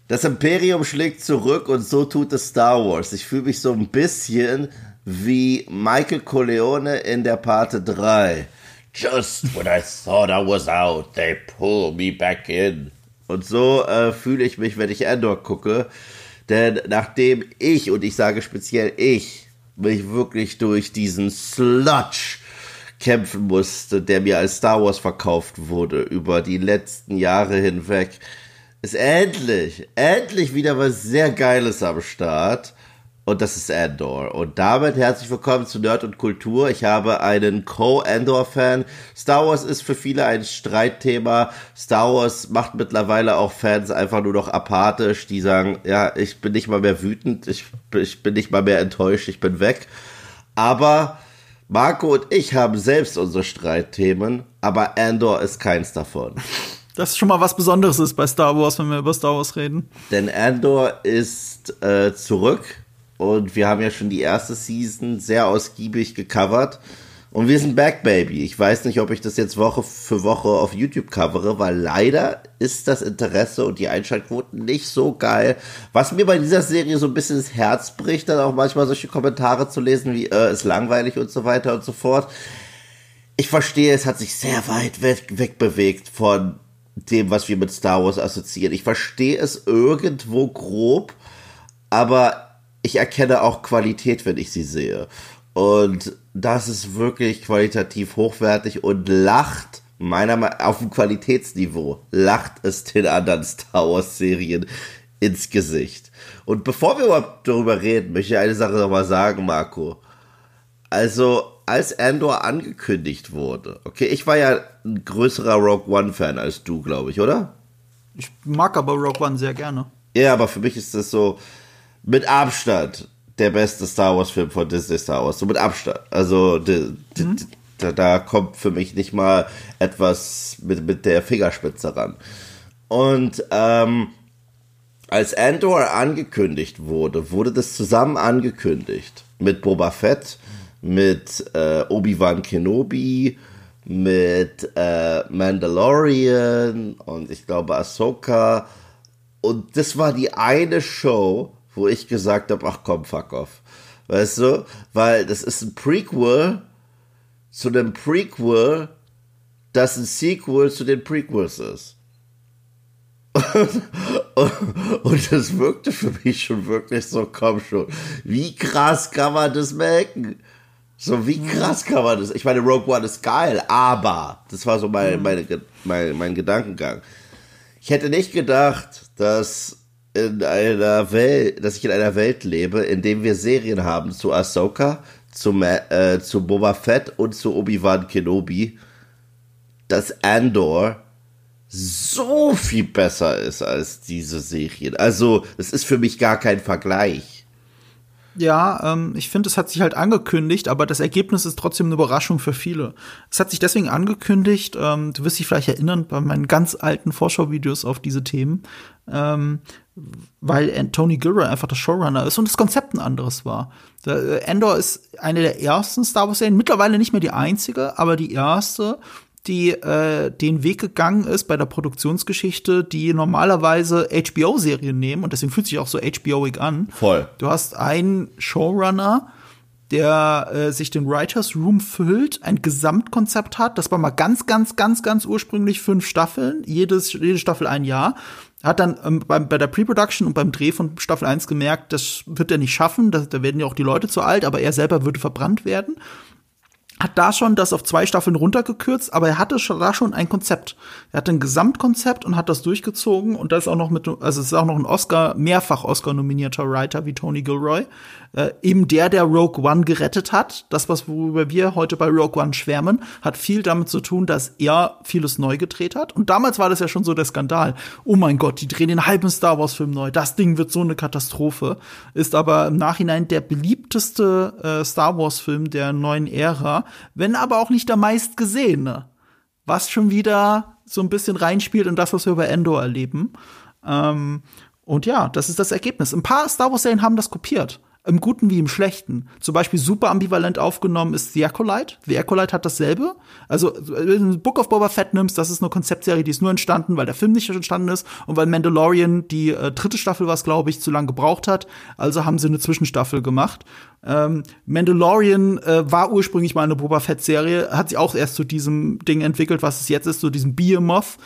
Das Imperium schlägt zurück und so tut es Star Wars. Ich fühle mich so ein bisschen wie Michael Corleone in der Parte 3. Just when I thought I was out, they pull me back in. Und so fühle ich mich, wenn ich Andor gucke. Denn nachdem ich, und ich sage speziell ich, mich wirklich durch diesen Sludge kämpfen musste, der mir als Star Wars verkauft wurde über die letzten Jahre hinweg, ist endlich wieder was sehr Geiles am Start. Und das ist Andor. Und damit herzlich willkommen zu Nerd und Kultur. Ich habe einen Co-Andor-Fan. Star Wars ist für viele ein Streitthema. Star Wars macht mittlerweile auch Fans einfach nur noch apathisch, die sagen, ja, ich bin nicht mal mehr wütend, ich bin nicht mal mehr enttäuscht, ich bin weg. Aber Marco und ich haben selbst unsere Streitthemen, aber Andor ist keins davon. Das ist schon mal was Besonderes ist bei Star Wars, wenn wir über Star Wars reden. Denn Andor ist zurück und wir haben ja schon die erste Season sehr ausgiebig gecovert. Und wir sind back, baby. Ich weiß nicht, ob ich das jetzt Woche für Woche auf YouTube covere, weil leider ist das Interesse und die Einschaltquoten nicht so geil. Was mir bei dieser Serie so ein bisschen das Herz bricht, dann auch manchmal solche Kommentare zu lesen wie, ist langweilig und so weiter und so fort. Ich verstehe, es hat sich sehr weit wegbewegt von dem, was wir mit Star Wars assoziieren. Ich verstehe es irgendwo grob, aber ich erkenne auch Qualität, wenn ich sie sehe. Und das ist wirklich qualitativ hochwertig und lacht, meiner Meinung nach, auf dem Qualitätsniveau, lacht es den anderen Star Wars Serien ins Gesicht. Und bevor wir überhaupt darüber reden, möchte ich eine Sache nochmal sagen, Marco. Also, als Andor angekündigt wurde, okay, ich war ja ein größerer Rogue One-Fan als du, glaube ich, oder? Ich mag aber Rogue One sehr gerne. Ja, aber für mich ist das so mit Abstand der beste Star Wars-Film von Disney Star Wars, so mit Abstand. Also, da kommt für mich nicht mal etwas mit der Fingerspitze ran. Und als Andor angekündigt wurde das zusammen angekündigt mit Boba Fett, mit Obi-Wan Kenobi, mit Mandalorian und ich glaube Ahsoka. Und das war die eine Show, wo ich gesagt habe, ach komm, fuck off. Weißt du? Weil das ist ein Prequel zu einem Prequel, das ein Sequel zu den Prequels ist. Und das wirkte für mich schon wirklich so, komm schon, wie krass kann man das melken? So, wie krass kann man das? Ich meine, Rogue One ist geil, aber das war so mein Gedankengang. Ich hätte nicht gedacht, dass ich in einer Welt lebe, in dem wir Serien haben zu Ahsoka, zu Boba Fett und zu Obi-Wan Kenobi, dass Andor so viel besser ist als diese Serien. Also, es ist für mich gar kein Vergleich. Ja, ich finde, es hat sich halt angekündigt, aber das Ergebnis ist trotzdem eine Überraschung für viele. Es hat sich deswegen angekündigt, du wirst dich vielleicht erinnern, bei meinen ganz alten Vorschauvideos auf diese Themen, weil Tony Gilroy einfach der Showrunner ist und das Konzept ein anderes war. Andor ist eine der ersten Star Wars-Serien, mittlerweile nicht mehr die einzige, aber die erste, die den Weg gegangen ist bei der Produktionsgeschichte, die normalerweise HBO-Serien nehmen und deswegen fühlt sich auch so HBO-ig an. Voll. Du hast einen Showrunner, der sich den Writers Room füllt, ein Gesamtkonzept hat. Das war mal ganz ursprünglich 5 Staffeln, jede Staffel ein Jahr. Hat dann bei der Pre-Production und beim Dreh von Staffel 1 gemerkt, das wird er nicht schaffen, da werden ja auch die Leute zu alt, aber er selber würde verbrannt werden. Hat da schon das auf 2 Staffeln runtergekürzt, aber er hatte da schon ein Konzept. Er hatte ein Gesamtkonzept und hat das durchgezogen und das ist auch noch es ist auch noch ein mehrfach Oscar-nominierter Writer wie Tony Gilroy. Eben der Rogue One gerettet hat. Das, worüber wir heute bei Rogue One schwärmen, hat viel damit zu tun, dass er vieles neu gedreht hat. Und damals war das ja schon so der Skandal. Oh mein Gott, die drehen den halben Star Wars-Film neu. Das Ding wird so eine Katastrophe. Ist aber im Nachhinein der beliebteste Star Wars-Film der neuen Ära, wenn aber auch nicht der meistgesehene. Was schon wieder so ein bisschen reinspielt in das, was wir bei Andor erleben. Und ja, das ist das Ergebnis. Ein paar Star Wars-Serien haben das kopiert. Im Guten wie im Schlechten. Zum Beispiel super ambivalent aufgenommen ist The Acolyte. The Acolyte hat dasselbe. Also, wenn du Book of Boba Fett nimmst, das ist eine Konzeptserie, die ist nur entstanden, weil der Film nicht entstanden ist und weil Mandalorian, die dritte Staffel was, glaube ich, zu lang gebraucht hat. Also haben sie eine Zwischenstaffel gemacht. Mandalorian war ursprünglich mal eine Boba Fett-Serie, hat sich auch erst zu diesem Ding entwickelt, was es jetzt ist, zu diesem Behemoth.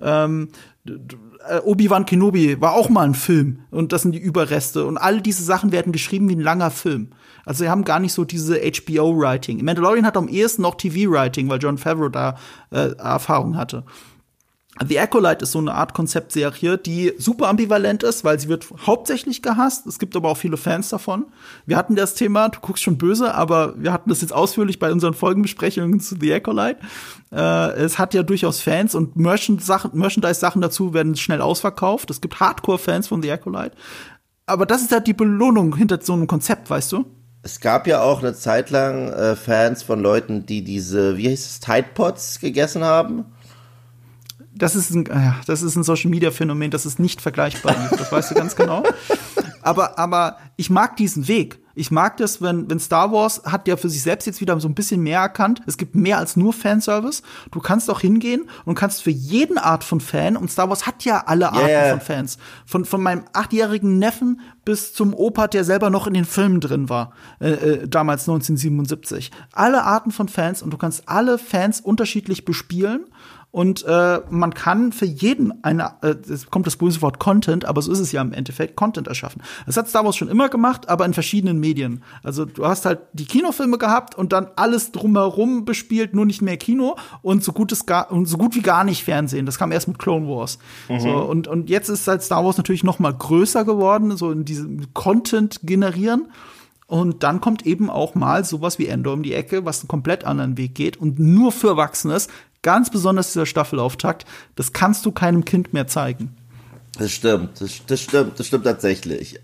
Obi-Wan Kenobi war auch mal ein Film und das sind die Überreste und all diese Sachen werden geschrieben wie ein langer Film. Also sie haben gar nicht so diese HBO-Writing. Mandalorian hat am ehesten noch TV-Writing, weil Jon Favreau da Erfahrung hatte. The Acolyte ist so eine Art Konzeptserie, die super ambivalent ist, weil sie wird hauptsächlich gehasst. Es gibt aber auch viele Fans davon. Wir hatten das Thema, du guckst schon böse, aber wir hatten das jetzt ausführlich bei unseren Folgenbesprechungen zu The Acolyte. Es hat ja durchaus Fans und Merchandise-Sachen dazu werden schnell ausverkauft. Es gibt Hardcore-Fans von The Acolyte. Aber das ist halt die Belohnung hinter so einem Konzept, weißt du? Es gab ja auch eine Zeit lang Fans von Leuten, die diese, wie heißt es, Tide Pods gegessen haben. Das ist ein Social-Media-Phänomen, das ist nicht vergleichbar. Das weißt du ganz genau. Aber ich mag diesen Weg. Ich mag das, wenn Star Wars hat ja für sich selbst jetzt wieder so ein bisschen mehr erkannt. Es gibt mehr als nur Fanservice. Du kannst auch hingehen und kannst für jeden Art von Fan, und Star Wars hat ja alle Arten von Fans. Von meinem 8-jährigen Neffen bis zum Opa, der selber noch in den Filmen drin war, damals 1977. Alle Arten von Fans und du kannst alle Fans unterschiedlich bespielen. Und man kann für jeden es kommt das böse Wort Content, aber so ist es ja im Endeffekt, Content erschaffen. Das hat Star Wars schon immer gemacht, aber in verschiedenen Medien. Also du hast halt die Kinofilme gehabt und dann alles drumherum bespielt, nur nicht mehr Kino und so gut wie gar nicht Fernsehen. Das kam erst mit Clone Wars. So, und jetzt ist halt Star Wars natürlich noch mal größer geworden, so in diesem Content generieren. Und dann kommt eben auch mal sowas wie Endor um die Ecke, was einen komplett anderen Weg geht und nur für Erwachsene ist. Ganz besonders dieser Staffelauftakt, das kannst du keinem Kind mehr zeigen. Das stimmt tatsächlich.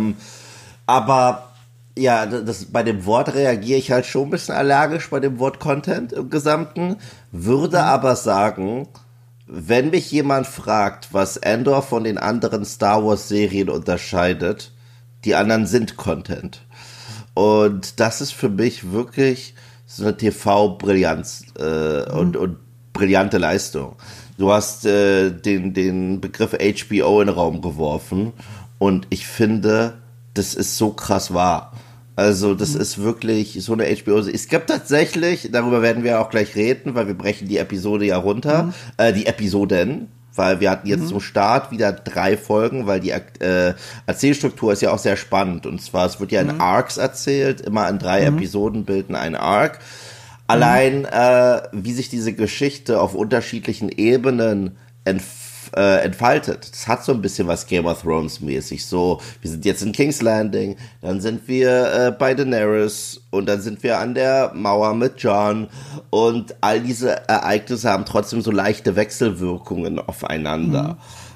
Aber ja, bei dem Wort reagiere ich halt schon ein bisschen allergisch, bei dem Wort Content im Gesamten. Würde aber sagen, wenn mich jemand fragt, was Andor von den anderen Star Wars Serien unterscheidet, die anderen sind Content. Und das ist für mich wirklich so eine TV-Brillanz und brillante Leistung. Du hast den Begriff HBO in den Raum geworfen und ich finde, das ist so krass wahr. Also das ist wirklich so eine HBO. Es gibt tatsächlich, darüber werden wir auch gleich reden, weil wir brechen die Episode ja runter, die Episoden, weil wir hatten jetzt zum Start wieder 3 Folgen, weil die Erzählstruktur ist ja auch sehr spannend. Und zwar, es wird ja in Arcs erzählt, immer in 3 Episoden bilden einen Arc. Allein, wie sich diese Geschichte auf unterschiedlichen Ebenen entfaltet. Das hat so ein bisschen was Game of Thrones mäßig. So, wir sind jetzt in King's Landing, dann sind wir bei Daenerys und dann sind wir an der Mauer mit Jon und all diese Ereignisse haben trotzdem so leichte Wechselwirkungen aufeinander.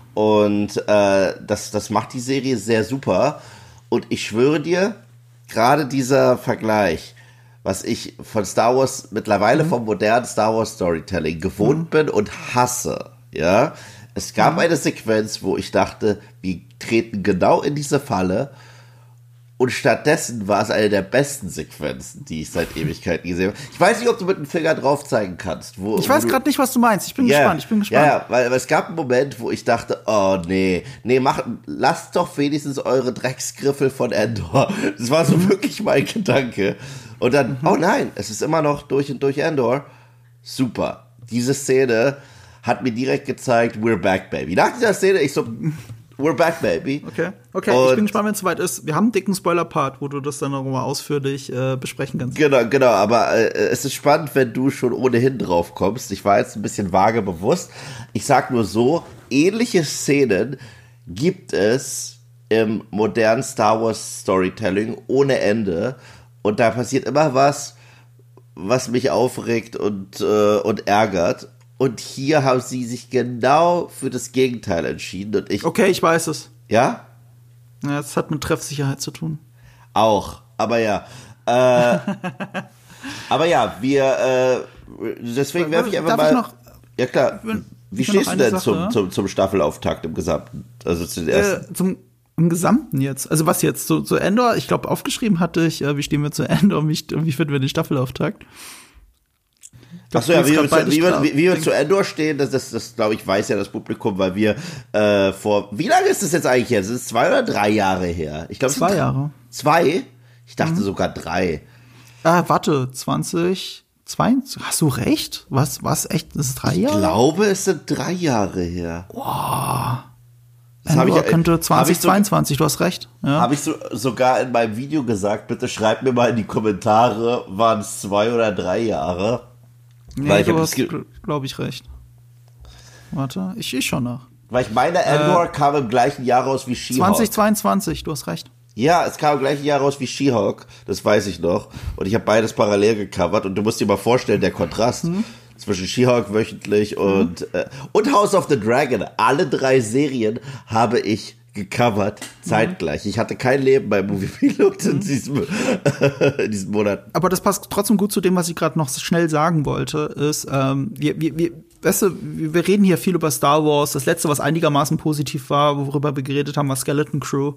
Und das macht die Serie sehr super. Und ich schwöre dir, gerade dieser Vergleich, was ich von Star Wars mittlerweile vom modernen Star Wars Storytelling gewohnt bin und hasse, ja. Es gab eine Sequenz, wo ich dachte, wir treten genau in diese Falle und stattdessen war es eine der besten Sequenzen, die ich seit Ewigkeiten gesehen habe. Ich weiß nicht, ob du mit dem Finger drauf zeigen kannst. Ich weiß gerade nicht, was du meinst. Ich bin gespannt. Ja, weil es gab einen Moment, wo ich dachte, oh nee, lasst doch wenigstens eure Drecksgriffel von Endor. Das war so wirklich mein Gedanke. Und dann, oh nein, es ist immer noch durch und durch Endor. Super. Diese Szene hat mir direkt gezeigt, we're back, baby. Nach dieser Szene, ich so, we're back, baby. Okay, ich bin gespannt, wenn es soweit ist. Wir haben einen dicken Spoiler-Part, wo du das dann nochmal ausführlich besprechen kannst. Genau, aber es ist spannend, wenn du schon ohnehin drauf kommst. Ich war jetzt ein bisschen vage bewusst. Ich sag nur so, ähnliche Szenen gibt es im modernen Star Wars Storytelling ohne Ende. Und da passiert immer was mich aufregt und ärgert. Und hier haben sie sich genau für das Gegenteil entschieden. Und okay, ich weiß es. Ja? Ja, das hat mit Treffsicherheit zu tun. Auch, aber ja. Deswegen werfe ich einfach mal. Ja klar. Wie stehst du denn zum Staffelauftakt im Gesamten? Also zu den ersten? Im Gesamten jetzt. Also was jetzt zu Endor, ich glaube, aufgeschrieben hatte ich, wie stehen wir zu Endor und wie finden wir den Staffelauftakt? Achso, ja, wie wir zu Endor stehen, das glaube ich, weiß ja das Publikum, weil wir wie lange ist das jetzt eigentlich her? Ist es 2 oder 3 Jahre her? Ich glaube, 2 Jahre. 2? Ich dachte sogar 3. Warte, 2022, hast du recht? Was, echt, ist es 3 Jahre? Ich glaube, es sind 3 Jahre her. Wow. Endor könnte 2022, du hast recht. Ja. Habe ich sogar in meinem Video gesagt, bitte schreibt mir mal in die Kommentare, waren es 2 oder 3 Jahre? Nee, weil du hast, glaube ich, recht. Warte, ich schon nach. Weil ich meine, Endor kam im gleichen Jahr raus wie She-Hulk. 2022, du hast recht. Ja, es kam im gleichen Jahr raus wie She-Hulk, das weiß ich noch. Und ich habe beides parallel gecovert und du musst dir mal vorstellen, der Kontrast zwischen She-Hulk wöchentlich und House of the Dragon. Alle 3 Serien habe ich gecovert, zeitgleich. Ich hatte kein Leben bei Movie Pilot in diesem Monat. Aber das passt trotzdem gut zu dem, was ich gerade noch schnell sagen wollte, ist, weißt du, wir reden hier viel über Star Wars. Das letzte, was einigermaßen positiv war, worüber wir geredet haben, war Skeleton Crew.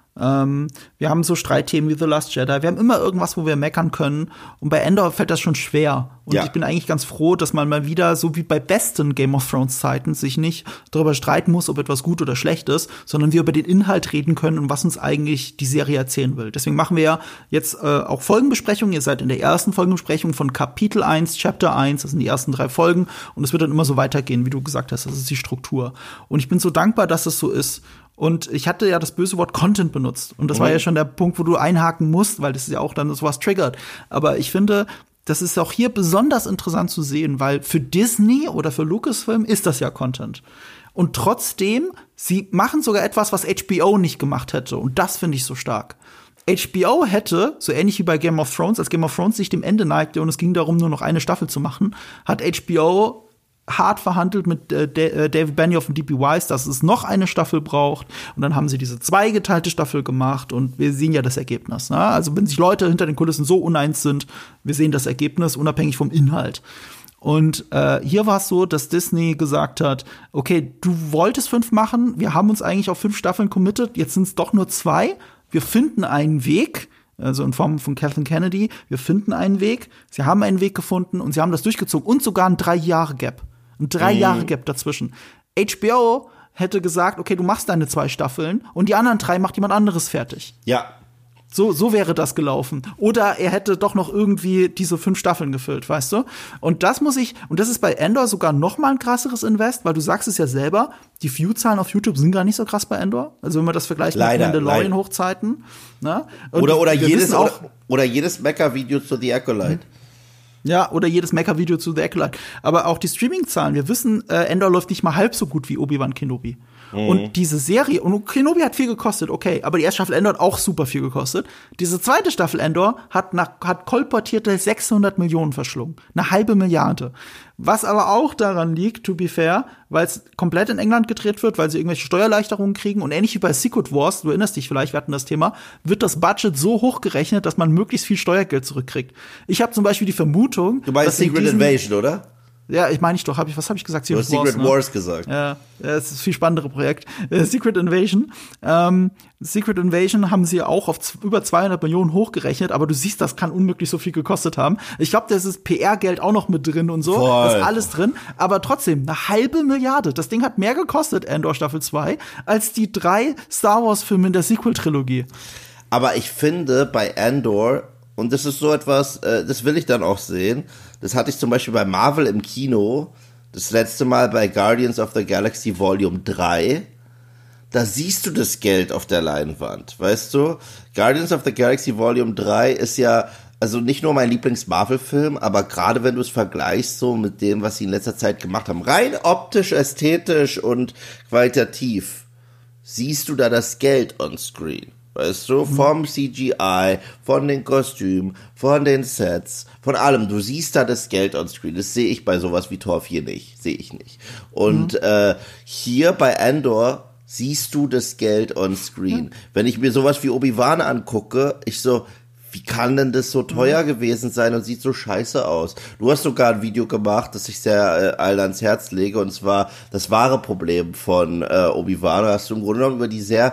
Wir haben so Streitthemen wie The Last Jedi. Wir haben immer irgendwas, wo wir meckern können. Und bei Endor fällt das schon schwer. Und ich bin eigentlich ganz froh, dass man mal wieder, so wie bei besten Game of Thrones Zeiten, sich nicht darüber streiten muss, ob etwas gut oder schlecht ist, sondern wir über den Inhalt reden können und was uns eigentlich die Serie erzählen will. Deswegen machen wir ja jetzt auch Folgenbesprechungen. Ihr seid in der ersten Folgenbesprechung von Kapitel 1, Chapter 1. Das sind die ersten 3 Folgen. Und es wird dann immer so weitergehen, wie du gesagt hast. Das ist die Struktur. Und ich bin so dankbar, dass es so ist. Und ich hatte ja das böse Wort Content benutzt. Und das war ja schon der Punkt, wo du einhaken musst, weil das ist ja auch dann sowas triggert. Aber ich finde, das ist auch hier besonders interessant zu sehen, weil für Disney oder für Lucasfilm ist das ja Content. Und trotzdem, sie machen sogar etwas, was HBO nicht gemacht hätte. Und das finde ich so stark. HBO hätte, so ähnlich wie bei Game of Thrones, als Game of Thrones sich dem Ende neigte und es ging darum, nur noch eine Staffel zu machen, hat HBO hart verhandelt mit David Benioff und D.B. Weiss, dass es noch eine Staffel braucht. Und dann haben sie diese zweigeteilte Staffel gemacht und wir sehen ja das Ergebnis. Ne? Also wenn sich Leute hinter den Kulissen so uneins sind, wir sehen das Ergebnis unabhängig vom Inhalt. Und hier war es so, dass Disney gesagt hat, okay, du wolltest 5 machen, wir haben uns eigentlich auf 5 Staffeln committed, jetzt sind es doch nur 2. Wir finden einen Weg, also in Form von Kathleen Kennedy, wir finden einen Weg, sie haben einen Weg gefunden und sie haben das durchgezogen und sogar ein 3-Jahre-Gap. Ein 3-Jahre-Gap dazwischen. HBO hätte gesagt, okay, du machst deine 2 Staffeln und die anderen 3 macht jemand anderes fertig. Ja. So wäre das gelaufen. Oder er hätte doch noch irgendwie diese 5 Staffeln gefüllt, weißt du? Und das ist bei Endor sogar noch mal ein krasseres Invest, weil du sagst es ja selber, die View-Zahlen auf YouTube sind gar nicht so krass bei Endor. Also wenn man das vergleicht mit Mandalorian-Hochzeiten. Ne? Oder jedes Mecha-Video zu The Acolyte. Ja, oder jedes Mecha-Video zu The Acolyte. Aber auch die Streaming-Zahlen. Wir wissen, Endor läuft nicht mal halb so gut wie Obi-Wan Kenobi. Und diese Serie, und Kenobi hat viel gekostet, okay, aber die erste Staffel Endor hat auch super viel gekostet. Diese zweite Staffel Endor hat kolportierte 600 Millionen verschlungen. 1/2 Milliarde. Was aber auch daran liegt, to be fair, weil es komplett in England gedreht wird, weil sie irgendwelche Steuererleichterungen kriegen und ähnlich wie bei Secret Wars, du erinnerst dich vielleicht, wir hatten das Thema, wird das Budget so hoch gerechnet, dass man möglichst viel Steuergeld zurückkriegt. Ich habe zum Beispiel die Vermutung, du meinst Secret Invasion, oder? Ja, ich meine ich doch. Was habe ich gesagt? Du hast Secret Wars gesagt. Ja, es ist ein viel spannendere Projekt. Secret Invasion. Secret Invasion haben sie auch auf über 200 Millionen hochgerechnet, aber du siehst, das kann unmöglich so viel gekostet haben. Ich glaube, da ist PR-Geld auch noch mit drin und so. Voll. Das ist alles drin. Aber trotzdem, 1/2 Milliarde. Das Ding hat mehr gekostet, Endor Staffel 2, als die 3 Star Wars-Filme in der Sequel-Trilogie. Aber ich finde, bei Endor, und das ist so etwas, das will ich dann auch sehen, das hatte ich zum Beispiel bei Marvel im Kino, das letzte Mal bei Guardians of the Galaxy Volume 3, da siehst du das Geld auf der Leinwand, weißt du? Guardians of the Galaxy Volume 3 ist ja, also nicht nur mein Lieblings-Marvel-Film, aber gerade wenn du es vergleichst so mit dem, was sie in letzter Zeit gemacht haben, rein optisch, ästhetisch und qualitativ, siehst du da das Geld on screen. Weißt du, vom CGI, von den Kostümen, von den Sets, von allem. Du siehst da das Geld on screen. Das sehe ich bei sowas wie Tor 4 nicht. Sehe ich nicht. Und hier bei Endor siehst du das Geld on screen. Wenn ich mir sowas wie Obi-Wan angucke, ich so, wie kann denn das so teuer gewesen sein und sieht so scheiße aus? Du hast sogar ein Video gemacht, das ich sehr allen ans Herz lege, und zwar das wahre Problem von Obi-Wan. Da hast du im Grunde genommen über die sehr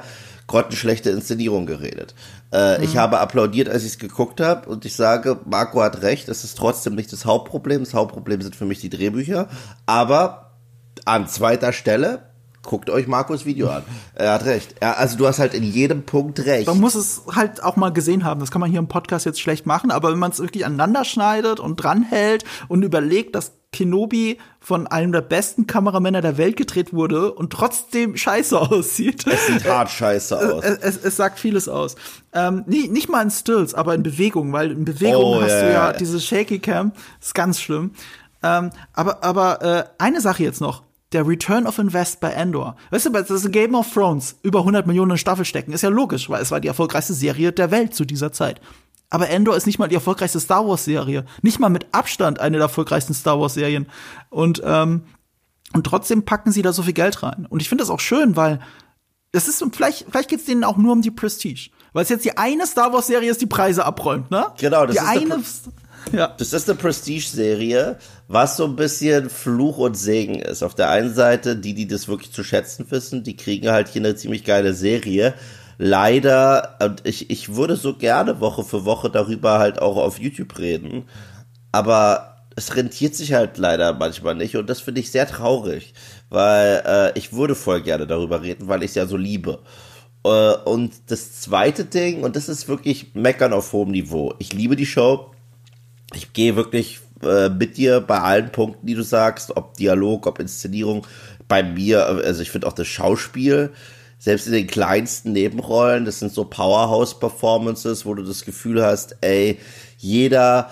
grottenschlechte Inszenierung geredet. Ich habe applaudiert, als ich es geguckt habe und ich sage, Marco hat recht, es ist trotzdem nicht das Hauptproblem. Das Hauptproblem sind für mich die Drehbücher, aber an zweiter Stelle guckt euch Marcos Video an. Er hat recht. Also du hast halt in jedem Punkt recht. Man muss es halt auch mal gesehen haben. Das kann man hier im Podcast jetzt schlecht machen, aber wenn man es wirklich aneinander schneidet und dranhält und überlegt, dass Kenobi von einem der besten Kameramänner der Welt gedreht wurde und trotzdem scheiße aussieht. Es sieht hart scheiße aus. Es sagt vieles aus. Nicht mal in Stills, aber in Bewegung, weil in Bewegung hast du ja diese Shaky Cam. Das ist ganz schlimm. Aber eine Sache jetzt noch. Der Return of Invest bei Andor. Weißt du, das ist Game of Thrones. Über 100 Millionen in Staffel stecken. Ist ja logisch, weil es war die erfolgreichste Serie der Welt zu dieser Zeit. Aber Andor ist nicht mal die erfolgreichste Star Wars Serie. Nicht mal mit Abstand eine der erfolgreichsten Star Wars Serien. Und trotzdem packen sie da so viel Geld rein. Und ich finde das auch schön, weil das ist, vielleicht geht's denen auch nur um die Prestige. Weil es jetzt die eine Star Wars Serie ist, die Preise abräumt, ne? Genau, Das ist eine Prestige-Serie, was so ein bisschen Fluch und Segen ist. Auf der einen Seite, die das wirklich zu schätzen wissen, die kriegen halt hier eine ziemlich geile Serie. Leider, und ich würde so gerne Woche für Woche darüber halt auch auf YouTube reden, aber es rentiert sich halt leider manchmal nicht und das finde ich sehr traurig, weil ich würde voll gerne darüber reden, weil ich es ja so liebe. Und das zweite Ding, und das ist wirklich Meckern auf hohem Niveau, ich liebe die Show. Ich gehe wirklich mit dir bei allen Punkten, die du sagst, ob Dialog, ob Inszenierung. Bei mir, also ich finde auch das Schauspiel, selbst in den kleinsten Nebenrollen, das sind so Powerhouse-Performances, wo du das Gefühl hast, ey, jeder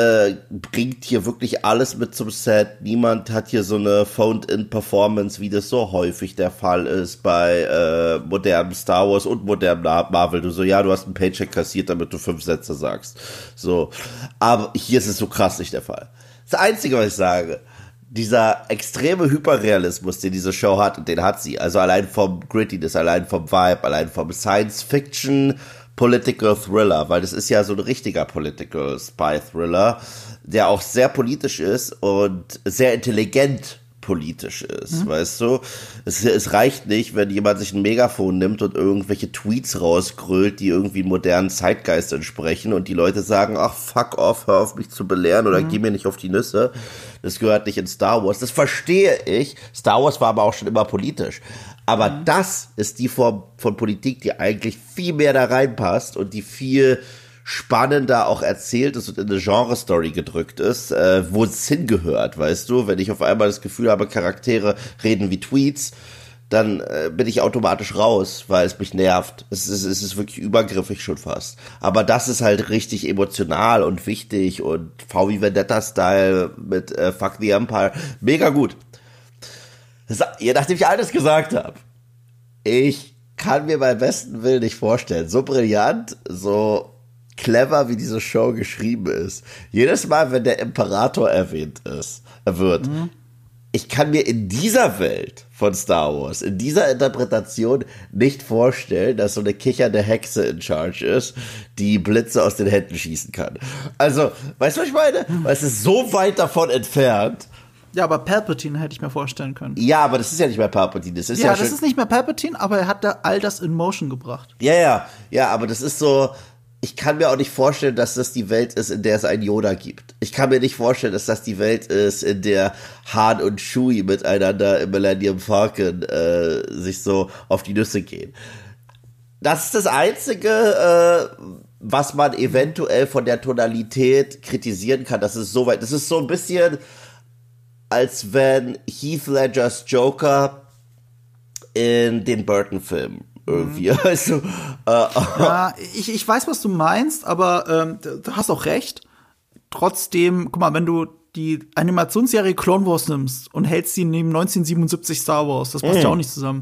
bringt hier wirklich alles mit zum Set. Niemand hat hier so eine Phoned-in-Performance, wie das so häufig der Fall ist bei modernem Star Wars und modernem Marvel. Du hast einen Paycheck kassiert, damit du 5 Sätze sagst. So. Aber hier ist es so krass nicht der Fall. Das Einzige, was ich sage, dieser extreme Hyperrealismus, den diese Show hat, und den hat sie, also allein vom Grittiness, allein vom Vibe, allein vom Science-Fiction, Political Thriller, weil das ist ja so ein richtiger Political Spy Thriller, der auch sehr politisch ist und sehr intelligent politisch ist, weißt du? Es reicht nicht, wenn jemand sich ein Megafon nimmt und irgendwelche Tweets rausgrölt, die irgendwie modernen Zeitgeist entsprechen und die Leute sagen, ach, fuck off, hör auf mich zu belehren oder geh mir nicht auf die Nüsse. Das gehört nicht in Star Wars. Das verstehe ich. Star Wars war aber auch schon immer politisch. Aber das ist die Form von Politik, die eigentlich viel mehr da reinpasst und die viel spannender auch erzählt ist und in eine Genre-Story gedrückt ist, wo es hingehört, weißt du? Wenn ich auf einmal das Gefühl habe, Charaktere reden wie Tweets, dann bin ich automatisch raus, weil es mich nervt. Es ist wirklich übergriffig schon fast. Aber das ist halt richtig emotional und wichtig und V wie Vendetta-Style mit Fuck the Empire. Mega gut. Nachdem ich alles gesagt habe, ich kann mir beim besten Willen nicht vorstellen, so brillant, so clever, wie diese Show geschrieben ist. Jedes Mal, wenn der Imperator erwähnt wird, ich kann mir in dieser Welt von Star Wars, in dieser Interpretation nicht vorstellen, dass so eine kichernde Hexe in Charge ist, die Blitze aus den Händen schießen kann. Also, weißt du, was ich meine? Weil es ist so weit davon entfernt. Ja, aber Palpatine hätte ich mir vorstellen können. Ja, aber das ist ja nicht mehr Palpatine. Das ist nicht mehr Palpatine, aber er hat da all das in Motion gebracht. Ja, aber das ist so, ich kann mir auch nicht vorstellen, dass das die Welt ist, in der es einen Yoda gibt. Ich kann mir nicht vorstellen, dass das die Welt ist, in der Han und Chewie miteinander im Millennium Falcon sich so auf die Nüsse gehen. Das ist das Einzige, was man eventuell von der Tonalität kritisieren kann. Das ist so ein bisschen, als wenn Heath Ledgers Joker in den Burton-Filmen irgendwie, weißt du. Ja, ich weiß, was du meinst, aber du hast auch recht. Trotzdem, guck mal, wenn du die Animationsserie Clone Wars nimmst und hältst sie neben 1977 Star Wars, das passt ja auch nicht zusammen.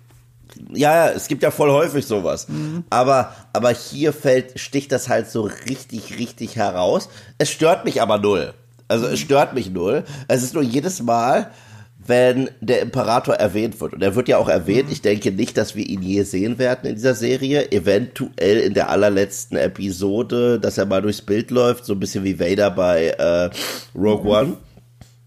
Ja, es gibt ja voll häufig sowas. Aber hier sticht das halt so richtig, richtig heraus. Es stört mich aber null. Es stört mich null. Es ist nur jedes Mal, wenn der Imperator erwähnt wird. Und er wird ja auch erwähnt. Ich denke nicht, dass wir ihn je sehen werden in dieser Serie. Eventuell in der allerletzten Episode, dass er mal durchs Bild läuft. So ein bisschen wie Vader bei Rogue One.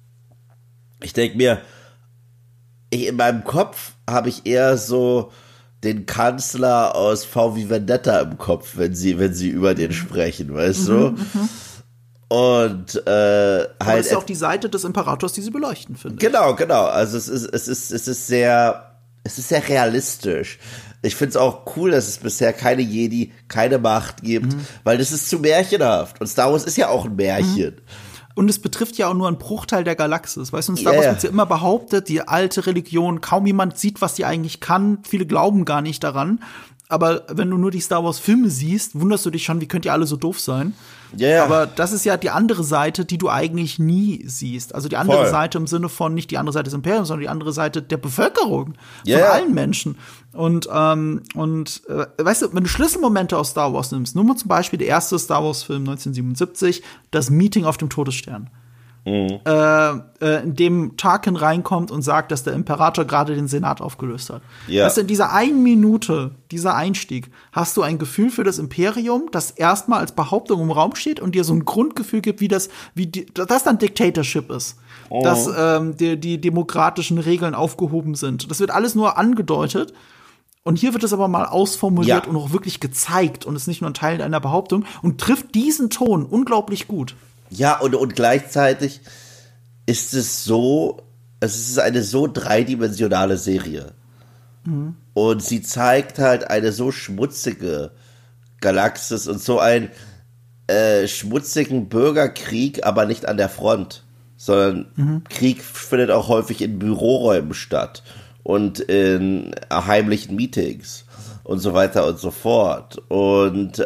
Ich denke mir, in meinem Kopf habe ich eher so den Kanzler aus V wie Vendetta im Kopf, wenn sie über den sprechen, weißt du? Und Aber das halt ist ja auch die Seite des Imperators, die sie beleuchten, finde ich. genau. Also es ist sehr realistisch. Ich finde es auch cool, dass es bisher keine Jedi, keine Macht gibt, weil das ist zu märchenhaft. Und Star Wars ist ja auch ein Märchen. Und es betrifft ja auch nur einen Bruchteil der Galaxis. Weißt du, in Star Wars wird ja immer behauptet, die alte Religion, kaum jemand sieht, was die eigentlich kann. Viele glauben gar nicht daran. Aber wenn du nur die Star Wars Filme siehst, wunderst du dich schon, wie könnt ihr alle so doof sein? Ja. Aber das ist ja die andere Seite, die du eigentlich nie siehst. Also die andere Voll. Seite im Sinne von nicht die andere Seite des Imperiums, sondern die andere Seite der Bevölkerung. Von Ja. allen Menschen. Und weißt du, wenn du Schlüsselmomente aus Star Wars nimmst, nur mal zum Beispiel der erste Star Wars Film 1977, das Meeting auf dem Todesstern. In dem Tarkin reinkommt und sagt, dass der Imperator gerade den Senat aufgelöst hat. Ja. Weißt du, in dieser einen Minute, dieser Einstieg, hast du ein Gefühl für das Imperium, das erstmal als Behauptung im Raum steht und dir so ein Grundgefühl gibt, dass dann Dictatorship ist. Dass die demokratischen Regeln aufgehoben sind. Das wird alles nur angedeutet. Und hier wird es aber mal ausformuliert und auch wirklich gezeigt und ist nicht nur ein Teil einer Behauptung und trifft diesen Ton unglaublich gut. Ja, und gleichzeitig ist es ist eine so dreidimensionale Serie. Und sie zeigt halt eine so schmutzige Galaxis und so einen schmutzigen Bürgerkrieg, aber nicht an der Front, sondern Krieg findet auch häufig in Büroräumen statt und in heimlichen Meetings und so weiter und so fort. Und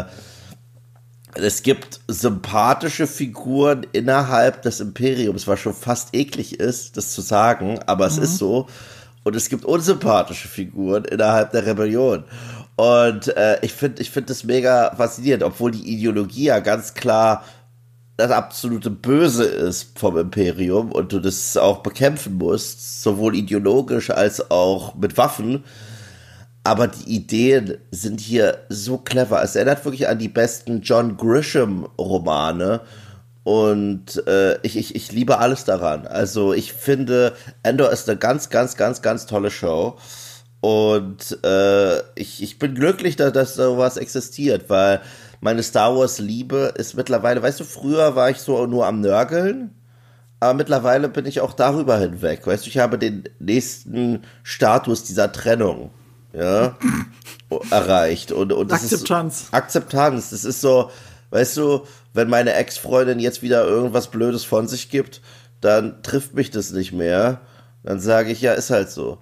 es gibt sympathische Figuren innerhalb des Imperiums, was schon fast eklig ist, das zu sagen, aber es ist so. Und es gibt unsympathische Figuren innerhalb der Rebellion. Und ich finde das mega faszinierend, obwohl die Ideologie ja ganz klar das absolute Böse ist vom Imperium und du das auch bekämpfen musst, sowohl ideologisch als auch mit Waffen. Aber die Ideen sind hier so clever. Es erinnert wirklich an die besten John Grisham-Romane. Und ich liebe alles daran. Also ich finde, Andor ist eine ganz, ganz, ganz, ganz tolle Show. Und ich bin glücklich, dass sowas existiert, weil meine Star Wars-Liebe ist mittlerweile, weißt du, früher war ich so nur am Nörgeln. Aber mittlerweile bin ich auch darüber hinweg. Weißt du, ich habe den nächsten Status dieser Trennung. Ja, erreicht. Und das Akzeptanz. Ist Akzeptanz. Das ist so, weißt du, wenn meine Ex-Freundin jetzt wieder irgendwas Blödes von sich gibt, dann trifft mich das nicht mehr. Dann sage ich, ja, ist halt so.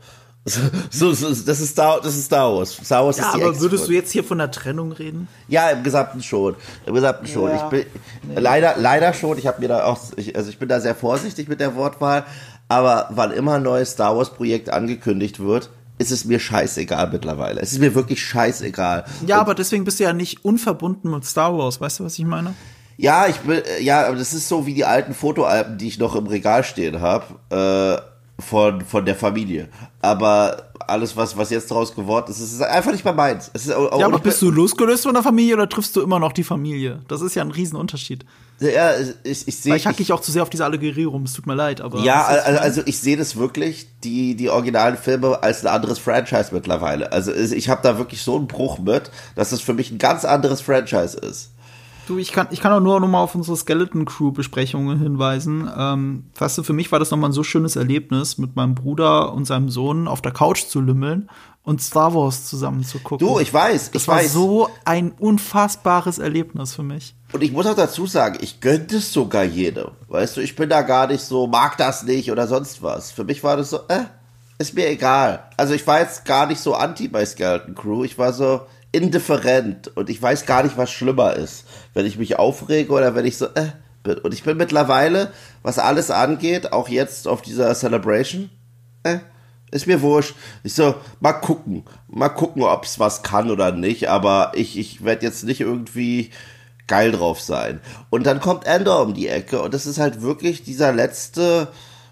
Das ist Star Wars. Star Wars ist die aber würdest du jetzt hier von der Trennung reden? Ja, im Gesamten schon. Ja. Ich bin leider schon. Ich habe mir da auch, ich bin da sehr vorsichtig mit der Wortwahl. Aber wann immer ein neues Star Wars Projekt angekündigt wird, ist es mir scheißegal mittlerweile. Es ist mir wirklich scheißegal. Ja, aber deswegen bist du ja nicht unverbunden mit Star Wars. Weißt du, was ich meine? Ja, aber das ist so wie die alten Fotoalben, die ich noch im Regal stehen habe, von der Familie. Aber alles, was jetzt draus geworden ist, ist einfach nicht mehr meins. Es ist auch ja, aber bist du losgelöst von der Familie oder triffst du immer noch die Familie? Das ist ja ein Riesenunterschied. Ja, ich sehe. Vielleicht hacke ich auch zu sehr auf diese Allegorie rum, es tut mir leid, aber. Ja, also ich sehe das wirklich, die originalen Filme, als ein anderes Franchise mittlerweile. Also ich habe da wirklich so einen Bruch mit, dass es für mich ein ganz anderes Franchise ist. Du, ich kann auch nur noch mal auf unsere Skeleton Crew Besprechungen hinweisen. Weißt du, für mich war das noch mal ein so schönes Erlebnis, mit meinem Bruder und seinem Sohn auf der Couch zu lümmeln und Star Wars zusammen zu gucken. Du, ich weiß. Das war so ein unfassbares Erlebnis für mich. Und ich muss auch dazu sagen, ich gönne es sogar jedem. Weißt du, ich bin da gar nicht so, mag das nicht oder sonst was. Für mich war das so, ist mir egal. Also ich war jetzt gar nicht so anti bei Skeleton Crew. Ich war so indifferent und ich weiß gar nicht, was schlimmer ist. Wenn ich mich aufrege oder wenn ich so, bin. Und ich bin mittlerweile, was alles angeht, auch jetzt auf dieser Celebration, ist mir wurscht. Ich so, mal gucken, ob es was kann oder nicht, aber ich werde jetzt nicht irgendwie geil drauf sein. Und dann kommt Andor um die Ecke und das ist halt wirklich dieses letzte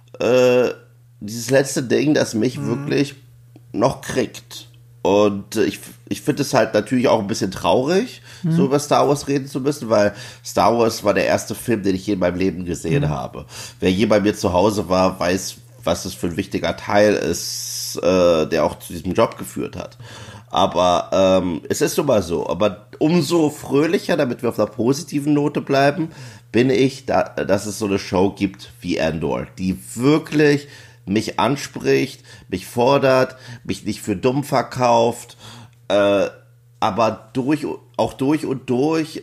Ding, das mich wirklich noch kriegt. Und ich finde es halt natürlich auch ein bisschen traurig, so über Star Wars reden zu müssen, weil Star Wars war der erste Film, den ich je in meinem Leben gesehen habe. Wer je bei mir zu Hause war, weiß, was das für ein wichtiger Teil ist der auch zu diesem Job geführt hat. Aber es ist nun mal so. Aber umso fröhlicher, damit wir auf einer positiven Note bleiben, bin ich, dass es so eine Show gibt wie Andor, die wirklich mich anspricht, mich fordert, mich nicht für dumm verkauft, aber durch und durch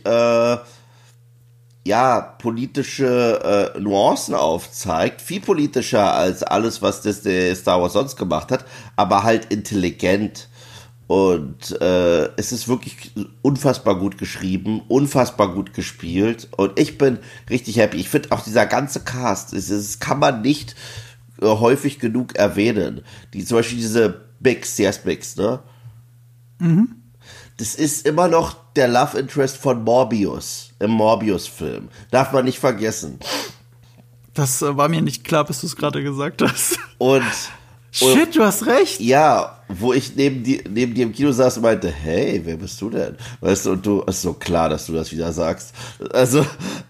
politische Nuancen aufzeigt, viel politischer als alles, was Disney Star Wars sonst gemacht hat, aber halt intelligent. Und es ist wirklich unfassbar gut geschrieben, unfassbar gut gespielt und ich bin richtig happy. Ich finde auch dieser ganze Cast, es kann man nicht häufig genug erwähnen. Zum Beispiel diese Bix, ne? Mhm. Das ist immer noch der Love Interest von Morbius im Morbius-Film. Darf man nicht vergessen. Das war mir nicht klar, bis du es gerade gesagt hast. Shit, du hast recht. Ja, wo ich neben dir im Kino saß und meinte, hey, wer bist du denn? Weißt du, und du, ist so klar, dass du das wieder sagst. Also,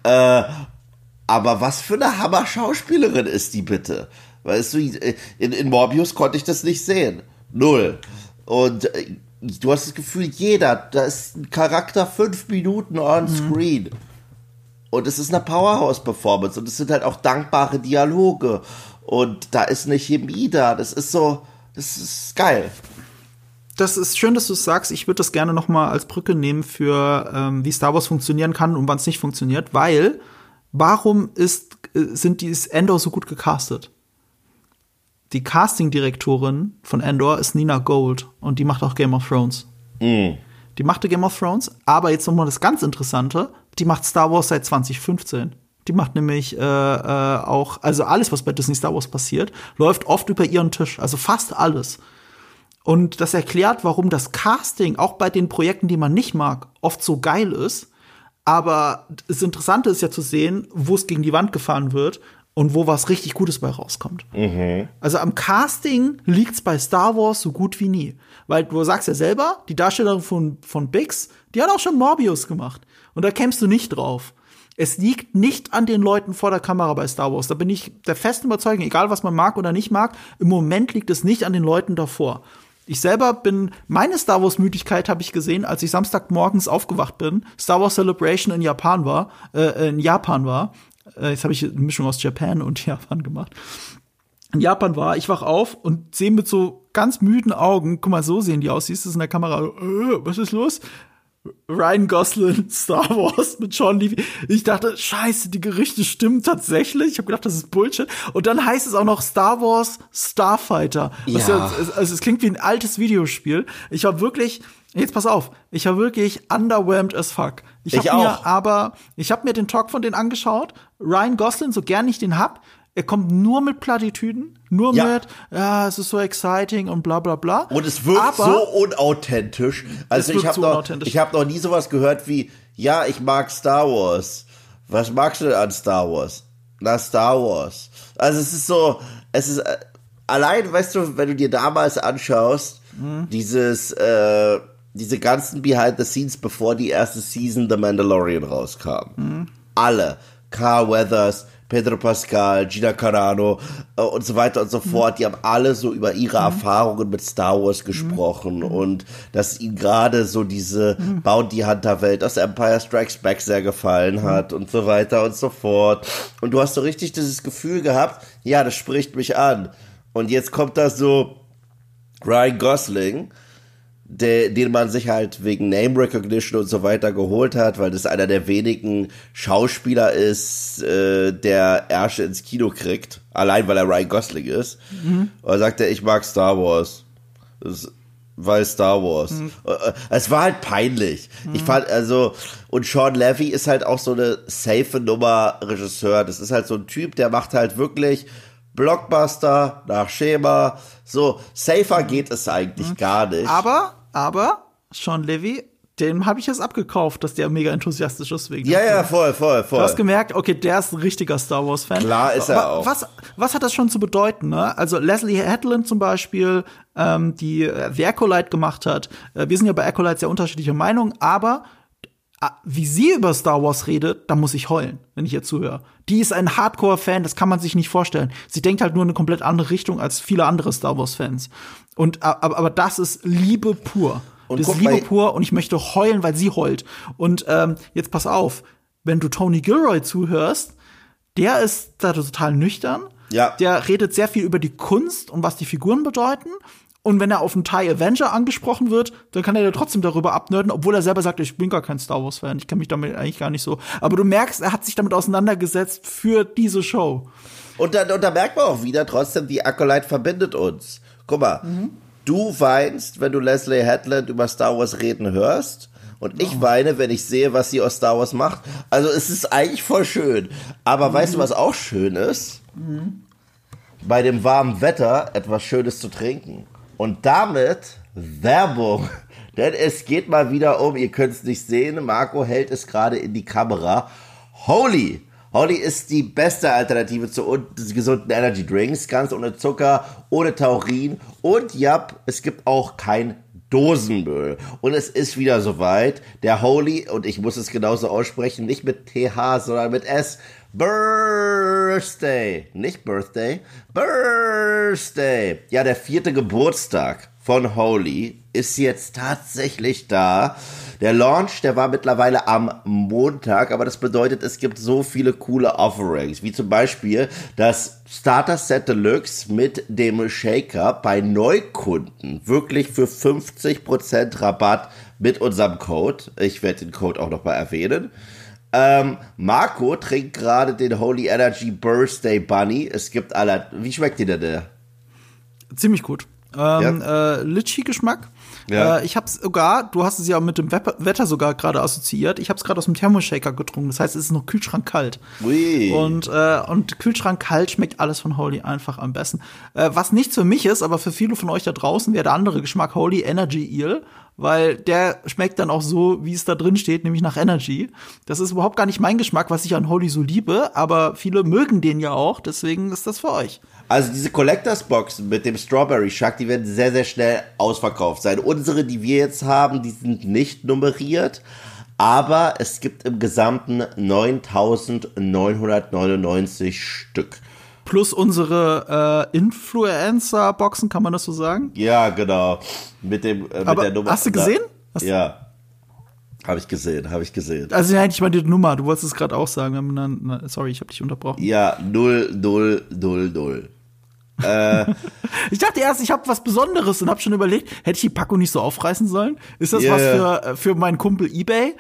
aber was für eine Hammer-Schauspielerin ist die bitte? Weißt du, in Morbius konnte ich das nicht sehen. Null. Und du hast das Gefühl, da ist ein Charakter 5 Minuten on screen. Und es ist eine Powerhouse-Performance und es sind halt auch dankbare Dialoge. Und da ist eine Chemie da. Das ist geil. Das ist schön, dass du es sagst. Ich würde das gerne noch mal als Brücke nehmen für wie Star Wars funktionieren kann und wann es nicht funktioniert. Weil, warum sind die Andor so gut gecastet? Die Casting-Direktorin von Andor ist Nina Gold und die macht auch Game of Thrones. Die machte Game of Thrones, aber jetzt noch mal das ganz Interessante, die macht Star Wars seit 2015. Die macht nämlich auch, also alles, was bei Disney Star Wars passiert, läuft oft über ihren Tisch, also fast alles. Und das erklärt, warum das Casting auch bei den Projekten, die man nicht mag, oft so geil ist. Aber das Interessante ist ja zu sehen, wo es gegen die Wand gefahren wird und wo was richtig Gutes bei rauskommt. Mhm. Also am Casting liegt's bei Star Wars so gut wie nie. Weil du sagst ja selber, die Darstellerin von Bix, die hat auch schon Morbius gemacht. Und da kämst du nicht drauf. Es liegt nicht an den Leuten vor der Kamera bei Star Wars. Da bin ich der festen Überzeugung, egal was man mag oder nicht mag, im Moment liegt es nicht an den Leuten davor. Ich selber meine Star Wars-Müdigkeit habe ich gesehen, als ich Samstagmorgens aufgewacht bin, Star Wars Celebration in Japan war. Jetzt habe ich eine Mischung aus Japan und Japan gemacht. In Japan ich wach auf und sehe mit so ganz müden Augen, guck mal, so sehen die aus, siehst du es in der Kamera, was ist los? Ryan Gosling, Star Wars mit Sean Levy. Ich dachte, scheiße, die Gerüchte stimmen tatsächlich. Ich habe gedacht, das ist Bullshit. Und dann heißt es auch noch Star Wars Starfighter. Ja. Also es klingt wie ein altes Videospiel. Ich war wirklich, jetzt pass auf, ich war wirklich underwhelmed as fuck. Ich habe mir den Talk von denen angeschaut. Ryan Gosling, so gern ich den hab, er kommt nur mit Plattitüden, es ist so exciting und bla bla bla. Und es wirkt so unauthentisch. Also ich habe noch nie sowas gehört wie, ja, ich mag Star Wars. Was magst du denn an Star Wars? Na, Star Wars. Also allein, weißt du, wenn du dir damals anschaust, diese ganzen Behind the Scenes, bevor die erste Season The Mandalorian rauskam. Alle. Carl Weathers, Pedro Pascal, Gina Carano und so weiter und so fort, die haben alle so über ihre Erfahrungen mit Star Wars gesprochen und dass ihnen gerade so diese Bounty Hunter Welt aus Empire Strikes Back sehr gefallen hat und so weiter und so fort. Und du hast so richtig dieses Gefühl gehabt, ja, das spricht mich an. Und jetzt kommt da so Ryan Gosling, den man sich halt wegen Name Recognition und so weiter geholt hat, weil das einer der wenigen Schauspieler ist, der Ärsche ins Kino kriegt, allein weil er Ryan Gosling ist. Und dann sagt er, ich mag Star Wars. Weil Star Wars. Es war halt peinlich. Ich fand, und Sean Levy ist halt auch so eine safe Nummer Regisseur. Das ist halt so ein Typ, der macht halt wirklich Blockbuster nach Schema. So, safer geht es eigentlich gar nicht. Aber Sean Levy, dem habe ich jetzt abgekauft, dass der mega enthusiastisch ist wegen. Ja, voll. Du hast gemerkt, okay, der ist ein richtiger Star Wars-Fan. Klar ist er auch. Was hat das schon zu bedeuten, ne? Also Leslie Headland zum Beispiel, die The Acolyte gemacht hat. Wir sind ja bei Acolyte sehr unterschiedlicher Meinung, aber wie sie über Star Wars redet, da muss ich heulen, wenn ich ihr zuhöre. Die ist ein Hardcore-Fan, das kann man sich nicht vorstellen. Sie denkt halt nur in eine komplett andere Richtung als viele andere Star Wars-Fans. Und aber das ist Liebe pur. Und das ist Liebe pur und ich möchte heulen, weil sie heult. Und jetzt pass auf, wenn du Tony Gilroy zuhörst, der ist da total nüchtern. Ja. Der redet sehr viel über die Kunst und was die Figuren bedeuten. Und wenn er auf einen TIE Avenger angesprochen wird, dann kann er ja trotzdem darüber abnörden, obwohl er selber sagt, ich bin gar kein Star Wars-Fan, ich kenne mich damit eigentlich gar nicht so. Aber du merkst, er hat sich damit auseinandergesetzt für diese Show. Und da merkt man auch wieder, trotzdem, die Acolyte verbindet uns. Guck mal, du weinst, wenn du Leslie Headland über Star Wars reden hörst. Und ich weine, wenn ich sehe, was sie aus Star Wars macht. Also es ist eigentlich voll schön. Aber weißt du, was auch schön ist? Bei dem warmen Wetter etwas Schönes zu trinken. Und damit Werbung. Denn es geht mal wieder um, ihr könnt es nicht sehen, Marco hält es gerade in die Kamera. Holy! Holy ist die beste Alternative zu gesunden Energy Drinks. Ganz ohne Zucker, ohne Taurin. Und ja, es gibt auch kein Dosenmüll. Und es ist wieder soweit. Der Holy, und ich muss es genauso aussprechen, nicht mit TH, sondern mit S. Birthday. Nicht Birthday. Birthday. Ja, der 4. Geburtstag von Holy ist jetzt tatsächlich da. Der Launch, der war mittlerweile am Montag, aber das bedeutet, es gibt so viele coole Offerings, wie zum Beispiel das Starter Set Deluxe mit dem Shaker bei Neukunden, wirklich für 50% Rabatt mit unserem Code. Ich werde den Code auch nochmal erwähnen. Marco trinkt gerade den Holy Energy Birthday Bunny. Es gibt wie schmeckt dir denn der? Ziemlich gut. Litchi-Geschmack. Ja. Ich hab's sogar, du hast es ja mit dem Wetter sogar gerade assoziiert, ich hab's gerade aus dem Thermoshaker getrunken. Das heißt, es ist noch kühlschrankkalt. Ui. Und kühlschrankkalt schmeckt alles von Holy einfach am besten. Was nichts für mich ist, aber für viele von euch da draußen wäre der andere Geschmack Holy Energy Eel, weil der schmeckt dann auch so, wie es da drin steht, nämlich nach Energy. Das ist überhaupt gar nicht mein Geschmack, was ich an Holy so liebe, aber viele mögen den ja auch, deswegen ist das für euch. Also diese Collectors Boxen mit dem Strawberry Shark, die werden sehr, sehr schnell ausverkauft sein. Unsere, die wir jetzt haben, die sind nicht nummeriert, aber es gibt im Gesamten 9.999 Stück. Plus unsere Influencer-Boxen, kann man das so sagen? Ja, genau. Mit der Nummer. Hast du gesehen? Ja. Habe ich gesehen. Also ja, ich meine die Nummer, du wolltest es gerade auch sagen. Sorry, ich habe dich unterbrochen. Ja, 0000. Ich dachte erst, ich habe was Besonderes und habe schon überlegt, hätte ich die Packung nicht so aufreißen sollen? Ist das was für meinen Kumpel eBay?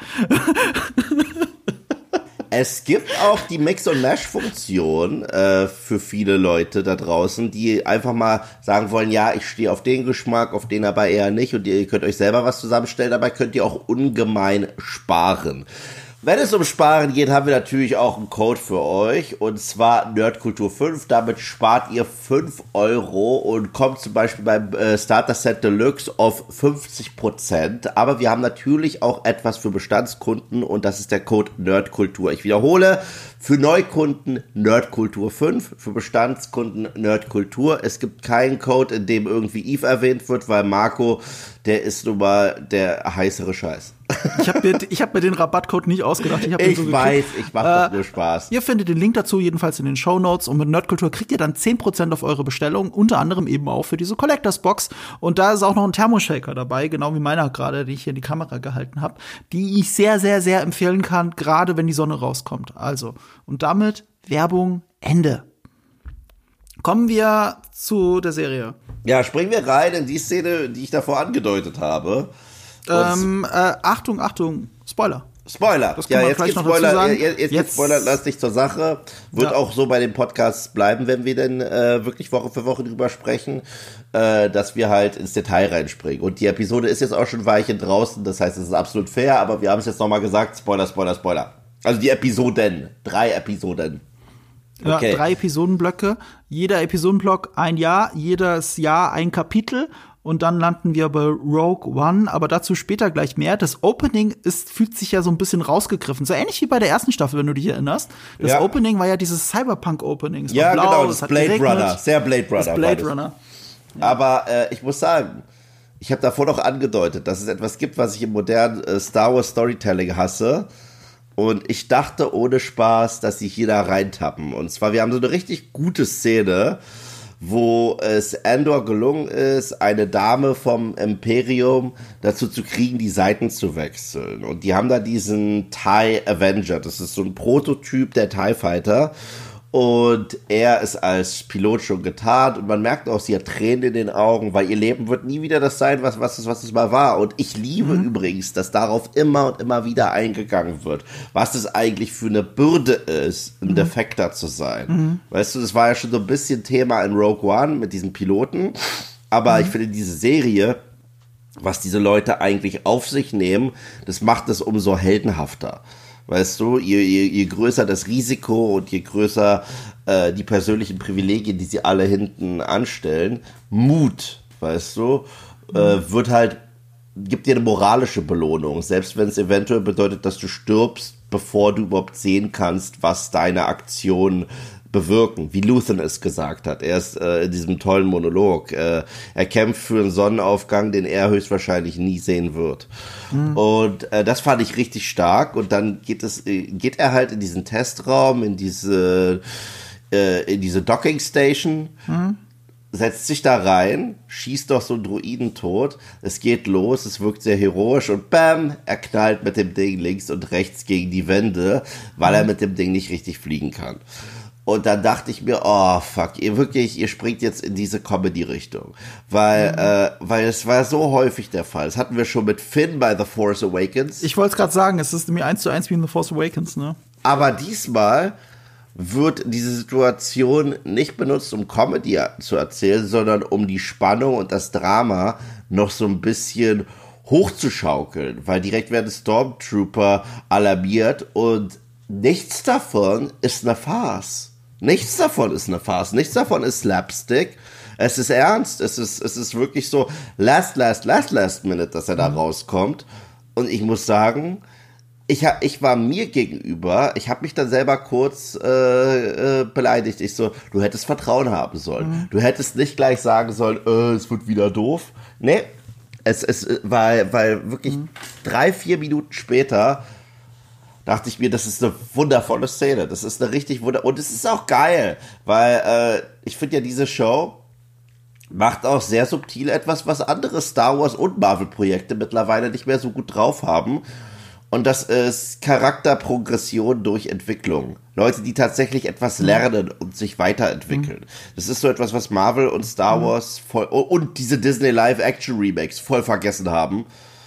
Es gibt auch die Mix-and-Match-Funktion für viele Leute da draußen, die einfach mal sagen wollen, ja, ich stehe auf den Geschmack, auf den aber eher nicht und ihr könnt euch selber was zusammenstellen, dabei könnt ihr auch ungemein sparen. Wenn es um Sparen geht, haben wir natürlich auch einen Code für euch, und zwar Nerdkultur5. Damit spart ihr 5 Euro und kommt zum Beispiel beim Starter Set Deluxe auf 50%. Aber wir haben natürlich auch etwas für Bestandskunden, und das ist der Code Nerdkultur. Ich wiederhole, für Neukunden Nerdkultur5, für Bestandskunden Nerdkultur. Es gibt keinen Code, in dem irgendwie Eve erwähnt wird, weil Marco, der ist nun mal der heißere Scheiß. Ich hab mir den Rabattcode nicht ausgedacht. Ich weiß, ich mach doch nur Spaß. Ihr findet den Link dazu jedenfalls in den Shownotes, und mit Nerdkultur kriegt ihr dann 10% auf eure Bestellung, unter anderem eben auch für diese Collectors Box. Und da ist auch noch ein Thermoshaker dabei, genau wie meiner gerade, die ich hier in die Kamera gehalten habe, die ich sehr, sehr, sehr empfehlen kann, gerade wenn die Sonne rauskommt. Also, und damit Werbung Ende. Kommen wir zu der Serie. Ja, springen wir rein in die Szene, die ich davor angedeutet habe. Achtung, Spoiler. Spoiler. Das kann man vielleicht noch dazu sagen. Jetzt Spoiler, lass dich zur Sache. Wird auch so bei den Podcasts bleiben, wenn wir denn wirklich Woche für Woche drüber sprechen, dass wir halt ins Detail reinspringen. Und die Episode ist jetzt auch schon ein Weilchen draußen, das heißt, es ist absolut fair, aber wir haben es jetzt nochmal gesagt, Spoiler. Also die Episoden, 3 Episoden. Okay. Ja, 3 Episodenblöcke, jeder Episodenblock ein Jahr, jedes Jahr ein Kapitel. Und dann landen wir bei Rogue One, aber dazu später gleich mehr. Das Opening fühlt sich ja so ein bisschen rausgegriffen. So ähnlich wie bei der ersten Staffel, wenn du dich erinnerst. Das Opening war ja dieses Cyberpunk-Opening. Ja, blau, genau, das Blade Runner. Sehr Blade Runner. Das Blade Runner. Ja. Aber ich muss sagen, ich habe davor noch angedeutet, dass es etwas gibt, was ich im modernen Star Wars Storytelling hasse. Und ich dachte ohne Spaß, dass sie hier da reintappen. Und zwar, wir haben so eine richtig gute Szene, wo es Andor gelungen ist, eine Dame vom Imperium dazu zu kriegen, die Seiten zu wechseln. Und die haben da diesen TIE Avenger. Das ist so ein Prototyp der TIE Fighter. Und er ist als Pilot schon getarnt und man merkt auch, sie hat Tränen in den Augen, weil ihr Leben wird nie wieder das sein, was es mal war. Und ich liebe übrigens, dass darauf immer und immer wieder eingegangen wird, was es eigentlich für eine Bürde ist, ein Defekter zu sein. Weißt du, das war ja schon so ein bisschen Thema in Rogue One mit diesen Piloten, aber ich finde diese Serie, was diese Leute eigentlich auf sich nehmen, das macht es umso heldenhafter. Weißt du, je größer das Risiko und je größer die persönlichen Privilegien, die sie alle hinten anstellen, Mut, weißt du, gibt dir eine moralische Belohnung, selbst wenn es eventuell bedeutet, dass du stirbst, bevor du überhaupt sehen kannst, was deine Aktionen bewirken, wie Luthen es gesagt hat. Er ist in diesem tollen Monolog. Er kämpft für einen Sonnenaufgang, den er höchstwahrscheinlich nie sehen wird. Und das fand ich richtig stark. Und dann geht er halt in diesen Testraum, in diese Docking Station, setzt sich da rein, schießt doch so einen Droiden tot. Es geht los, es wirkt sehr heroisch und bam, er knallt mit dem Ding links und rechts gegen die Wände, weil er mit dem Ding nicht richtig fliegen kann. Und dann dachte ich mir, oh fuck, ihr springt jetzt in diese Comedy-Richtung. Weil es war so häufig der Fall. Das hatten wir schon mit Finn bei The Force Awakens. Ich wollte es gerade sagen, es ist mir 1:1 wie in The Force Awakens, ne? Aber diesmal wird diese Situation nicht benutzt, um Comedy zu erzählen, sondern um die Spannung und das Drama noch so ein bisschen hochzuschaukeln. Weil direkt werden Stormtrooper alarmiert und nichts davon ist eine Farce. Nichts davon ist eine Farce. Nichts davon ist Slapstick. Es ist ernst. Es ist wirklich so last minute, dass er da rauskommt. Und ich muss sagen, ich war mir gegenüber, ich habe mich dann selber kurz beleidigt. Ich so, du hättest Vertrauen haben sollen. Du hättest nicht gleich sagen sollen, es wird wieder doof. Nee, weil wirklich 3-4 Minuten später dachte ich mir, das ist eine wundervolle Szene. Das ist eine richtig und es ist auch geil, weil ich finde ja, diese Show macht auch sehr subtil etwas, was andere Star Wars und Marvel-Projekte mittlerweile nicht mehr so gut drauf haben. Und das ist Charakterprogression durch Entwicklung. Leute, die tatsächlich etwas lernen und sich weiterentwickeln. Das ist so etwas, was Marvel und Star Wars und diese Disney Live-Action-Remakes voll vergessen haben.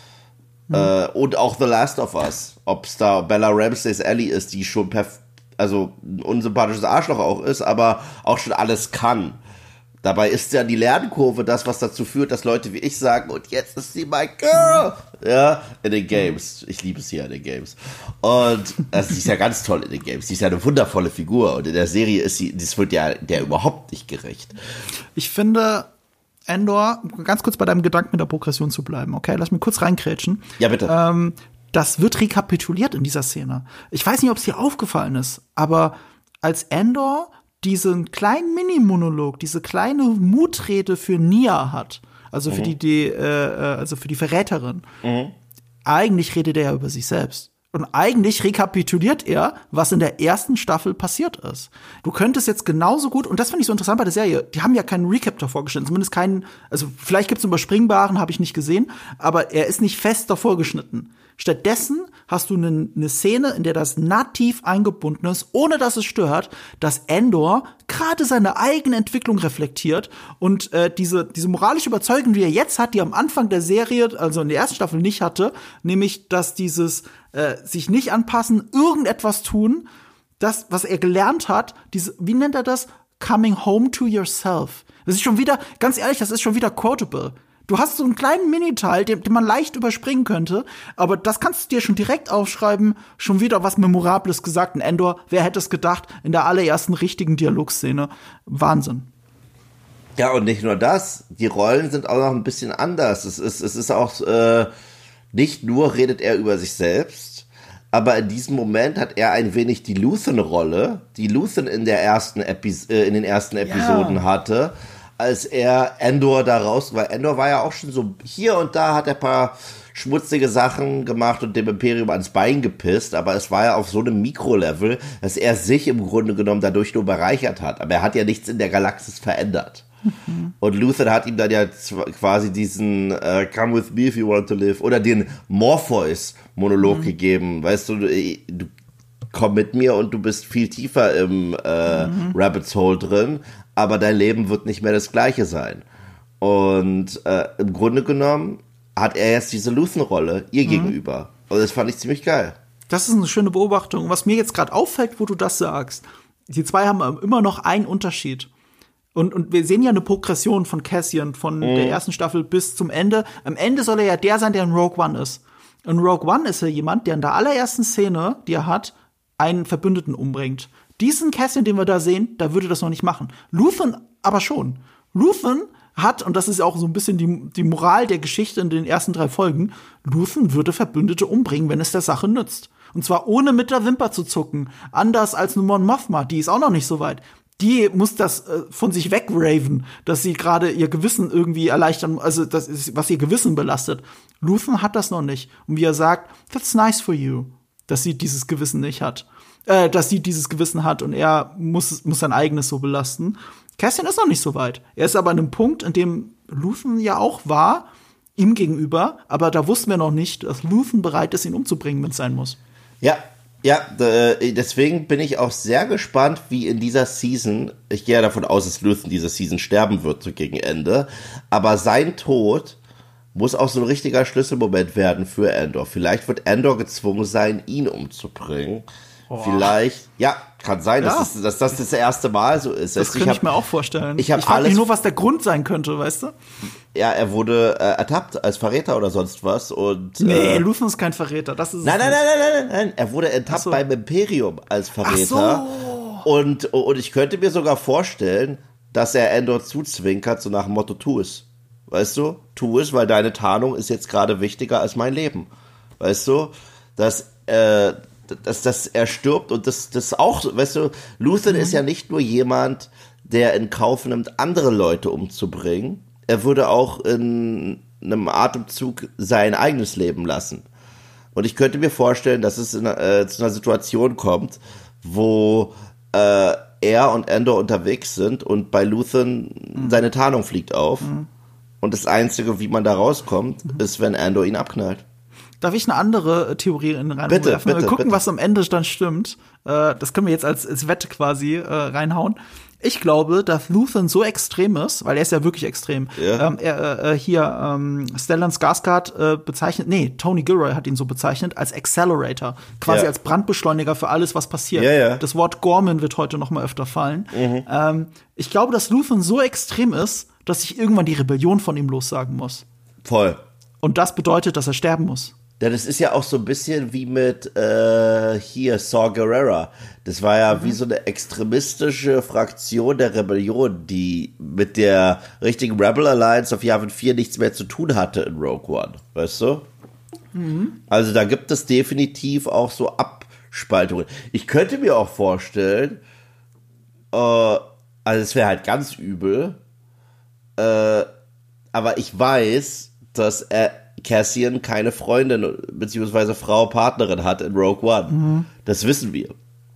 Und auch The Last of Us. Ob es da Bella Ramsey's Ellie ist, die schon ein unsympathisches Arschloch auch ist, aber auch schon alles kann. Dabei ist ja die Lernkurve das, was dazu führt, dass Leute wie ich sagen, und jetzt ist sie my girl. Ja, in den Games. Ich liebe sie ja in den Games. Und sie ist ja ganz toll in den Games. Sie ist ja eine wundervolle Figur. Und in der Serie das wird ja der überhaupt nicht gerecht. Ich finde, Andor, ganz kurz bei deinem Gedanken mit der Progression zu bleiben, okay? Lass mich kurz reinkrätschen. Ja, bitte. Das wird rekapituliert in dieser Szene. Ich weiß nicht, ob es dir aufgefallen ist, aber als Andor diesen kleinen Mini-Monolog, diese kleine Mutrede für Nia hat, also für die Verräterin, eigentlich redet er ja über sich selbst. Und eigentlich rekapituliert er, was in der ersten Staffel passiert ist. Du könntest jetzt genauso gut, und das finde ich so interessant bei der Serie, die haben ja keinen Recap davor geschnitten, zumindest keinen, also vielleicht gibt's einen überspringbaren, habe ich nicht gesehen, aber er ist nicht fest davor geschnitten. Stattdessen hast du eine Szene, in der das nativ eingebunden ist, ohne dass es stört, dass Andor gerade seine eigene Entwicklung reflektiert und diese moralische Überzeugung, die er jetzt hat, die am Anfang der Serie, also in der ersten Staffel nicht hatte, nämlich, dass dieses sich nicht anpassen, irgendetwas tun, das, was er gelernt hat, wie nennt er das? Coming home to yourself. Das ist schon wieder, ganz ehrlich, das ist schon wieder quotable. Du hast so einen kleinen Miniteil, den man leicht überspringen könnte, aber das kannst du dir schon direkt aufschreiben, schon wieder was Memorables gesagt in Andor. Wer hätte es gedacht, in der allerersten richtigen Dialogszene. Wahnsinn. Ja, und nicht nur das, die Rollen sind auch noch ein bisschen anders. Es ist auch, nicht nur redet er über sich selbst, aber in diesem Moment hat er ein wenig die Luthen-Rolle, die Luthen in den ersten Episoden hatte. als er Andor da raus, weil Andor war ja auch schon so, hier und da hat er ein paar schmutzige Sachen gemacht und dem Imperium ans Bein gepisst, aber es war ja auf so einem Mikrolevel, dass er sich im Grunde genommen dadurch nur bereichert hat. Aber er hat ja nichts in der Galaxis verändert. Und Luthen hat ihm dann ja quasi diesen Come with me if you want to live oder den Morpheus-Monolog gegeben. Weißt du, komm mit mir und du bist viel tiefer im Rabbit's Hole drin, aber dein Leben wird nicht mehr das gleiche sein. Und im Grunde genommen hat er jetzt diese Luthen-Rolle ihr gegenüber. Und das fand ich ziemlich geil. Das ist eine schöne Beobachtung. Was mir jetzt gerade auffällt, wo du das sagst, die zwei haben immer noch einen Unterschied. Und wir sehen ja eine Progression von Cassian von der ersten Staffel bis zum Ende. Am Ende soll er ja der sein, der in Rogue One ist. In Rogue One ist er jemand, der in der allerersten Szene, die er hat, einen Verbündeten umbringt. Diesen Cassian, den wir da sehen, da würde das noch nicht machen. Luthen aber schon. Luthen hat, und das ist auch so ein bisschen die Moral der Geschichte in den ersten 3 Folgen, Luthen würde Verbündete umbringen, wenn es der Sache nützt. Und zwar ohne mit der Wimper zu zucken. Anders als Mon Mothma, die ist auch noch nicht so weit. Die muss das von sich wegraven, dass sie gerade ihr Gewissen irgendwie erleichtern, also das ist, was ihr Gewissen belastet. Luthen hat das noch nicht. Und wie er sagt, that's nice for you, dass sie dieses Gewissen nicht hat. Dass sie dieses Gewissen hat und er muss sein eigenes so belasten. Cassian ist noch nicht so weit. Er ist aber an einem Punkt, in dem Luthen ja auch war, ihm gegenüber, aber da wussten wir noch nicht, dass Luthen bereit ist, ihn umzubringen, wenn es sein muss. Ja, deswegen bin ich auch sehr gespannt, wie in dieser Season, ich gehe ja davon aus, dass Luthen diese Season sterben wird, so gegen Ende, aber sein Tod muss auch so ein richtiger Schlüsselmoment werden für Andor. Vielleicht wird Andor gezwungen sein, ihn umzubringen. Vielleicht, ja, kann sein, Ja. dass das erste Mal so ist. Das könnte ich mir auch vorstellen. Ich hab frage mich alles- nur, was der Grund sein könnte, weißt du? Ja, er wurde ertappt als Verräter oder sonst was und Nee, Luthen ist kein Verräter. Das ist es Nein. Er wurde ertappt Ach so. beim Imperium als Verräter. Ach so. Und ich könnte mir sogar vorstellen, dass er Andor zuzwinkert, so nach dem Motto, tu es. Weißt du? Tu es, weil deine Tarnung ist jetzt gerade wichtiger als mein Leben. Weißt du? Dass er stirbt und das auch, weißt du, Luthen ist ja nicht nur jemand, der in Kauf nimmt, andere Leute umzubringen. Er würde auch in einem Atemzug sein eigenes Leben lassen. Und ich könnte mir vorstellen, dass es zu einer Situation kommt, wo er und Andor unterwegs sind und bei Luthen seine Tarnung fliegt auf. Und das Einzige, wie man da rauskommt, ist, wenn Andor ihn abknallt. Darf ich eine andere Theorie reinwerfen? Bitte, Mal gucken, bitte. was am Ende dann stimmt. Das können wir jetzt als Wette quasi reinhauen. Ich glaube, dass Luthen so extrem ist, weil er ist ja wirklich extrem. Ja. Stellan Skarsgård bezeichnet, Tony Gilroy hat ihn so bezeichnet, als Accelerator. Quasi Ja. als Brandbeschleuniger für alles, was passiert. Ja. Das Wort Gorman wird heute noch mal öfter fallen. Ich glaube, dass Luthen so extrem ist, dass ich irgendwann die Rebellion von ihm lossagen muss. Voll. Und das bedeutet, dass er sterben muss. Ja, das ist ja auch so ein bisschen wie mit Saw Gerrera. Das war ja wie so eine extremistische Fraktion der Rebellion, die mit der richtigen Rebel Alliance auf Yavin 4 nichts mehr zu tun hatte in Rogue One. Weißt du? Also da gibt es definitiv auch so Abspaltungen. Ich könnte mir auch vorstellen, also es wäre halt ganz übel, aber ich weiß, dass Cassian keine Freundin bzw. Frau, Partnerin hat in Rogue One. Das wissen wir.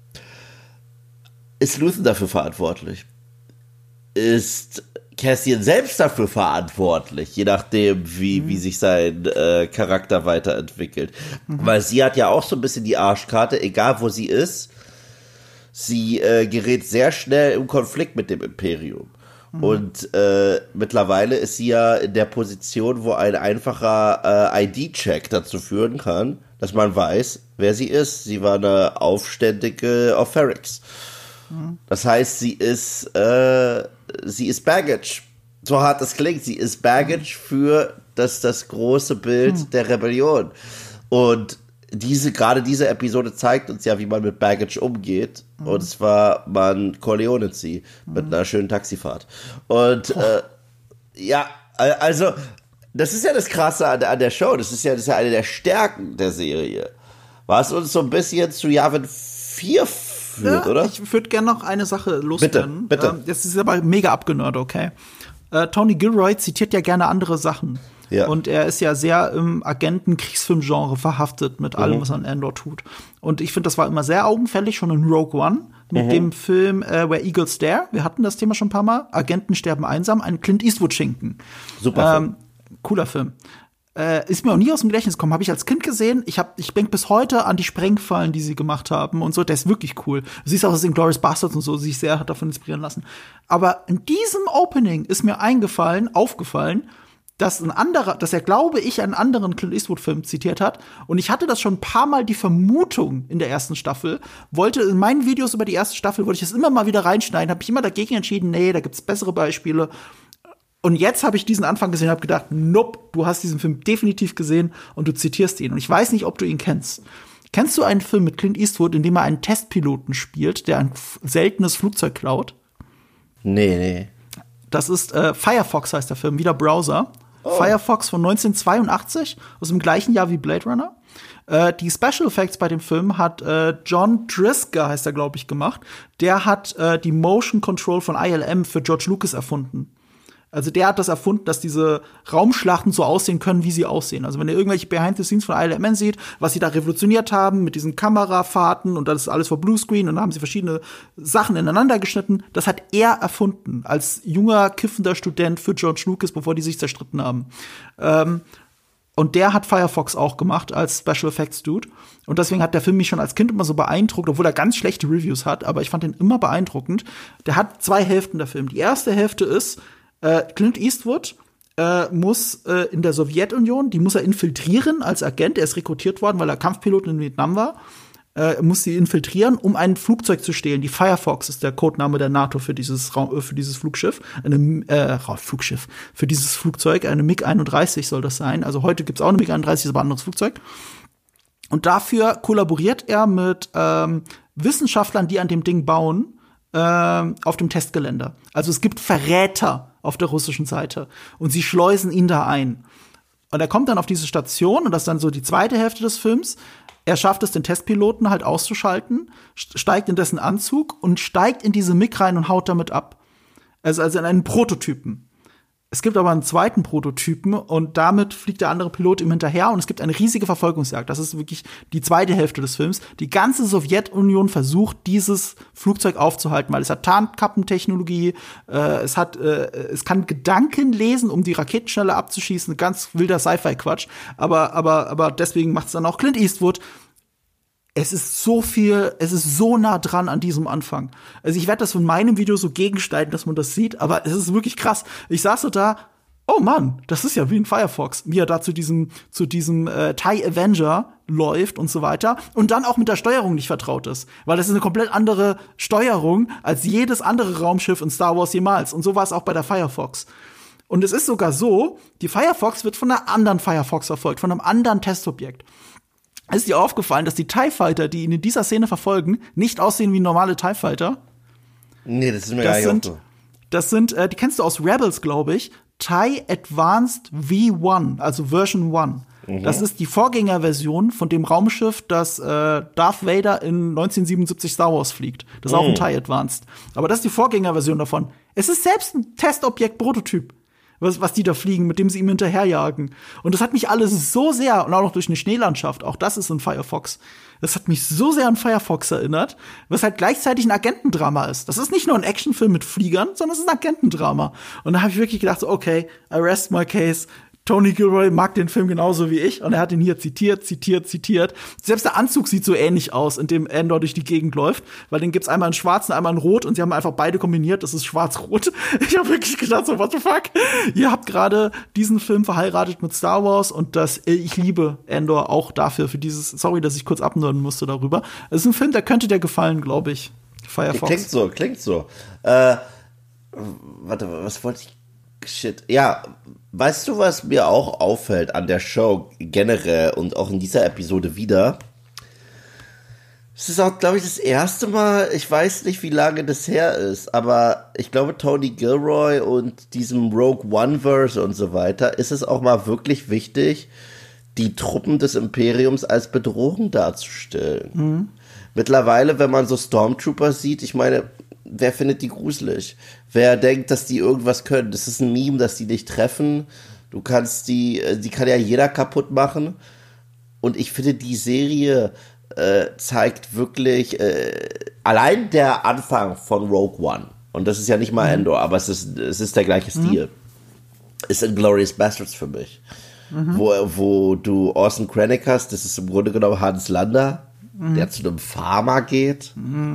Ist Luthen dafür verantwortlich? Ist Cassian selbst dafür verantwortlich, je nachdem, wie sich sein Charakter weiterentwickelt? Weil sie hat ja auch so ein bisschen die Arschkarte, egal wo sie ist. Sie gerät sehr schnell im Konflikt mit dem Imperium. Und mittlerweile ist sie ja in der Position, wo ein einfacher ID-Check dazu führen kann, dass man weiß, wer sie ist. Sie war eine Aufständige auf Ferrix. Das heißt, sie ist Baggage. So hart das klingt, sie ist Baggage für das große Bild der Rebellion. Und gerade diese Episode zeigt uns ja, wie man mit Baggage umgeht. Und zwar, man Corleone sie mit einer schönen Taxifahrt. Und ja, also, das ist ja das Krasse an der Show. Das ist ja eine der Stärken der Serie. Was uns so ein bisschen zu Yavin 4 führt, oder? Ich würde gerne noch eine Sache loswerden. Bitte. Das ist aber mega abgenördet, okay? Tony Gilroy zitiert ja gerne andere Sachen. Ja. Und er ist ja sehr im Agenten-Kriegsfilm-Genre verhaftet mit allem, was er an Andor tut. Und ich finde, das war immer sehr augenfällig, schon in Rogue One, mit dem Film Where Eagles Dare. Wir hatten das Thema schon ein paar Mal. Agenten sterben einsam, ein Clint Eastwood-Schinken. Super Film. Cooler Film. Ist mir auch nie aus dem Gedächtnis gekommen. Habe ich als Kind gesehen. Ich denke bis heute an die Sprengfallen, die sie gemacht haben und so. Der ist wirklich cool. Du siehst auch, dass Inglourious Basterds und so sich sehr hat davon inspirieren lassen. Aber in diesem Opening ist mir aufgefallen, dass er, glaube ich, einen anderen Clint Eastwood-Film zitiert hat. Und ich hatte das schon ein paar Mal die Vermutung in der ersten Staffel. In meinen Videos über die erste Staffel wollte ich das immer mal wieder reinschneiden. Habe ich immer dagegen entschieden, nee, da gibt's bessere Beispiele. Und jetzt habe ich diesen Anfang gesehen und habe gedacht, nope, du hast diesen Film definitiv gesehen und du zitierst ihn. Und ich weiß nicht, ob du ihn kennst. Kennst du einen Film mit Clint Eastwood, in dem er einen Testpiloten spielt, der ein seltenes Flugzeug klaut? Nee. Das ist Firefox heißt der Film, wieder Browser. Oh. Firefox von 1982, aus dem gleichen Jahr wie Blade Runner. Die Special Effects bei dem Film hat John Driscoll, heißt er, glaube ich, gemacht. Der hat die Motion Control von ILM für George Lucas erfunden. Also der hat das erfunden, dass diese Raumschlachten so aussehen können, wie sie aussehen. Also wenn ihr irgendwelche Behind-the-Scenes von ILM sieht, was sie da revolutioniert haben mit diesen Kamerafahrten und das ist alles vor Bluescreen und dann haben sie verschiedene Sachen ineinander geschnitten, das hat er erfunden als junger, kiffender Student für George Lucas, bevor die sich zerstritten haben. Und der hat Firefox auch gemacht als Special Effects Dude. Und deswegen hat der Film mich schon als Kind immer so beeindruckt, obwohl er ganz schlechte Reviews hat, aber ich fand den immer beeindruckend. Der hat 2 Hälften, der Film. Die erste Hälfte ist, Clint Eastwood muss in der Sowjetunion, die muss er infiltrieren als Agent. Er ist rekrutiert worden, weil er Kampfpilot in Vietnam war. Muss sie infiltrieren, um ein Flugzeug zu stehlen. Die Firefox ist der Codename der NATO für dieses Flugschiff. Flugschiff. Für dieses Flugzeug. Eine MiG-31 soll das sein. Also heute gibt's auch eine MiG-31, ist aber ein anderes Flugzeug. Und dafür kollaboriert er mit Wissenschaftlern, die an dem Ding bauen, auf dem Testgelände. Also es gibt Verräter auf der russischen Seite. Und sie schleusen ihn da ein. Und er kommt dann auf diese Station, und das ist dann so die zweite Hälfte des Films. Er schafft es, den Testpiloten halt auszuschalten, steigt in dessen Anzug und steigt in diese MiG rein und haut damit ab. Also in einen Prototypen. Es gibt aber einen zweiten Prototypen und damit fliegt der andere Pilot ihm hinterher und es gibt eine riesige Verfolgungsjagd. Das ist wirklich die zweite Hälfte des Films. Die ganze Sowjetunion versucht, dieses Flugzeug aufzuhalten, weil es hat Tarnkappentechnologie, es kann Gedanken lesen, um die Raketen schneller abzuschießen. Ganz wilder Sci-Fi-Quatsch. Aber deswegen macht es dann auch Clint Eastwood. Es ist so nah dran an diesem Anfang. Also ich werde das von meinem Video so gegenschneiden, dass man das sieht, aber es ist wirklich krass. Ich saß so da, oh Mann, das ist ja wie ein Firefox, wie er da zu diesem TIE Avenger läuft und so weiter und dann auch mit der Steuerung nicht vertraut ist, weil das ist eine komplett andere Steuerung als jedes andere Raumschiff in Star Wars jemals und so war es auch bei der Firefox. Und es ist sogar so, die Firefox wird von einer anderen Firefox verfolgt, von einem anderen Testobjekt. Ist dir aufgefallen, dass die TIE Fighter, die ihn in dieser Szene verfolgen, nicht aussehen wie normale TIE Fighter? Nee, das ist mir gar nicht aufgefallen. Das sind, die kennst du aus Rebels, glaube ich, TIE Advanced V1, also Version 1. Das ist die Vorgängerversion von dem Raumschiff, das Darth Vader in 1977 Star Wars fliegt. Das ist auch ein TIE Advanced. Aber das ist die Vorgängerversion davon. Es ist selbst ein Testobjekt-Prototyp. Was die da fliegen, mit dem sie ihm hinterherjagen. Und das hat mich alles so sehr, und auch noch durch eine Schneelandschaft, auch das ist ein Firefox, das hat mich so sehr an Firefox erinnert, was halt gleichzeitig ein Agentendrama ist. Das ist nicht nur ein Actionfilm mit Fliegern, sondern es ist ein Agentendrama. Und da habe ich wirklich gedacht, so, okay, I rest my case. Tony Gilroy mag den Film genauso wie ich und er hat ihn hier zitiert. Selbst der Anzug sieht so ähnlich aus, in dem Andor durch die Gegend läuft, weil den gibt's einmal in schwarz und einmal in rot und sie haben einfach beide kombiniert, das ist schwarz-rot. Ich habe wirklich gedacht, so what the fuck? Ihr habt gerade diesen Film verheiratet mit Star Wars und ich liebe Andor auch dafür, für dieses, sorry, dass ich kurz abnörden musste darüber. Es ist ein Film, der könnte dir gefallen, glaube ich. Firefox. Klingt so. Warte, was wollte ich? Shit. Ja, weißt du, was mir auch auffällt an der Show generell und auch in dieser Episode wieder? Es ist auch, glaube ich, das erste Mal, ich weiß nicht, wie lange das her ist, aber ich glaube, Tony Gilroy und diesem Rogue One-Verse und so weiter, ist es auch mal wirklich wichtig, die Truppen des Imperiums als Bedrohung darzustellen. Mittlerweile, wenn man so Stormtrooper sieht, ich meine, wer findet die gruselig? Wer denkt, dass die irgendwas können? Das ist ein Meme, dass die dich treffen. Du kannst die kann ja jeder kaputt machen. Und ich finde, die Serie zeigt wirklich, allein der Anfang von Rogue One, und das ist ja nicht mal Endor, aber es ist der gleiche Stil, ist Inglourious Basterds für mich. Wo du Orson Krennic hast, das ist im Grunde genommen Hans Landa, der zu einem Farmer geht.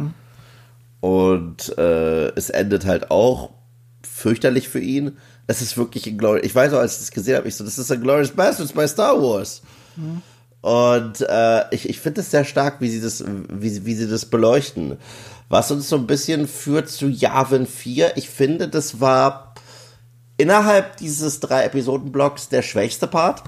Und es endet halt auch fürchterlich für ihn. Es ist wirklich Inglourious. Ich weiß auch, als ich das gesehen habe, das ist Inglourious Basterds bei Star Wars. Und ich finde es sehr stark, wie sie das beleuchten. Was uns so ein bisschen führt zu Yavin 4. Ich finde, das war innerhalb dieses 3-Episoden-Blocks der schwächste Part.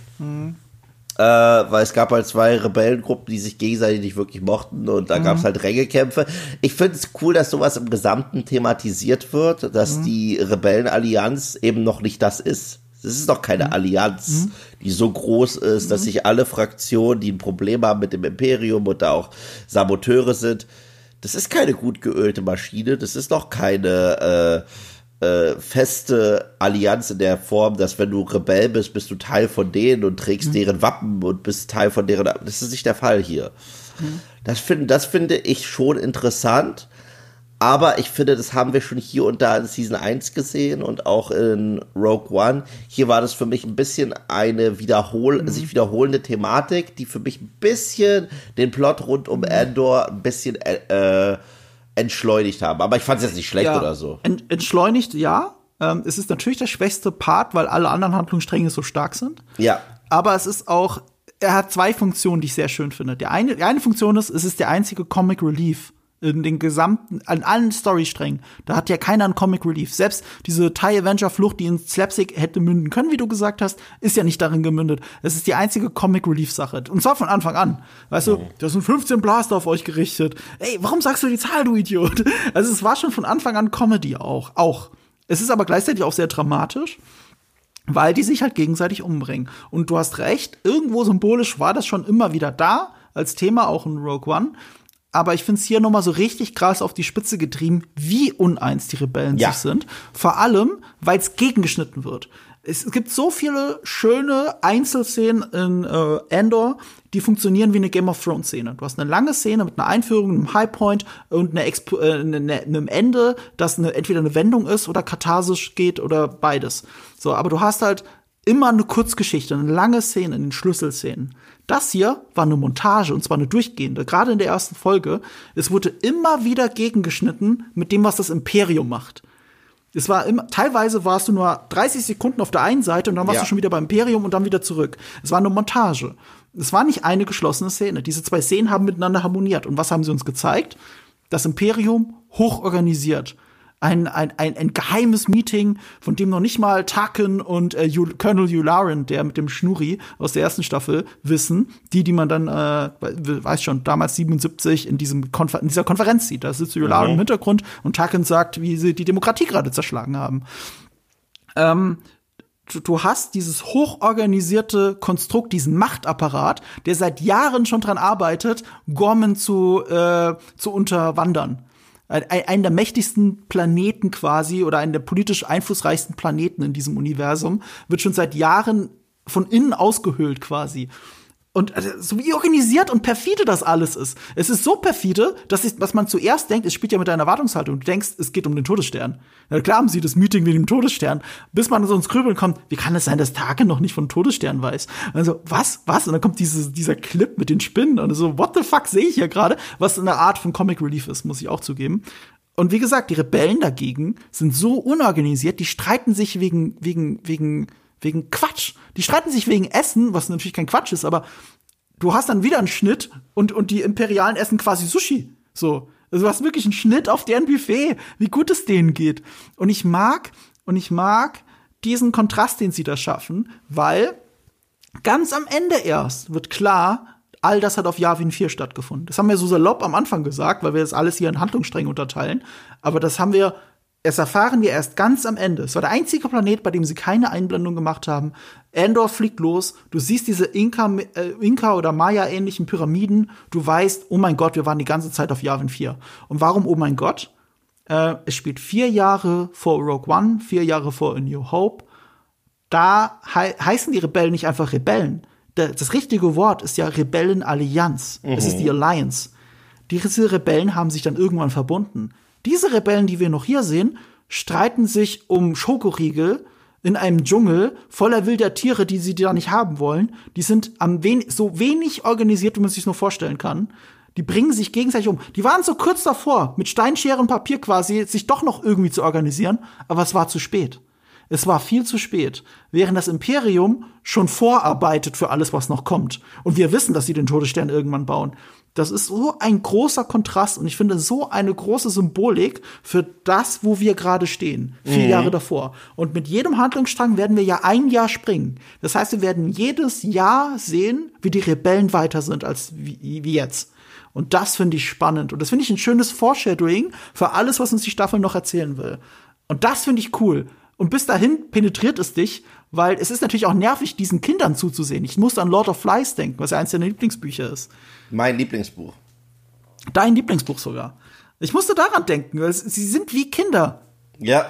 Weil es gab halt 2 Rebellengruppen, die sich gegenseitig nicht wirklich mochten, und da gab es halt Rängekämpfe. Ich finde es cool, dass sowas im Gesamten thematisiert wird, dass die Rebellenallianz eben noch nicht das ist. Es ist doch keine Allianz, die so groß ist, dass sich alle Fraktionen, die ein Problem haben mit dem Imperium und da auch Saboteure sind, das ist keine gut geölte Maschine, das ist doch keine feste Allianz in der Form, dass wenn du Rebell bist, bist du Teil von denen und trägst deren Wappen und bist Teil von deren. Das ist nicht der Fall hier. Das finde ich schon interessant, aber ich finde, das haben wir schon hier und da in Season 1 gesehen und auch in Rogue One. Hier war das für mich ein bisschen eine sich wiederholende Thematik, die für mich ein bisschen den Plot rund um Andor ein bisschen entschleunigt haben. Aber ich fand es jetzt nicht schlecht oder so. Entschleunigt, ja. Es ist natürlich der schwächste Part, weil alle anderen Handlungsstränge so stark sind. Ja. Aber es ist auch, er hat 2 Funktionen, die ich sehr schön finde. Die eine Funktion ist, es ist der einzige Comic Relief in den gesamten, an allen Storysträngen. Da hat ja keiner einen Comic Relief. Selbst diese TIE Avenger Flucht, die in Slapstick hätte münden können, wie du gesagt hast, ist ja nicht darin gemündet. Es ist die einzige Comic Relief Sache. Und zwar von Anfang an. Weißt du, da sind 15 Blaster auf euch gerichtet. Ey, warum sagst du die Zahl, du Idiot? Also es war schon von Anfang an Comedy auch. Es ist aber gleichzeitig auch sehr dramatisch, weil die sich halt gegenseitig umbringen. Und du hast recht, irgendwo symbolisch war das schon immer wieder da, als Thema auch in Rogue One. Aber ich finde es hier nochmal so richtig krass auf die Spitze getrieben, wie uneins die Rebellen sich sind. Vor allem, weil es gegengeschnitten wird. Es gibt so viele schöne Einzelszenen in Andor, die funktionieren wie eine Game of Thrones Szene. Du hast eine lange Szene mit einer Einführung, einem Highpoint und einem Ende, das entweder eine Wendung ist oder katharsisch geht oder beides. So, aber du hast halt immer eine Kurzgeschichte, eine lange Szene in den Schlüsselszenen. Das hier war eine Montage, und zwar eine durchgehende, gerade in der ersten Folge. Es wurde immer wieder gegengeschnitten mit dem, was das Imperium macht. Es war teilweise warst du nur 30 Sekunden auf der einen Seite und dann warst du schon wieder beim Imperium und dann wieder zurück. Es war eine Montage. Es war nicht eine geschlossene Szene. Diese 2 Szenen haben miteinander harmoniert. Und was haben sie uns gezeigt? Das Imperium hochorganisiert. Ein geheimes Meeting, von dem noch nicht mal Tarkin und Colonel Yularen, der mit dem Schnurri aus der ersten Staffel, wissen, die man dann, weiß schon, damals 77 in dieser Konferenz sieht. Da sitzt Yularen im Hintergrund und Tarkin sagt, wie sie die Demokratie gerade zerschlagen haben. Du hast dieses hochorganisierte Konstrukt, diesen Machtapparat, der seit Jahren schon dran arbeitet, Gorman zu unterwandern. Einen der mächtigsten Planeten quasi oder einen der politisch einflussreichsten Planeten in diesem Universum wird schon seit Jahren von innen ausgehöhlt quasi. Und so wie organisiert und perfide das alles ist. Es ist so perfide, dass man zuerst denkt, es spielt ja mit deiner Erwartungshaltung. Du denkst, es geht um den Todesstern. Na klar haben sie das Meeting wegen dem Todesstern. Bis man so ins Grübeln kommt, wie kann es sein, dass Tarkin noch nicht von Todesstern weiß? Also, was? Und dann kommt dieser Clip mit den Spinnen und so, what the fuck sehe ich hier gerade? Was eine Art von Comic Relief ist, muss ich auch zugeben. Und wie gesagt, die Rebellen dagegen sind so unorganisiert, die streiten sich wegen Quatsch. Die streiten sich wegen Essen, was natürlich kein Quatsch ist, aber du hast dann wieder einen Schnitt und die Imperialen essen quasi Sushi. So. Also du hast wirklich einen Schnitt auf deren Buffet, wie gut es denen geht. Und ich mag diesen Kontrast, den sie da schaffen, weil ganz am Ende erst wird klar, all das hat auf Yavin 4 stattgefunden. Das haben wir so salopp am Anfang gesagt, weil wir das alles hier in Handlungsstränge unterteilen. Aber das erfahren wir erst ganz am Ende. Es war der einzige Planet, bei dem sie keine Einblendung gemacht haben. Andor fliegt los. Du siehst diese Inka- oder Maya-ähnlichen Pyramiden. Du weißt, oh mein Gott, wir waren die ganze Zeit auf Yavin 4. Und warum, oh mein Gott? Es spielt 4 Jahre vor Rogue One, 4 Jahre vor A New Hope. Da heißen die Rebellen nicht einfach Rebellen. Das richtige Wort ist ja Rebellenallianz. Es ist die Alliance. Diese Rebellen haben sich dann irgendwann verbunden. Diese Rebellen, die wir noch hier sehen, streiten sich um Schokoriegel in einem Dschungel voller wilder Tiere, die sie da nicht haben wollen. Die sind so wenig organisiert, wie man sich nur vorstellen kann. Die bringen sich gegenseitig um. Die waren so kurz davor, mit Steinschere und Papier quasi, sich doch noch irgendwie zu organisieren. Aber es war zu spät. Es war viel zu spät, während das Imperium schon vorarbeitet für alles, was noch kommt. Und wir wissen, dass sie den Todesstern irgendwann bauen. Das ist so ein großer Kontrast und ich finde so eine große Symbolik für das, wo wir gerade stehen, 4 Jahre davor. Und mit jedem Handlungsstrang werden wir ja ein Jahr springen. Das heißt, wir werden jedes Jahr sehen, wie die Rebellen weiter sind als wie jetzt. Und das finde ich spannend. Und das finde ich ein schönes Foreshadowing für alles, was uns die Staffel noch erzählen will. Und das finde ich cool. Und bis dahin penetriert es dich, weil es ist natürlich auch nervig, diesen Kindern zuzusehen. Ich musste an Lord of Flies denken, was ja eins deiner Lieblingsbücher ist. Mein Lieblingsbuch. Dein Lieblingsbuch sogar. Ich musste daran denken, weil sie sind wie Kinder. Ja.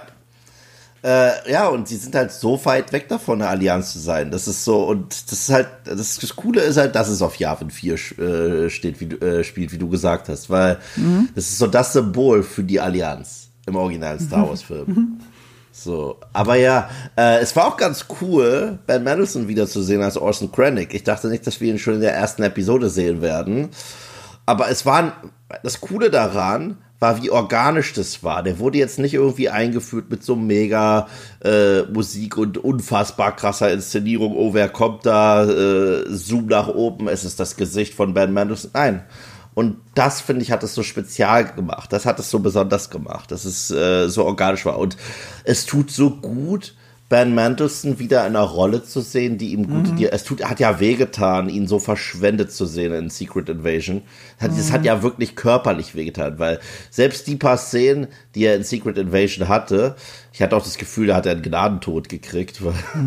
Ja, und sie sind halt so weit weg davon, eine Allianz zu sein. Das ist so, und das ist halt, das Coole ist halt, dass es auf Yavin 4 spielt, wie du gesagt hast, weil das ist so das Symbol für die Allianz im originalen Star Wars-Film. So, aber ja, es war auch ganz cool, Ben Mendelsohn wiederzusehen als Orson Krennic. Ich dachte nicht, dass wir ihn schon in der ersten Episode sehen werden. Aber das Coole daran war, wie organisch das war. Der wurde jetzt nicht irgendwie eingeführt mit so mega Musik und unfassbar krasser Inszenierung. Oh, wer kommt da? Zoom nach oben, es ist das Gesicht von Ben Mendelsohn. Nein. Und das, finde ich, hat es so spezial gemacht. Das hat es so besonders gemacht, dass es so organisch war. Und es tut so gut, Ben Mendelsohn wieder in einer Rolle zu sehen, die ihm gut hat ja wehgetan, ihn so verschwendet zu sehen in Secret Invasion. Das hat ja wirklich körperlich wehgetan, weil selbst die paar Szenen, die er in Secret Invasion hatte, ich hatte auch das Gefühl, da hat er einen Gnadentod gekriegt,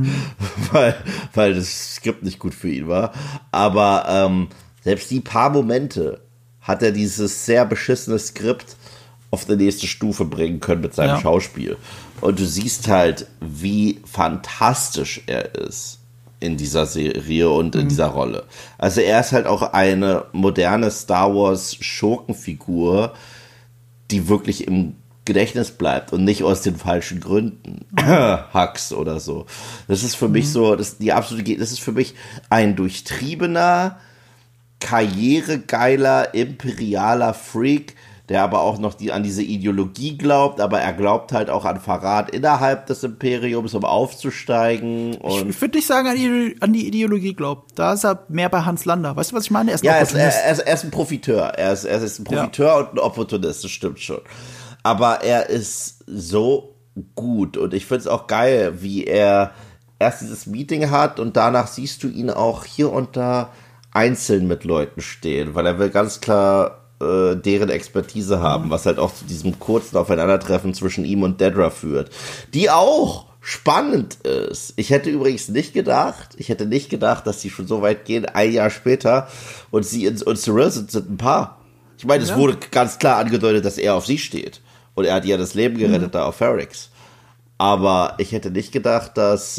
weil das Skript nicht gut für ihn war. Aber selbst die paar Momente hat er dieses sehr beschissene Skript auf die nächste Stufe bringen können mit seinem Schauspiel. Und du siehst halt, wie fantastisch er ist in dieser Serie und in dieser Rolle. Also er ist halt auch eine moderne Star Wars Schurkenfigur, die wirklich im Gedächtnis bleibt und nicht aus den falschen Gründen. Hux oder so. Das ist für mich so, das ist für mich ein durchtriebener, karrieregeiler, imperialer Freak, der aber auch noch an diese Ideologie glaubt, aber er glaubt halt auch an Verrat innerhalb des Imperiums, um aufzusteigen. Und ich würde nicht sagen, an die Ideologie glaubt. Da ist er mehr bei Hans Lander. Weißt du, was ich meine? Er ist ein Profiteur. Er ist ein Profiteur und ein Opportunist, das stimmt schon. Aber er ist so gut und ich finde es auch geil, wie er erst dieses Meeting hat und danach siehst du ihn auch hier und da einzeln mit Leuten stehen, weil er will ganz klar deren Expertise haben, was halt auch zu diesem kurzen Aufeinandertreffen zwischen ihm und Dedra führt, die auch spannend ist. Ich hätte nicht gedacht, dass sie schon so weit gehen, ein Jahr später, und sie und Cyril sind ein Paar. Ich meine, es wurde ganz klar angedeutet, dass er auf sie steht. Und er hat ihr das Leben gerettet da auf Ferrix. Aber ich hätte nicht gedacht, dass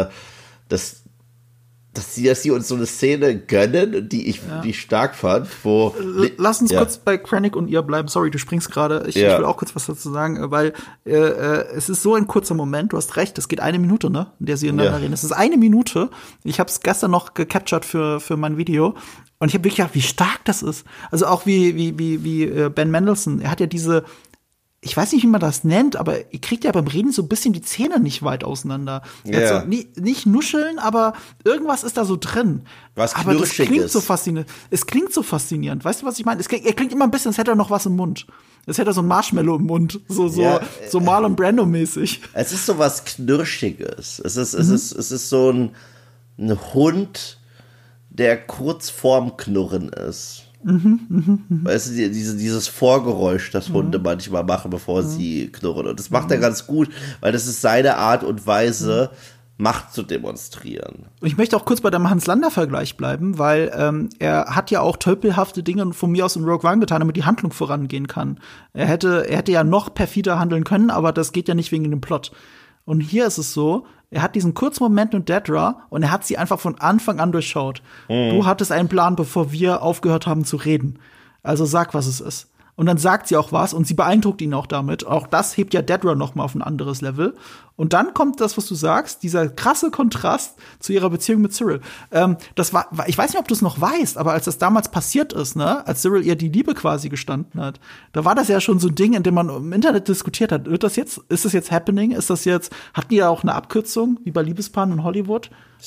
sie uns so eine Szene gönnen, die ich stark fand, wo... Lass uns kurz bei Krennic und ihr bleiben. Sorry, du springst gerade. Ich will auch kurz was dazu sagen, weil es ist so ein kurzer Moment. Du hast recht, es geht 1 Minute, ne, in der sie ineinander reden. Es ist 1 Minute. Ich habe es gestern noch gecaptured für mein Video. Und ich habe wirklich gedacht, wie stark das ist. Also auch wie Ben Mendelsohn. Er hat ja diese... Ich weiß nicht, wie man das nennt, aber ihr kriegt ja beim Reden so ein bisschen die Zähne nicht weit auseinander. Ja. Also, nicht nuscheln, aber irgendwas ist da so drin. Was aber das klingt ist. so faszinierend. Es klingt so faszinierend. Weißt du, was ich meine? Er klingt immer ein bisschen, als hätte er noch was im Mund. Als hätte er so ein Marshmallow im Mund. So Marlon Brando-mäßig. Es ist so was Knirschiges. Es ist so ein Hund, der kurz vorm Knurren ist. Weißt du, dieses Vorgeräusch, das Hunde manchmal machen, bevor sie knurren. Und das macht er ganz gut, weil das ist seine Art und Weise, Macht zu demonstrieren. Ich möchte auch kurz bei deinem Hans-Lander-Vergleich bleiben, weil er hat ja auch tölpelhafte Dinge von mir aus in Rogue One getan, damit die Handlung vorangehen kann. Er hätte ja noch perfider handeln können, aber das geht ja nicht wegen dem Plot. Und hier ist es so, er hat diesen kurzen Moment mit Dedra und er hat sie einfach von Anfang an durchschaut. Du hattest einen Plan, bevor wir aufgehört haben zu reden. Also sag, was es ist. Und dann sagt sie auch was und sie beeindruckt ihn auch damit. Auch das hebt ja Dedra noch mal auf ein anderes Level. Und dann kommt das, was du sagst, dieser krasse Kontrast zu ihrer Beziehung mit Cyril. Das war, ich weiß nicht, ob du es noch weißt, aber als das damals passiert ist, ne, als Cyril ihr die Liebe quasi gestanden hat, da war das ja schon so ein Ding, in dem man im Internet diskutiert hat. Ist das jetzt happening? Hatten die ja auch eine Abkürzung, wie bei Liebespaaren in Hollywood?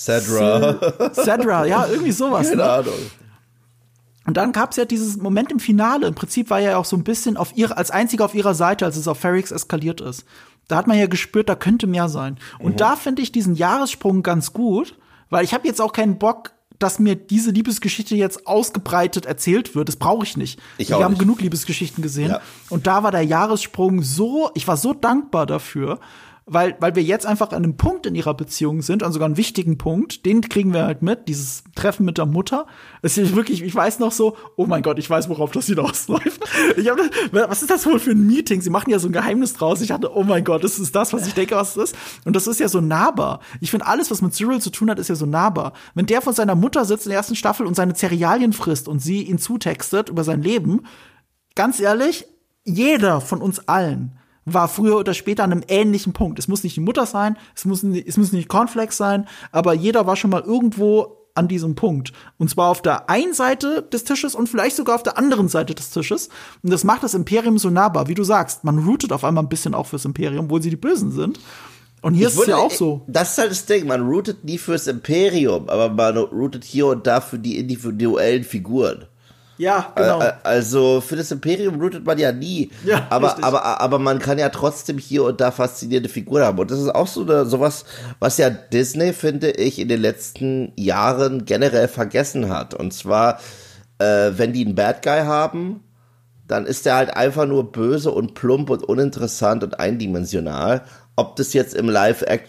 Cedra, ja, irgendwie sowas. Keine Ahnung. Und dann gab's ja dieses Moment im Finale. Im Prinzip war er ja auch so ein bisschen als einziger auf ihrer Seite, als es auf Ferrix eskaliert ist. Da hat man ja gespürt, da könnte mehr sein. Und da finde ich diesen Jahressprung ganz gut, weil ich habe jetzt auch keinen Bock, dass mir diese Liebesgeschichte jetzt ausgebreitet erzählt wird. Das brauche ich nicht. Wir haben genug Liebesgeschichten gesehen. Ja. Und da war der Jahressprung ich war so dankbar dafür, weil wir jetzt einfach an einem Punkt in ihrer Beziehung sind, an sogar einen wichtigen Punkt, den kriegen wir halt mit, dieses Treffen mit der Mutter. Es ist wirklich, ich weiß noch so, oh mein Gott, ich weiß, worauf das hinausläuft. Was ist das wohl für ein Meeting? Sie machen ja so ein Geheimnis draus. Ich dachte, oh mein Gott, das ist das, was ich denke, was es ist. Und das ist ja so nahbar. Ich finde, alles, was mit Cyril zu tun hat, ist ja so nahbar. Wenn der von seiner Mutter sitzt in der ersten Staffel und seine Cerealien frisst und sie ihn zutextet über sein Leben, ganz ehrlich, jeder von uns allen war früher oder später an einem ähnlichen Punkt. Es muss nicht die Mutter sein, es müssen nicht Cornflakes sein, aber jeder war schon mal irgendwo an diesem Punkt. Und zwar auf der einen Seite des Tisches und vielleicht sogar auf der anderen Seite des Tisches. Und das macht das Imperium so nahbar. Wie du sagst, man rootet auf einmal ein bisschen auch fürs Imperium, obwohl sie die Bösen sind. Und hier ist es ja auch so. Das ist halt das Ding, man rootet nie fürs Imperium, aber man rootet hier und da für die individuellen Figuren. Ja, genau. Also für das Imperium rootet man ja nie, ja, aber man kann ja trotzdem hier und da faszinierende Figuren haben. Und das ist auch sowas, was ja Disney, finde ich, in den letzten Jahren generell vergessen hat. Und zwar, wenn die einen Bad Guy haben, dann ist der halt einfach nur böse und plump und uninteressant und eindimensional. Ob das jetzt im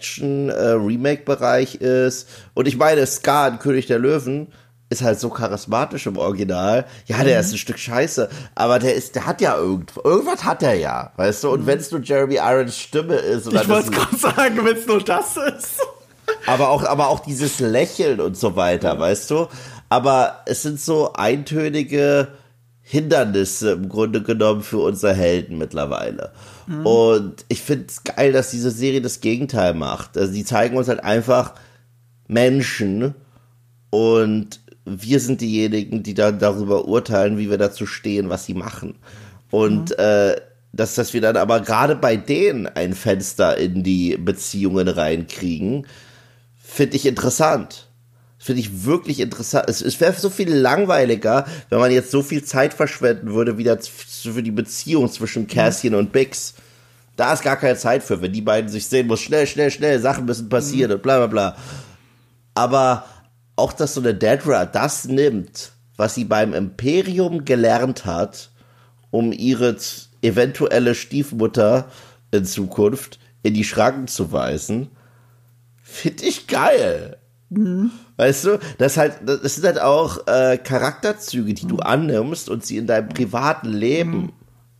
Live-Action-Remake-Bereich ist. Und ich meine, Scar in König der Löwen ist halt so charismatisch im Original. Ja, der ist ein Stück Scheiße, aber der hat ja irgendwas hat er ja, weißt du? Und wenn es nur Jeremy Irons Stimme ist. Oder ich wollte gerade sagen, wenn es nur das ist. aber auch dieses Lächeln und so weiter, weißt du? Aber es sind so eintönige Hindernisse im Grunde genommen für unsere Helden mittlerweile. Und ich finde es geil, dass diese Serie das Gegenteil macht. Also die zeigen uns halt einfach Menschen und wir sind diejenigen, die dann darüber urteilen, wie wir dazu stehen, was sie machen. Und dass wir dann aber gerade bei denen ein Fenster in die Beziehungen reinkriegen, finde ich interessant. Finde ich wirklich interessant. Es wäre so viel langweiliger, wenn man jetzt so viel Zeit verschwenden würde, wieder für die Beziehung zwischen Cassian und Bix. Da ist gar keine Zeit für, wenn die beiden sich sehen, muss schnell, Sachen müssen passieren und bla bla bla. Aber auch, dass so eine Dedra das nimmt, was sie beim Imperium gelernt hat, um ihre eventuelle Stiefmutter in Zukunft in die Schranken zu weisen, finde ich geil. Weißt du, das sind halt auch Charakterzüge, die du annimmst und sie in deinem privaten Leben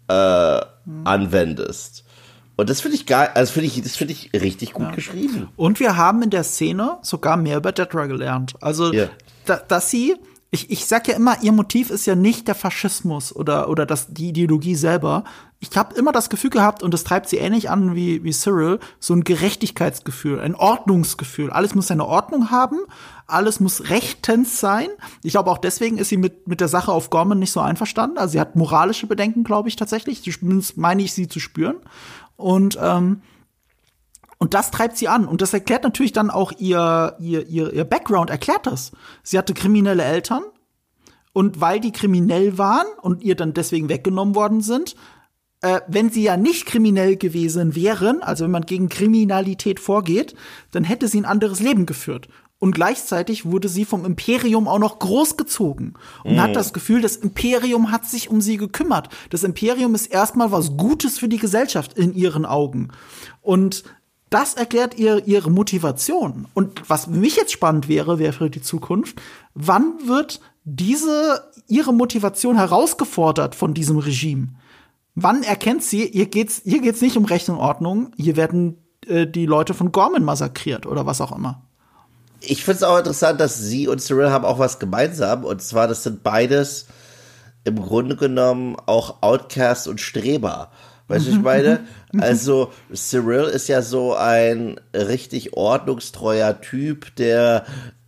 anwendest. Und das finde ich geil, das finde ich richtig gut geschrieben. Und wir haben in der Szene sogar mehr über Dedra gelernt. Also, dass sie, ich sag ja immer, ihr Motiv ist ja nicht der Faschismus oder die Ideologie selber. Ich habe immer das Gefühl gehabt, und das treibt sie ähnlich an wie Cyril, so ein Gerechtigkeitsgefühl, ein Ordnungsgefühl. Alles muss seine Ordnung haben, alles muss rechtens sein. Ich glaube, auch deswegen ist sie mit der Sache auf Gorman nicht so einverstanden. Also sie hat moralische Bedenken, glaube ich, tatsächlich. Zumindest meine ich, sie zu spüren. Und das treibt sie an. Und das erklärt natürlich dann auch ihr Background, erklärt das. Sie hatte kriminelle Eltern. Und weil die kriminell waren und ihr dann deswegen weggenommen worden sind, wenn sie ja nicht kriminell gewesen wären, also wenn man gegen Kriminalität vorgeht, dann hätte sie ein anderes Leben geführt. Und gleichzeitig wurde sie vom Imperium auch noch großgezogen und hat das Gefühl, das Imperium hat sich um sie gekümmert. Das Imperium ist erstmal was Gutes für die Gesellschaft in ihren Augen. Und das erklärt ihre Motivation. Und was für mich jetzt spannend wäre für die Zukunft, wann wird ihre Motivation herausgefordert von diesem Regime? Wann erkennt sie, hier geht's nicht um Recht und Ordnung, hier werden die Leute von Gorman massakriert oder was auch immer. Ich finde es auch interessant, dass sie und Cyril haben auch was gemeinsam. Und zwar, das sind beides im Grunde genommen auch Outcasts und Streber. Weißt du, ich meine? Also, Cyril ist ja so ein richtig ordnungstreuer Typ, der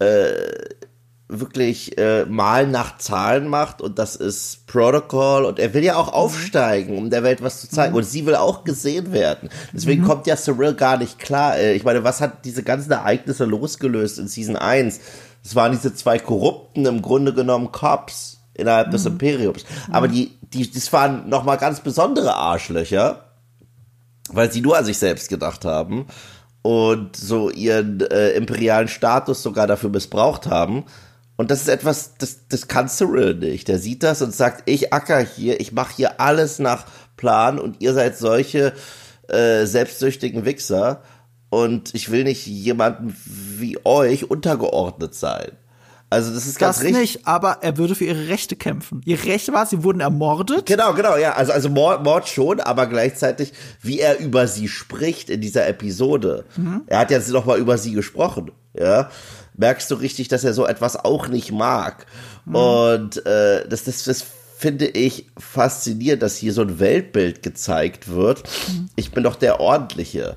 wirklich mal nach Zahlen macht, und das ist Protocol, und er will ja auch aufsteigen, um der Welt was zu zeigen, und sie will auch gesehen werden. Deswegen kommt ja Cyril gar nicht klar. Ich meine, was hat diese ganzen Ereignisse losgelöst in Season 1? Das waren diese zwei korrupten, im Grunde genommen Cops innerhalb des Imperiums. Aber das waren nochmal ganz besondere Arschlöcher, weil sie nur an sich selbst gedacht haben und so ihren imperialen Status sogar dafür missbraucht haben. Und das ist etwas, das kann Cyril nicht. Der sieht das und sagt, ich acker hier, ich mache hier alles nach Plan, und ihr seid solche selbstsüchtigen Wichser, und ich will nicht jemandem wie euch untergeordnet sein. Also das ist ganz richtig. Das nicht, aber er würde für ihre Rechte kämpfen. Ihre Rechte war, sie wurden ermordet. Genau, ja. Also Mord schon, aber gleichzeitig, wie er über sie spricht in dieser Episode. Er hat ja noch mal über sie gesprochen, ja. Merkst du richtig, dass er so etwas auch nicht mag. Und das finde ich faszinierend, dass hier so ein Weltbild gezeigt wird. Ich bin doch der Ordentliche.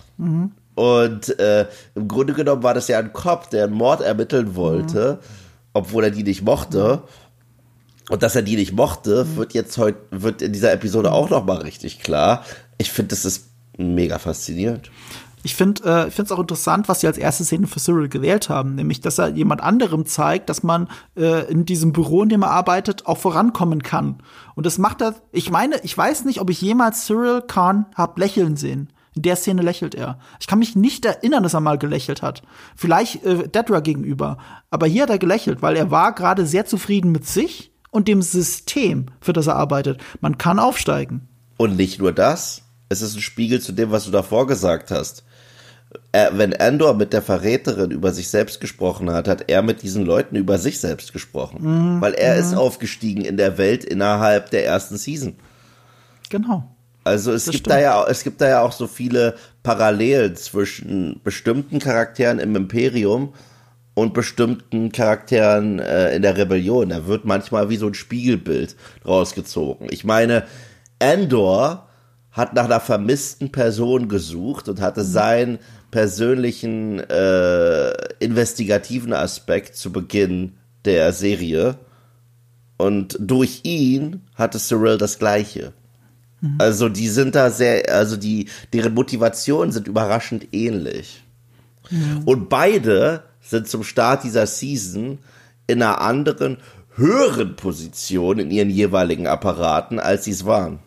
Und im Grunde genommen war das ja ein Cop, der einen Mord ermitteln wollte, obwohl er die nicht mochte. Und dass er die nicht mochte, wird in dieser Episode auch noch mal richtig klar. Ich finde, das ist mega faszinierend. Ich finde es auch interessant, was sie als erste Szene für Cyril gewählt haben, nämlich, dass er jemand anderem zeigt, dass man in diesem Büro, in dem er arbeitet, auch vorankommen kann. Und das macht er, ich weiß nicht, ob ich jemals Cyril Khan hab lächeln sehen. In der Szene lächelt er. Ich kann mich nicht erinnern, dass er mal gelächelt hat. Vielleicht Dedra gegenüber. Aber hier hat er gelächelt, weil er war gerade sehr zufrieden mit sich und dem System, für das er arbeitet. Man kann aufsteigen. Und nicht nur das. Es ist ein Spiegel zu dem, was du davor gesagt hast. Wenn Andor mit der Verräterin über sich selbst gesprochen hat, hat er mit diesen Leuten über sich selbst gesprochen. Weil er ist aufgestiegen in der Welt innerhalb der ersten Season. Genau. Also es gibt da ja auch so viele Parallelen zwischen bestimmten Charakteren im Imperium und bestimmten Charakteren in der Rebellion. Da wird manchmal wie so ein Spiegelbild rausgezogen. Ich meine, Andor hat nach einer vermissten Person gesucht und hatte seinen persönlichen investigativen Aspekt zu Beginn der Serie. Und durch ihn hatte Cyril das Gleiche. Also die sind da deren Motivationen sind überraschend ähnlich. Und beide sind zum Start dieser Season in einer anderen, höheren Position in ihren jeweiligen Apparaten, als sie es waren.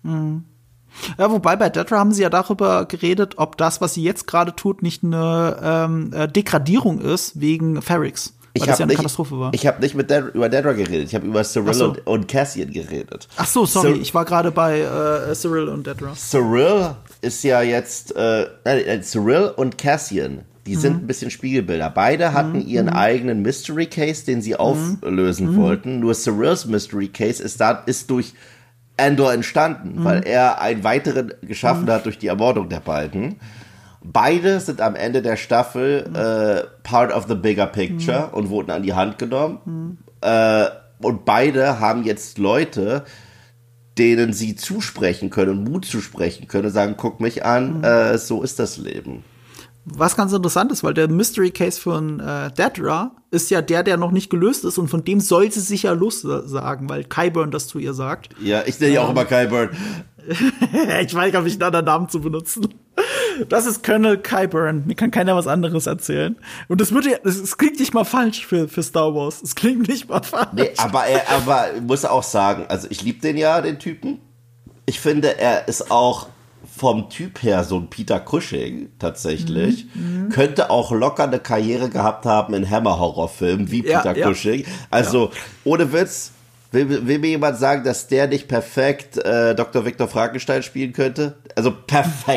Ja, wobei bei Dedra haben sie ja darüber geredet, ob das, was sie jetzt gerade tut, nicht eine Degradierung ist wegen Ferrix. Weil das ja eine Katastrophe war. Ich habe nicht über Dedra geredet, ich habe über Cyril und Cassian geredet. Ach so, sorry, ich war gerade bei Cyril und Dedra. Cyril ist ja jetzt, Cyril und Cassian, die sind ein bisschen Spiegelbilder. Beide hatten ihren eigenen Mystery Case, den sie auflösen wollten. Nur Cyrils Mystery Case ist durch Andor entstanden, weil er einen weiteren geschaffen hat durch die Ermordung der beiden. Beide sind am Ende der Staffel part of the bigger picture und wurden an die Hand genommen. Und beide haben jetzt Leute, denen sie zusprechen können, Mut zusprechen können und sagen, guck mich an, so ist das Leben. Was ganz interessant ist, weil der Mystery Case von Dedra ist ja der noch nicht gelöst ist, und von dem soll sie sich ja lossagen, weil Qyburn das zu ihr sagt. Ja, ich nenne ja auch immer Qyburn. Ich weigere mich, einen anderen Namen zu benutzen. Das ist Colonel Qyburn. Mir kann keiner was anderes erzählen. Und es klingt nicht mal falsch für Star Wars. Es klingt nicht mal falsch. Nee, aber ich muss auch sagen, also ich liebe den Typen. Ich finde, er ist auch vom Typ her so ein Peter Cushing tatsächlich. Könnte auch locker eine Karriere gehabt haben in Hammer-Horrorfilmen wie Peter Cushing. Also, ohne Witz, will mir jemand sagen, dass der nicht perfekt Dr. Viktor Frankenstein spielen könnte? Also perfekt.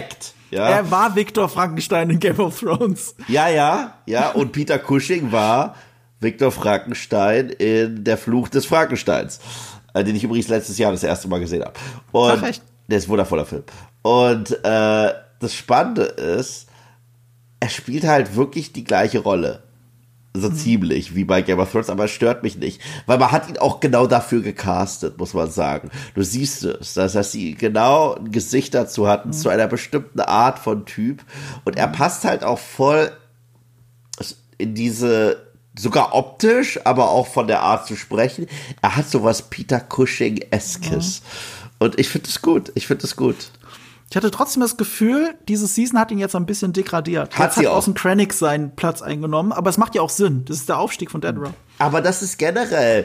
Ja. Er war Victor Frankenstein in Game of Thrones. Ja. Und Peter Cushing war Victor Frankenstein in Der Fluch des Frankensteins. Den ich übrigens letztes Jahr das erste Mal gesehen habe. Und Ach, echt? Der ist ein wundervoller Film. Und das Spannende ist, er spielt halt wirklich die gleiche Rolle. So ziemlich wie bei Game of Thrones, aber es stört mich nicht. Weil man hat ihn auch genau dafür gecastet, muss man sagen. Du siehst es, dass sie genau ein Gesicht dazu hatten, zu einer bestimmten Art von Typ. Und er passt halt auch voll in diese, sogar optisch, aber auch von der Art zu sprechen. Er hat sowas Peter Cushing-eskes. Und ich finde es gut. Ich hatte trotzdem das Gefühl, diese Season hat ihn jetzt ein bisschen degradiert. Hat sie auch. Austin Krennic seinen Platz eingenommen, aber es macht ja auch Sinn. Das ist der Aufstieg von Dedra. Aber das ist generell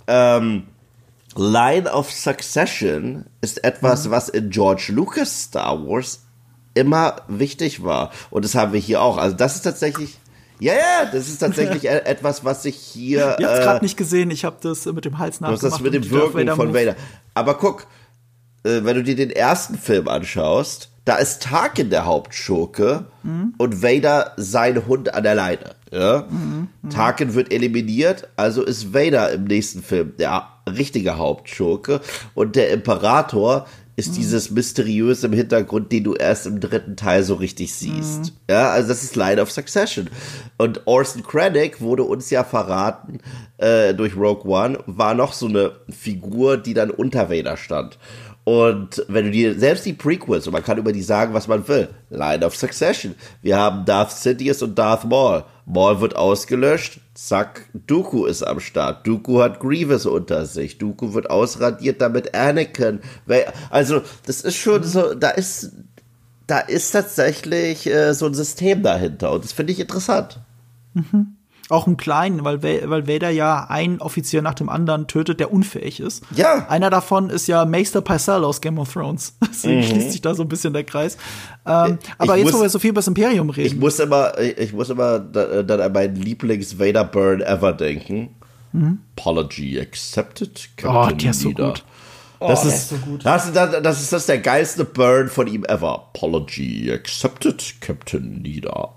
Line of Succession ist etwas, was in George Lucas Star Wars immer wichtig war. Und das haben wir hier auch. Also das ist tatsächlich das ist tatsächlich etwas, was ich hier Ich hab's gerade nicht gesehen, ich habe das mit dem Hals nachgemacht. das ist mit dem Wirken von Vader. Aber guck, wenn du dir den ersten Film anschaust, da ist Tarkin der Hauptschurke und Vader sein Hund an der Leine. Ja? Tarkin wird eliminiert, also ist Vader im nächsten Film der richtige Hauptschurke und der Imperator ist dieses Mysteriöse im Hintergrund, den du erst im dritten Teil so richtig siehst. Ja, also das ist Line of Succession. Und Orson Krennic wurde uns ja verraten durch Rogue One, war noch so eine Figur, die dann unter Vader stand. Und wenn du dir selbst die Prequels, und man kann über die sagen, was man will, Line of Succession. Wir haben Darth Sidious und Darth Maul. Maul wird ausgelöscht, zack, Dooku ist am Start. Dooku hat Grievous unter sich. Dooku wird ausradiert, damit Anakin. Also, das ist schon so, da ist tatsächlich so ein System dahinter. Und das finde ich interessant. Auch im Kleinen, weil Vader ja einen Offizier nach dem anderen tötet, der unfähig ist. Ja. Einer davon ist ja Maester Pycelle aus Game of Thrones. Deswegen schließt sich da so ein bisschen der Kreis. Aber jetzt, wo wir so viel über das Imperium reden. Ich muss immer dann an meinen Lieblings-Vader-Burn ever denken. Apology accepted, Captain der ist so Leader. gut. Das der ist ist so gut. Das ist der geilste Burn von ihm ever. Apology accepted, Captain Leader.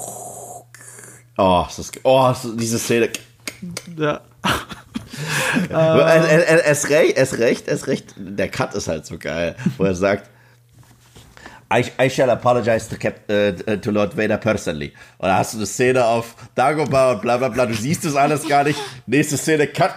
Diese Szene. Ja. Erst recht. Der Cut ist halt so geil, wo er sagt, I shall apologize to Lord Vader personally. Und da hast du eine Szene auf Dagobah und bla bla bla. Du siehst das alles gar nicht. Nächste Szene, Cut.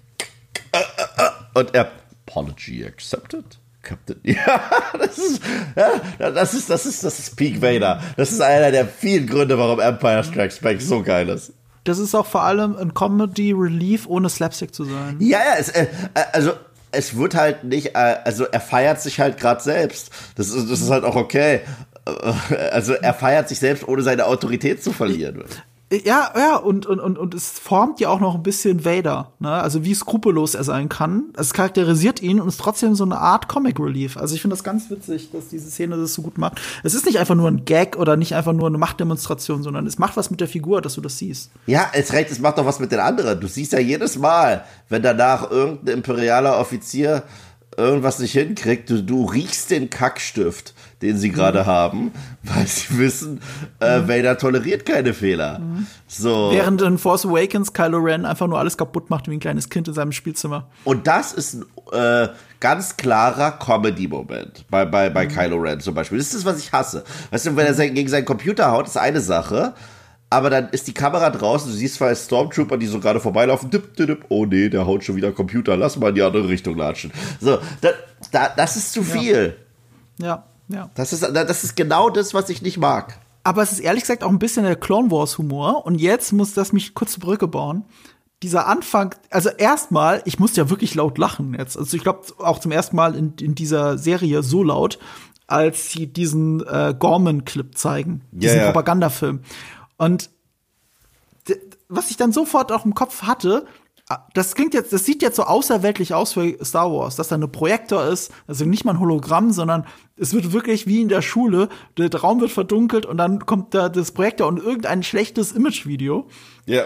Und er, Apology accepted. Captain. Ja, das ist Peak Vader. Das ist einer der vielen Gründe, warum Empire Strikes Back so geil ist. Das ist auch vor allem ein Comedy-Relief, ohne Slapstick zu sein. Ja, es wird halt nicht, also er feiert sich halt gerade selbst. Das ist halt auch okay. Also er feiert sich selbst, ohne seine Autorität zu verlieren. Ja, und es formt ja auch noch ein bisschen Vader, ne? Also wie skrupellos er sein kann. Es charakterisiert ihn und ist trotzdem so eine Art Comic Relief. Also ich finde das ganz witzig, dass diese Szene das so gut macht. Es ist nicht einfach nur ein Gag oder nicht einfach nur eine Machtdemonstration, sondern es macht was mit der Figur, dass du das siehst. Ja, es macht doch was mit den anderen. Du siehst ja jedes Mal, wenn danach irgendein imperialer Offizier irgendwas nicht hinkriegt, du riechst den Kackstift, den sie gerade haben, weil sie wissen, Vader toleriert keine Fehler. So. Während in Force Awakens Kylo Ren einfach nur alles kaputt macht wie ein kleines Kind in seinem Spielzimmer. Und das ist ein ganz klarer Comedy-Moment bei Kylo Ren zum Beispiel. Das ist das, was ich hasse. Weißt du, wenn er gegen seinen Computer haut, ist eine Sache, aber dann ist die Kamera draußen, du siehst zwei Stormtrooper, die so gerade vorbeilaufen, oh nee, der haut schon wieder Computer, lass mal in die andere Richtung latschen. So, das ist zu viel. Ja. Das ist genau das, was ich nicht mag. Aber es ist ehrlich gesagt auch ein bisschen der Clone Wars Humor. Und jetzt muss das mich kurz zur Brücke bauen. Dieser Anfang, also erstmal, ich musste ja wirklich laut lachen jetzt. Also ich glaube auch zum ersten Mal in dieser Serie so laut, als sie diesen Gorman-Clip zeigen. Diesen Propagandafilm. Und was ich dann sofort auch im Kopf hatte, das sieht jetzt so außerweltlich aus für Star Wars, dass da eine Projektor ist, also nicht mal ein Hologramm, sondern es wird wirklich wie in der Schule, der Raum wird verdunkelt und dann kommt da das Projektor und irgendein schlechtes Imagevideo. Ja.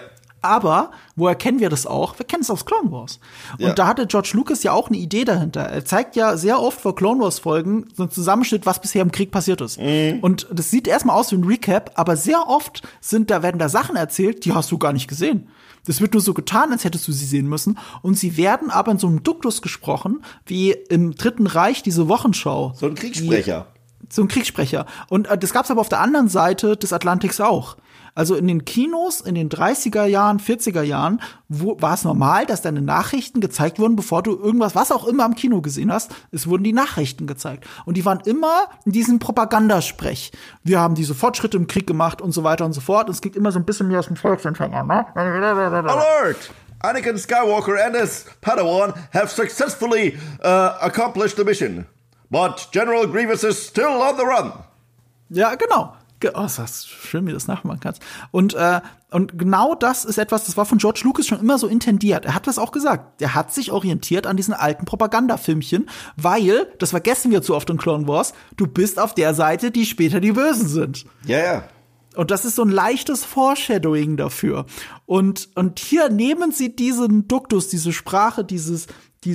Aber woher kennen wir das auch? Wir kennen es aus Clone Wars. Und da hatte George Lucas ja auch eine Idee dahinter. Er zeigt ja sehr oft vor Clone Wars Folgen so einen Zusammenschnitt, was bisher im Krieg passiert ist. Und das sieht erstmal aus wie ein Recap, aber sehr oft werden da Sachen erzählt, die hast du gar nicht gesehen. Das wird nur so getan, als hättest du sie sehen müssen. Und sie werden aber in so einem Duktus gesprochen, wie im Dritten Reich diese Wochenschau. So ein Kriegssprecher. So ein Kriegssprecher. Und das gab's aber auf der anderen Seite des Atlantiks auch. Also in den Kinos in den 30er Jahren, 40er Jahren war es normal, dass deine Nachrichten gezeigt wurden, bevor du irgendwas, was auch immer am Kino gesehen hast. Es wurden die Nachrichten gezeigt. Und die waren immer in diesem Propagandasprech. Wir haben diese Fortschritte im Krieg gemacht und so weiter und so fort. Und es klingt immer so ein bisschen mehr aus dem Volksempfänger, ne? Alert! Anakin Skywalker and his Padawan have successfully accomplished the mission. But General Grievous is still on the run. Ja, genau. Oh, das ist schön, wie du das nachmachen kannst. Und genau das ist etwas, das war von George Lucas schon immer so intendiert. Er hat das auch gesagt. Er hat sich orientiert an diesen alten Propagandafilmchen, weil, das vergessen wir zu oft in Clone Wars, du bist auf der Seite, die später die Bösen sind. Ja, ja. Und das ist so ein leichtes Foreshadowing dafür. Und hier nehmen sie diesen Duktus, diese Sprache, diese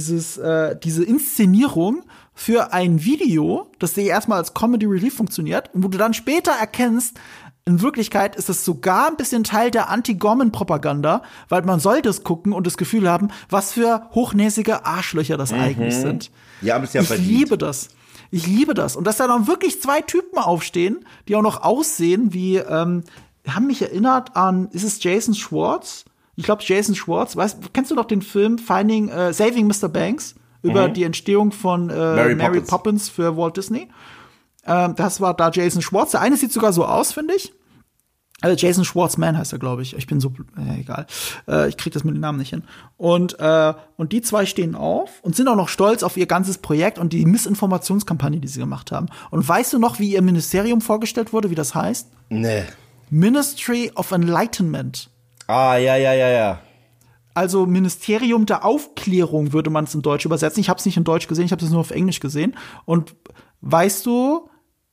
Inszenierung für ein Video, das dir erstmal als Comedy Relief funktioniert, und wo du dann später erkennst, in Wirklichkeit ist es sogar ein bisschen Teil der Anti-Gorman-Propaganda, weil man soll das gucken und das Gefühl haben, was für hochnäsige Arschlöcher das eigentlich sind. Ja, aber es ist ja verdient. Ich liebe das. Und dass da dann wirklich zwei Typen aufstehen, die auch noch aussehen wie, haben mich erinnert an, ist es Jason Schwartz? Ich glaube, Jason Schwartz. Kennst du noch den Film Saving Mr. Banks? Über die Entstehung von Mary Poppins für Walt Disney. Das war da Jason Schwartz. Der eine sieht sogar so aus, finde ich. Jason Schwartzman heißt er, glaube ich. Ich bin so, egal. Ich krieg das mit dem Namen nicht hin. Und die zwei stehen auf und sind auch noch stolz auf ihr ganzes Projekt und die Missinformationskampagne, die sie gemacht haben. Und weißt du noch, wie ihr Ministerium vorgestellt wurde, wie das heißt? Nee. Ministry of Enlightenment. Ah, ja. Also Ministerium der Aufklärung würde man es in Deutsch übersetzen. Ich habe es nicht in Deutsch gesehen, ich habe es nur auf Englisch gesehen. Und weißt du,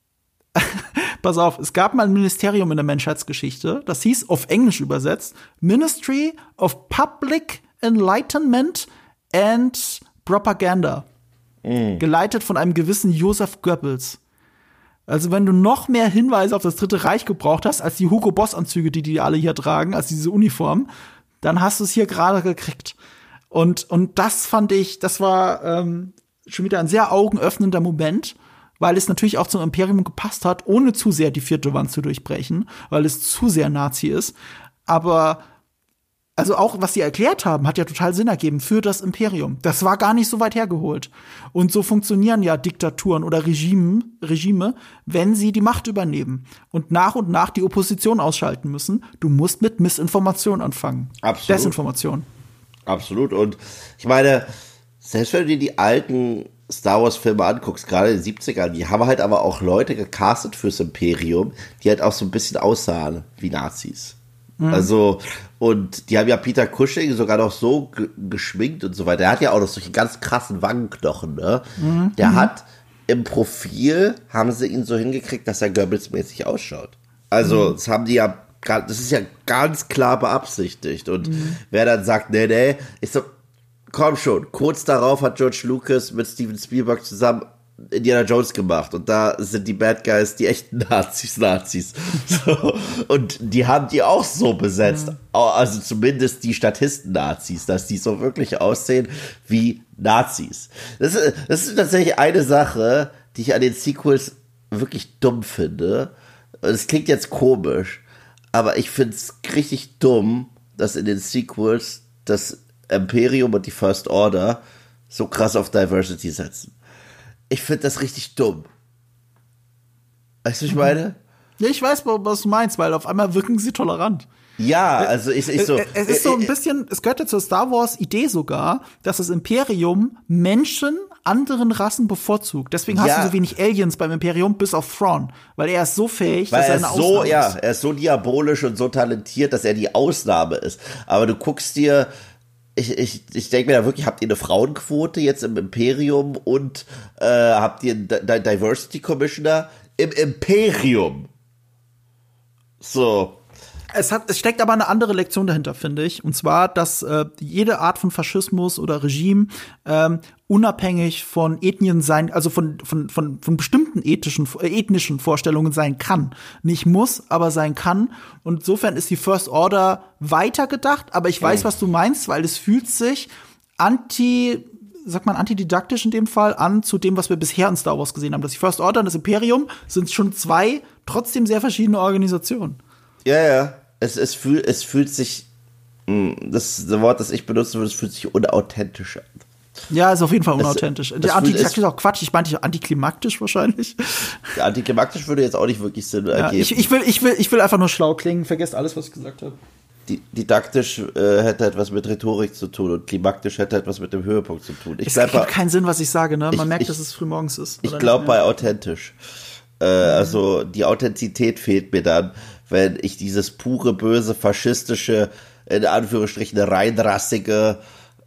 pass auf, es gab mal ein Ministerium in der Menschheitsgeschichte, das hieß auf Englisch übersetzt Ministry of Public Enlightenment and Propaganda. Geleitet von einem gewissen Joseph Goebbels. Also wenn du noch mehr Hinweise auf das Dritte Reich gebraucht hast, als die Hugo Boss-Anzüge, die alle hier tragen, als diese Uniform, dann hast du es hier gerade gekriegt. Und das fand ich, das war schon wieder ein sehr augenöffnender Moment, weil es natürlich auch zum Imperium gepasst hat, ohne zu sehr die vierte Wand zu durchbrechen, weil es zu sehr Nazi ist. Aber also auch, was sie erklärt haben, hat ja total Sinn ergeben für das Imperium. Das war gar nicht so weit hergeholt. Und so funktionieren ja Diktaturen oder Regime, wenn sie die Macht übernehmen und nach die Opposition ausschalten müssen. Du musst mit Missinformation anfangen. Absolut. Desinformation. Absolut. Und ich meine, selbst wenn du dir die alten Star Wars Filme anguckst, gerade in den 70ern, die haben halt aber auch Leute gecastet fürs Imperium, die halt auch so ein bisschen aussahen wie Nazis. Also, und die haben ja Peter Cushing sogar noch so geschminkt und so weiter. Der hat ja auch noch solche ganz krassen Wangenknochen, ne? Der hat im Profil, haben sie ihn so hingekriegt, dass er Goebbels-mäßig ausschaut. Also, das haben die ja, das ist ja ganz klar beabsichtigt. Und wer dann sagt, nee, ich so, komm schon. Kurz darauf hat George Lucas mit Steven Spielberg zusammen Indiana Jones gemacht und da sind die Bad Guys die echten Nazis. So. Und die haben die auch so besetzt, also zumindest die Statisten-Nazis, dass die so wirklich aussehen wie Nazis. Das ist tatsächlich eine Sache, die ich an den Sequels wirklich dumm finde. Es klingt jetzt komisch, aber ich finde es richtig dumm, dass in den Sequels das Imperium und die First Order so krass auf Diversity setzen. Ich finde das richtig dumm. Weißt du, was ich meine? Ja, ich weiß, was du meinst, weil auf einmal wirken sie tolerant. Ja, also ich so. Es ist so ein bisschen, es gehört ja zur Star Wars Idee sogar, dass das Imperium Menschen anderen Rassen bevorzugt. Deswegen hast du so wenig Aliens beim Imperium, bis auf Thrawn. Weil er ist so fähig, dass er eine Ausnahme ist. Er ist so diabolisch und so talentiert, dass er die Ausnahme ist. Aber du guckst dir, ich denke mir da wirklich, habt ihr eine Frauenquote jetzt im Imperium und habt ihr einen Diversity Commissioner im Imperium? So. Es steckt aber eine andere Lektion dahinter, finde ich. Und zwar, dass jede Art von Faschismus oder Regime unabhängig von Ethnien sein, also von bestimmten ethnischen Vorstellungen sein kann. Nicht muss, aber sein kann. Und insofern ist die First Order weitergedacht, aber ich weiß, was du meinst, weil es fühlt sich antididaktisch in dem Fall an zu dem, was wir bisher in Star Wars gesehen haben. Dass die First Order und das Imperium sind schon zwei trotzdem sehr verschiedene Organisationen. Ja. Es fühlt sich, das Wort, das ich benutzen würde, es fühlt sich unauthentisch an. Ja, ist auf jeden Fall unauthentisch. Antididaktisch ist auch Quatsch, ich meinte antiklimaktisch wahrscheinlich. Ja, antiklimaktisch würde jetzt auch nicht wirklich Sinn ergeben. Ich will einfach nur schlau klingen, vergesst alles, was ich gesagt habe. Didaktisch hätte etwas mit Rhetorik zu tun und klimaktisch hätte etwas mit dem Höhepunkt zu tun. Es gibt keinen Sinn, was ich sage, ne? Man merkt, dass es frühmorgens ist. Ich glaube bei authentisch. Also die Authentizität fehlt mir dann, wenn ich dieses pure, böse, faschistische, in Anführungsstrichen reinrassige,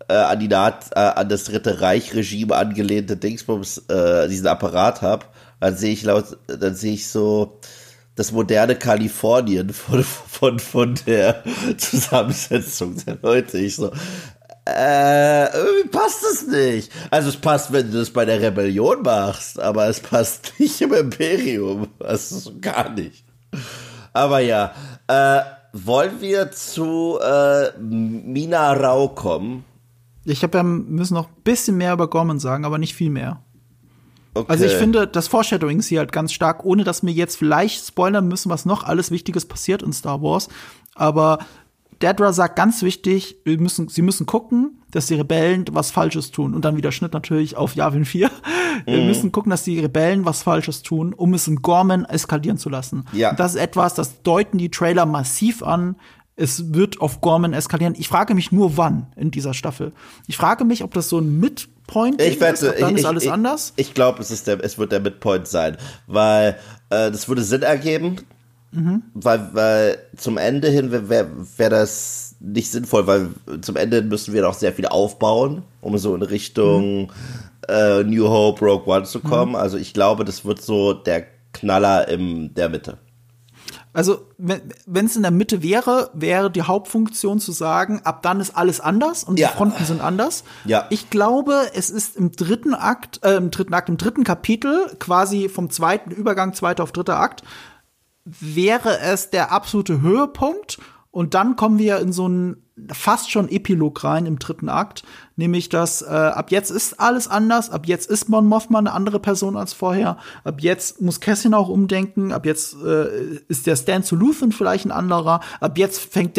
an das Dritte Reich-Regime angelehnte Dingsbums, diesen Apparat habe, dann sehe ich so das moderne Kalifornien von der Zusammensetzung der Leute. Ich so, irgendwie passt es nicht. Also es passt, wenn du das bei der Rebellion machst, aber es passt nicht im Imperium. Also gar nicht. Aber ja, wollen wir zu Mina Rau kommen? Wir müssen noch ein bisschen mehr über Gorman sagen, aber nicht viel mehr. Okay. Also ich finde, das Foreshadowing ist hier halt ganz stark, ohne dass wir jetzt vielleicht spoilern müssen, was noch alles Wichtiges passiert in Star Wars. Aber Dedra sagt ganz wichtig, sie müssen gucken, dass die Rebellen was Falsches tun. Und dann wieder Schnitt natürlich auf Yavin 4. Wir müssen gucken, dass die Rebellen was Falsches tun, um es in Gorman eskalieren zu lassen. Ja. Und das ist etwas, das deuten die Trailer massiv an. Es wird auf Gorman eskalieren. Ich frage mich nur, wann in dieser Staffel. Ich frage mich, ob das so ein Midpoint ist. Dann ist alles anders. Ich glaube, es wird der Midpoint sein. Weil das würde Sinn ergeben. Weil zum Ende hin wäre das nicht sinnvoll, weil zum Ende hin müssen wir noch sehr viel aufbauen, um so in Richtung New Hope, Rogue One zu kommen. Also ich glaube, das wird so der Knaller in der Mitte. Also, wenn es in der Mitte wäre die Hauptfunktion zu sagen, ab dann ist alles anders und die Fronten sind anders. Ja. Ich glaube, es ist im dritten Kapitel, quasi vom zweiter auf dritter Akt, wäre es der absolute Höhepunkt. Und dann kommen wir in so einen fast schon Epilog rein im dritten Akt, nämlich dass ab jetzt ist alles anders, ab jetzt ist Mon Mothma eine andere Person als vorher, ab jetzt muss Cassian auch umdenken, ab jetzt ist der Stand zu Luthen vielleicht ein anderer, ab jetzt fängt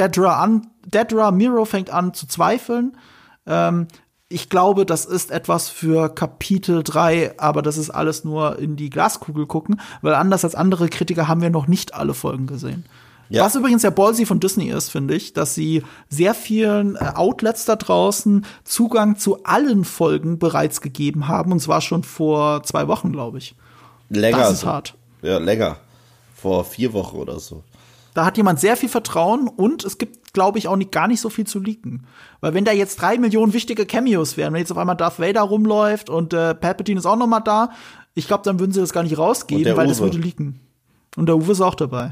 Miro fängt an zu zweifeln. Ich glaube, das ist etwas für Kapitel 3, aber das ist alles nur in die Glaskugel gucken, weil anders als andere Kritiker haben wir noch nicht alle Folgen gesehen. Ja. Was übrigens der ballsy von Disney ist, finde ich, dass sie sehr vielen Outlets da draußen Zugang zu allen Folgen bereits gegeben haben, und zwar schon vor 2 Wochen, glaube ich. Länger. Das ist hart. Ja, länger. Vor 4 Wochen oder so. Da hat jemand sehr viel Vertrauen und es gibt, glaube ich, auch gar nicht so viel zu leaken. Weil wenn da jetzt 3 Millionen wichtige Cameos wären, wenn jetzt auf einmal Darth Vader rumläuft und Palpatine ist auch noch mal da, ich glaube, dann würden sie das gar nicht rausgeben, weil das würde leaken. Und der Uwe ist auch dabei.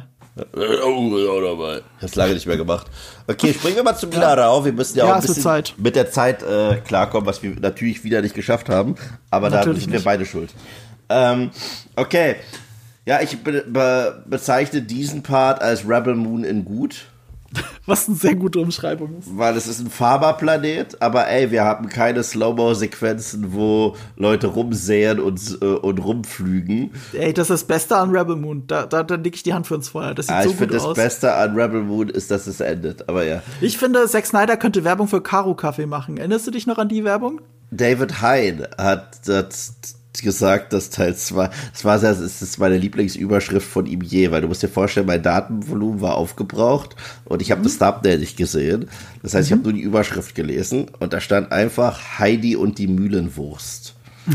Ich hab's lange nicht mehr gemacht. Okay, springen wir mal zu Mina Rau. Wir müssen ja auch ein bisschen mit der Zeit klarkommen, was wir natürlich wieder nicht geschafft haben. Aber da sind wir beide schuld. Okay. Ja, ich bezeichne diesen Part als Rebel Moon in gut. Was eine sehr gute Umschreibung ist. Weil es ist ein Fahrerplanet, aber wir haben keine Slow-Mo-Sequenzen, wo Leute rumsähen und rumflügen. Das ist das Beste an Rebel Moon. Da leg ich die Hand für ins Feuer. Das sieht so gut aus. Ich finde, das Beste an Rebel Moon ist, dass es endet, aber ja. Ich finde, Zack Snyder könnte Werbung für Karo-Kaffee machen. Erinnerst du dich noch an die Werbung? David Hein hat gesagt, dass Teil 2, das ist meine Lieblingsüberschrift von ihm je, weil du musst dir vorstellen, mein Datenvolumen war aufgebraucht und ich habe das Thumbnail nicht gesehen. Das heißt, ich habe nur die Überschrift gelesen und da stand einfach Heidi und die Mühlenwurst.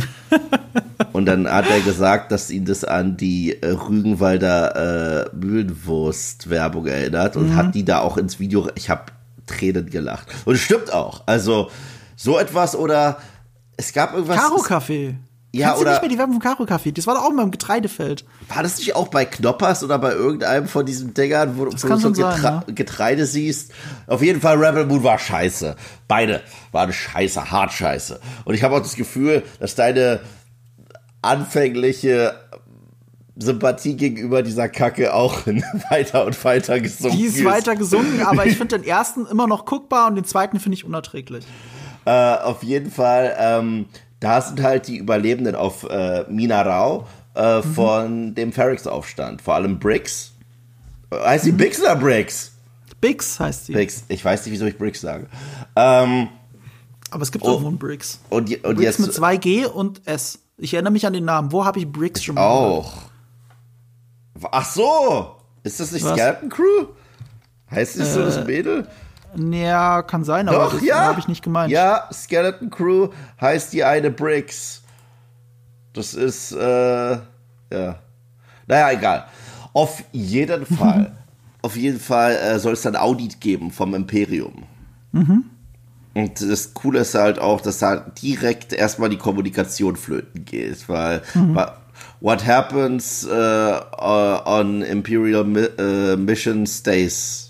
Und dann hat er gesagt, dass ihn das an die Rügenwalder Mühlenwurst-Werbung erinnert und hat die da auch ins Video, ich habe Tränen gelacht. Und es stimmt auch. Also so etwas oder es gab irgendwas. Karo-Kaffee. Ja, Kennst du oder nicht mehr die Werbung vom Karo-Café? Das war doch auch mal im Getreidefeld. war das nicht auch bei Knoppers oder bei irgendeinem von diesen Dingern, wo du so Getreide siehst? Auf jeden Fall, Rebel Moon war scheiße. Beide waren scheiße, hart scheiße. Und ich habe auch das Gefühl, dass deine anfängliche Sympathie gegenüber dieser Kacke auch weiter und weiter gesunken ist. Die ist weiter gesunken, aber ich finde den ersten immer noch guckbar und den zweiten finde ich unerträglich. Auf jeden Fall, da sind halt die Überlebenden auf Minarau von dem Ferrix-Aufstand. Vor allem Briggs. Heißt die Biggs oder Briggs? Biggs heißt sie. Briggs. Ich weiß nicht, wieso ich Briggs sage. Aber es gibt auch nur einen Briggs. Und Briggs jetzt mit 2G und S. Ich erinnere mich an den Namen. Wo habe ich Briggs schon mal auch. Ach so. Ist das nicht Skeleton Crew? Heißt das so das Mädel? Ja, kann sein, aber Doch, das ja. habe ich nicht gemeint. Ja, Skeleton Crew heißt die eine Briggs. Das ist, ja. Naja, egal. Auf jeden Fall soll es dann Audit geben vom Imperium. Und das Coole ist halt auch, dass da direkt erstmal die Kommunikation flöten geht, weil what happens on Imperial mission stays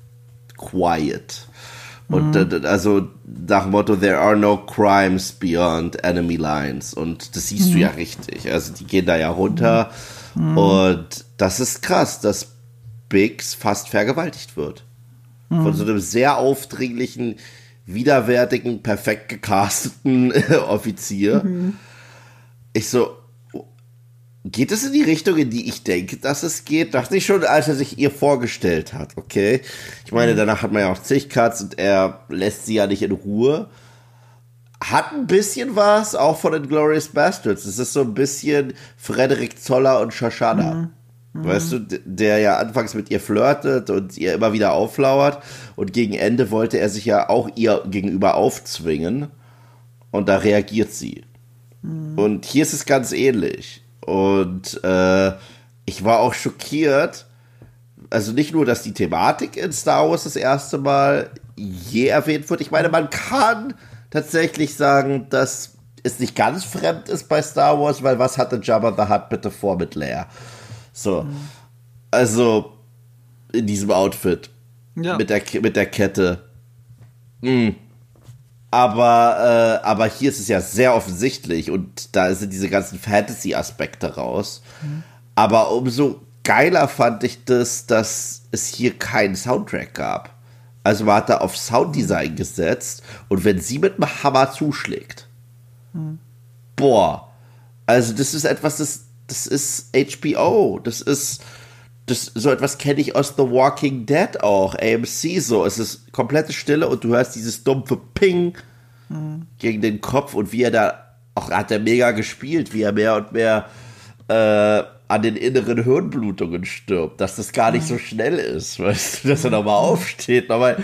quiet. Und also nach dem Motto, there are no crimes beyond enemy lines. Und das siehst du ja richtig. Also die gehen da ja runter. Und das ist krass, dass Biggs fast vergewaltigt wird. Von so einem sehr aufdringlichen, widerwärtigen, perfekt gecasteten Offizier. Ich so, geht es in die Richtung, in die ich denke, dass es geht? Dachte ich schon, als er sich ihr vorgestellt hat, okay? Ich meine, danach hat man ja auch zig Cuts und er lässt sie ja nicht in Ruhe. Hat ein bisschen was, auch von den Glorious Bastards. Es ist so ein bisschen Frederik Zoller und Shoshana. Weißt du, der ja anfangs mit ihr flirtet und ihr immer wieder auflauert. Und gegen Ende wollte er sich ja auch ihr gegenüber aufzwingen. Und da reagiert sie. Und hier ist es ganz ähnlich. Und ich war auch schockiert, also nicht nur, dass die Thematik in Star Wars das erste Mal je erwähnt wird. Ich meine, man kann tatsächlich sagen, dass es nicht ganz fremd ist bei Star Wars, weil was hatte Jabba the Hutt bitte vor mit Leia? So, also in diesem Outfit mit der Kette. Aber hier ist es ja sehr offensichtlich und da sind diese ganzen Fantasy-Aspekte raus. Aber umso geiler fand ich das, dass es hier keinen Soundtrack gab. Also man hat da auf Sounddesign gesetzt und wenn sie mit dem Hammer zuschlägt, boah, also das ist etwas, das ist HBO, so etwas kenne ich aus The Walking Dead auch, AMC so. Es ist komplette Stille und du hörst dieses dumpfe Ping gegen den Kopf und wie er da, auch hat er mega gespielt, wie er mehr und mehr an den inneren Hirnblutungen stirbt, dass das gar nicht so schnell ist, weißt du, dass er nochmal aufsteht, nochmal.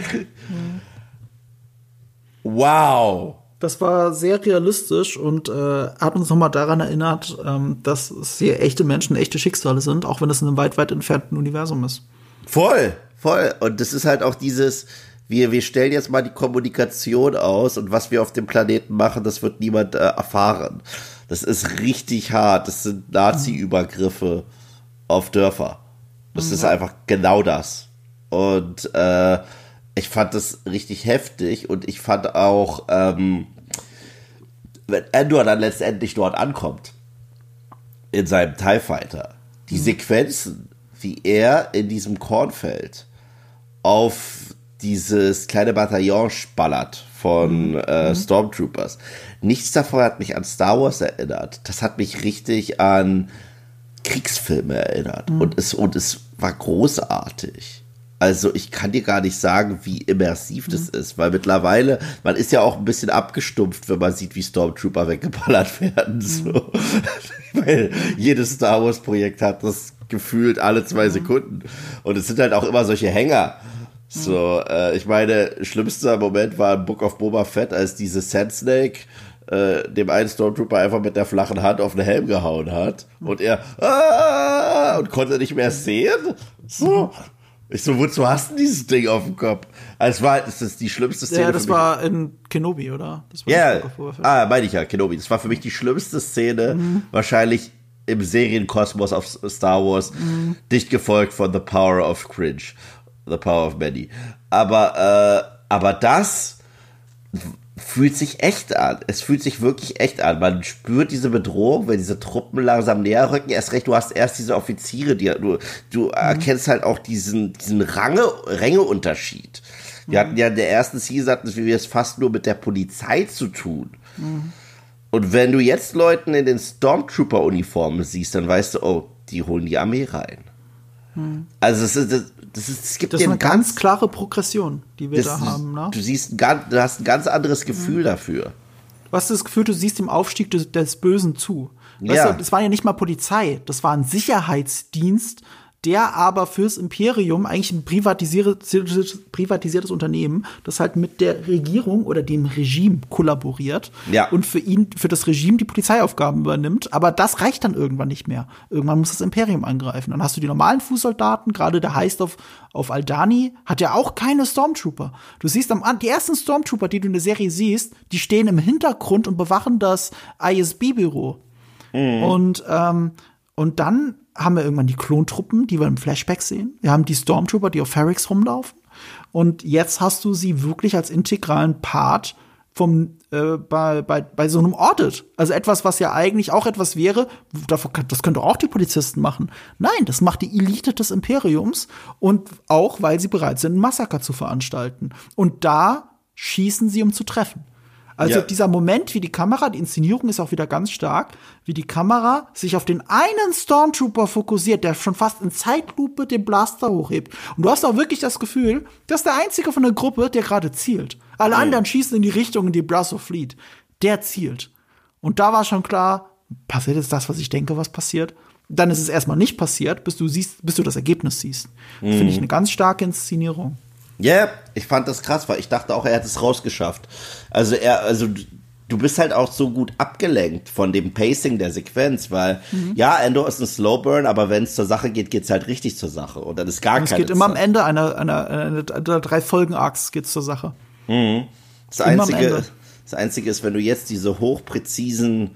Wow. Das war sehr realistisch und hat uns nochmal daran erinnert, dass es hier echte Menschen, echte Schicksale sind, auch wenn es in einem weit, weit entfernten Universum ist. Voll. Und das ist halt auch dieses, wir stellen jetzt mal die Kommunikation aus und was wir auf dem Planeten machen, das wird niemand erfahren. Das ist richtig hart. Das sind Nazi-Übergriffe auf Dörfer. Das ist einfach genau das. Und ich fand das richtig heftig und ich fand auch, wenn Andor dann letztendlich dort ankommt, in seinem TIE Fighter, die Sequenzen, wie er in diesem Kornfeld auf dieses kleine Bataillon ballert von Stormtroopers. Nichts davon hat mich an Star Wars erinnert. Das hat mich richtig an Kriegsfilme erinnert. Und es war großartig. Also ich kann dir gar nicht sagen, wie immersiv das ist, weil mittlerweile, man ist ja auch ein bisschen abgestumpft, wenn man sieht, wie Stormtrooper weggeballert werden. So. Weil jedes Star Wars Projekt hat das gefühlt alle 2 Sekunden. Und es sind halt auch immer solche Hänger. So, ich meine, schlimmster Moment war in Book of Boba Fett, als diese Sand Snake dem einen Stormtrooper einfach mit der flachen Hand auf den Helm gehauen hat und er und konnte nicht mehr sehen. So. Ich so, wozu hast du dieses Ding auf dem Kopf? Also es ist die schlimmste Szene. Ja, das war in Kenobi, oder? Meine ich ja, Kenobi. Das war für mich die schlimmste Szene, wahrscheinlich im Serienkosmos auf Star Wars, dicht gefolgt von The Power of Cringe, The Power of Many. Aber das fühlt sich echt an. Es fühlt sich wirklich echt an. Man spürt diese Bedrohung, wenn diese Truppen langsam näher rücken. Erst recht, du hast erst diese Offiziere, du erkennst halt auch diesen Rängeunterschied. Wir hatten ja in der ersten Season, hatten wir es fast nur mit der Polizei zu tun. Und wenn du jetzt Leuten in den Stormtrooper-Uniformen siehst, dann weißt du, oh, die holen die Armee rein. Also es gibt das ist eine ganz klare Progression, die wir da haben. Ne? Du hast ein ganz anderes Gefühl dafür. Du hast das Gefühl, du siehst dem Aufstieg des Bösen zu. Weißt du, das war ja nicht mal Polizei, das war ein Sicherheitsdienst, der aber fürs Imperium eigentlich ein privatisiertes Unternehmen, das halt mit der Regierung oder dem Regime kollaboriert und für das Regime die Polizeiaufgaben übernimmt. Aber das reicht dann irgendwann nicht mehr. Irgendwann muss das Imperium angreifen. Dann hast du die normalen Fußsoldaten, gerade der Heist auf Aldhani, hat ja auch keine Stormtrooper. Du siehst die ersten Stormtrooper, die du in der Serie siehst, die stehen im Hintergrund und bewachen das ISB-Büro. Und dann haben wir irgendwann die Klontruppen, die wir im Flashback sehen. Wir haben die Stormtrooper, die auf Ferrix rumlaufen. Und jetzt hast du sie wirklich als integralen Part bei so einem Audit. Also etwas, was ja eigentlich auch etwas wäre, das könnte auch die Polizisten machen. Nein, das macht die Elite des Imperiums. Und auch, weil sie bereit sind, ein Massaker zu veranstalten. Und da schießen sie, um zu treffen. Also dieser Moment, wie die Kamera, die Inszenierung ist auch wieder ganz stark, wie die Kamera sich auf den einen Stormtrooper fokussiert, der schon fast in Zeitlupe den Blaster hochhebt. Und du hast auch wirklich das Gefühl, das ist der einzige von der Gruppe, der gerade zielt. Alle anderen schießen in die Richtung, in die Blaster Fleet. Der zielt. Und da war schon klar, passiert jetzt das, was ich denke, was passiert? Dann ist es erstmal nicht passiert, bis du das Ergebnis siehst. Das finde ich eine ganz starke Inszenierung. Ja, ich fand das krass, weil ich dachte auch, er hat es rausgeschafft. Also du bist halt auch so gut abgelenkt von dem Pacing der Sequenz, weil Endor ist ein Slowburn, aber wenn es zur Sache geht, geht's halt richtig zur Sache und dann ist gar keine Zeit. Es geht immer am Ende einer 3 Folgen-Arcs geht's zur Sache. Das Einzige ist, wenn du jetzt diese hochpräzisen,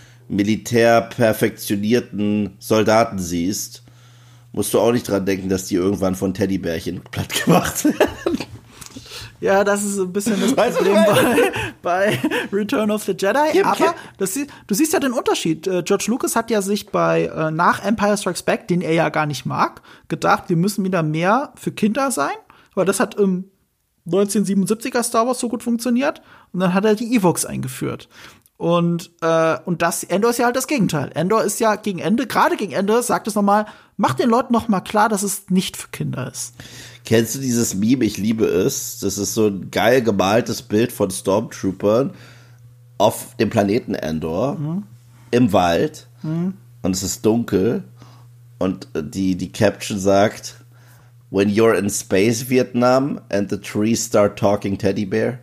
militärperfektionierten Soldaten siehst, musst du auch nicht dran denken, dass die irgendwann von Teddybärchen platt gemacht werden. Ja, das ist ein bisschen das Problem bei Return of the Jedi. Aber du siehst ja den Unterschied. George Lucas hat ja sich nach Empire Strikes Back, den er ja gar nicht mag, gedacht, wir müssen wieder mehr für Kinder sein. Weil das hat im 1977er Star Wars so gut funktioniert. Und dann hat er die Ewoks eingeführt. Und Endor ist ja halt das Gegenteil. Endor ist ja gerade gegen Ende, sagt es nochmal, macht den Leuten noch mal klar, dass es nicht für Kinder ist. Kennst du dieses Meme, ich liebe es? Das ist so ein geil gemaltes Bild von Stormtroopern auf dem Planeten Endor, im Wald, und es ist dunkel, und die Caption sagt, when you're in space Vietnam and the trees start talking Teddy Bear.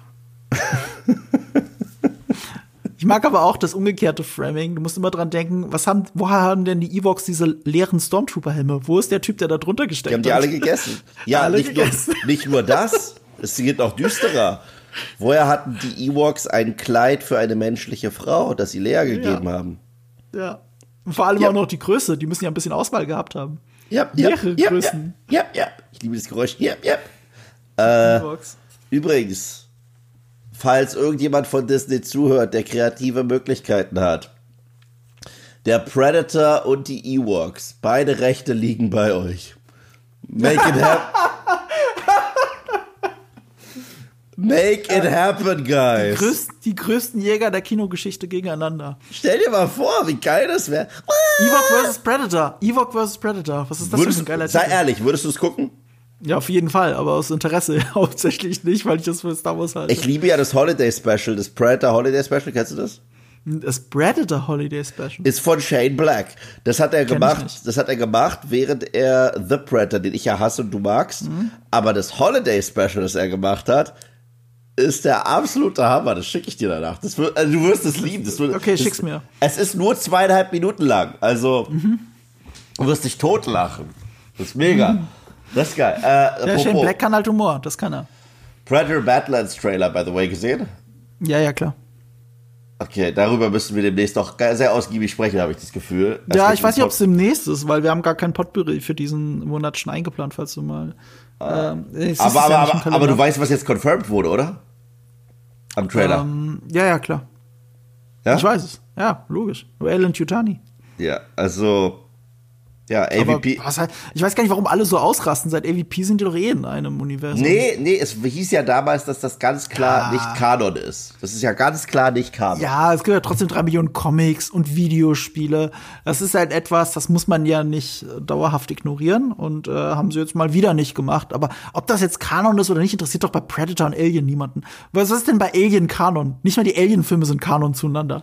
Ich mag aber auch das umgekehrte Framing. Du musst immer dran denken, woher haben denn die Ewoks diese leeren Stormtrooper-Helme? Wo ist der Typ, der da drunter gesteckt hat? Die haben die alle gegessen. Ja, alle nicht nur das. Es geht noch düsterer. Woher hatten die Ewoks ein Kleid für eine menschliche Frau, das sie Lea gegeben haben? Ja. Und vor allem auch noch die Größe. Die müssen ja ein bisschen Auswahl gehabt haben. Mehrere Größen. Ja. Ich liebe das Geräusch. Übrigens, falls irgendjemand von Disney zuhört, der kreative Möglichkeiten hat. Der Predator und die Ewoks, beide Rechte liegen bei euch. Make it happen. Make it happen, guys. Die größten Jäger der Kinogeschichte gegeneinander. Stell dir mal vor, wie geil das wäre. Ewok vs. Predator. Was ist das für ein geiler Titel? Sei ehrlich, würdest du es gucken? Ja, auf jeden Fall, aber aus Interesse hauptsächlich nicht, weil ich das für Star Wars halte. Ich liebe ja das Holiday Special, das Predator Holiday Special, kennst du das? Das Predator Holiday Special? Ist von Shane Black. Das hat er gemacht, während er The Predator, den ich ja hasse und du magst, aber das Holiday Special, das er gemacht hat, ist der absolute Hammer. Das schicke ich dir danach. Du wirst es lieben. Schick's mir. Es ist nur 2,5 Minuten lang, also du wirst dich totlachen. Das ist mega. Das ist geil. Der Shane Black kann halt Humor, das kann er. Predator Badlands Trailer, by the way, gesehen? Ja, klar. Okay, darüber müssen wir demnächst auch sehr ausgiebig sprechen, habe ich das Gefühl. Ja, ich weiß nicht, ob es demnächst ist, weil wir haben gar kein Potpourri für diesen Monat schon eingeplant, falls du mal. Aber du weißt, was jetzt confirmed wurde, oder? Am Trailer. Ja, klar. Ja? Ich weiß es. Ja, logisch. Wayland Yutani. Ja, also. Ja, AVP. Ich weiß gar nicht, warum alle so ausrasten. Seit AVP sind die doch in einem Universum. Nee, es hieß ja damals, dass das ganz klar nicht Kanon ist. Das ist ja ganz klar nicht Kanon. Ja, es gibt ja trotzdem 3 Millionen Comics und Videospiele. Das ist halt etwas, das muss man ja nicht dauerhaft ignorieren. Und haben sie jetzt mal wieder nicht gemacht. Aber ob das jetzt Kanon ist oder nicht, interessiert doch bei Predator und Alien niemanden. Was ist denn bei Alien Kanon? Nicht mal die Alien-Filme sind Kanon zueinander.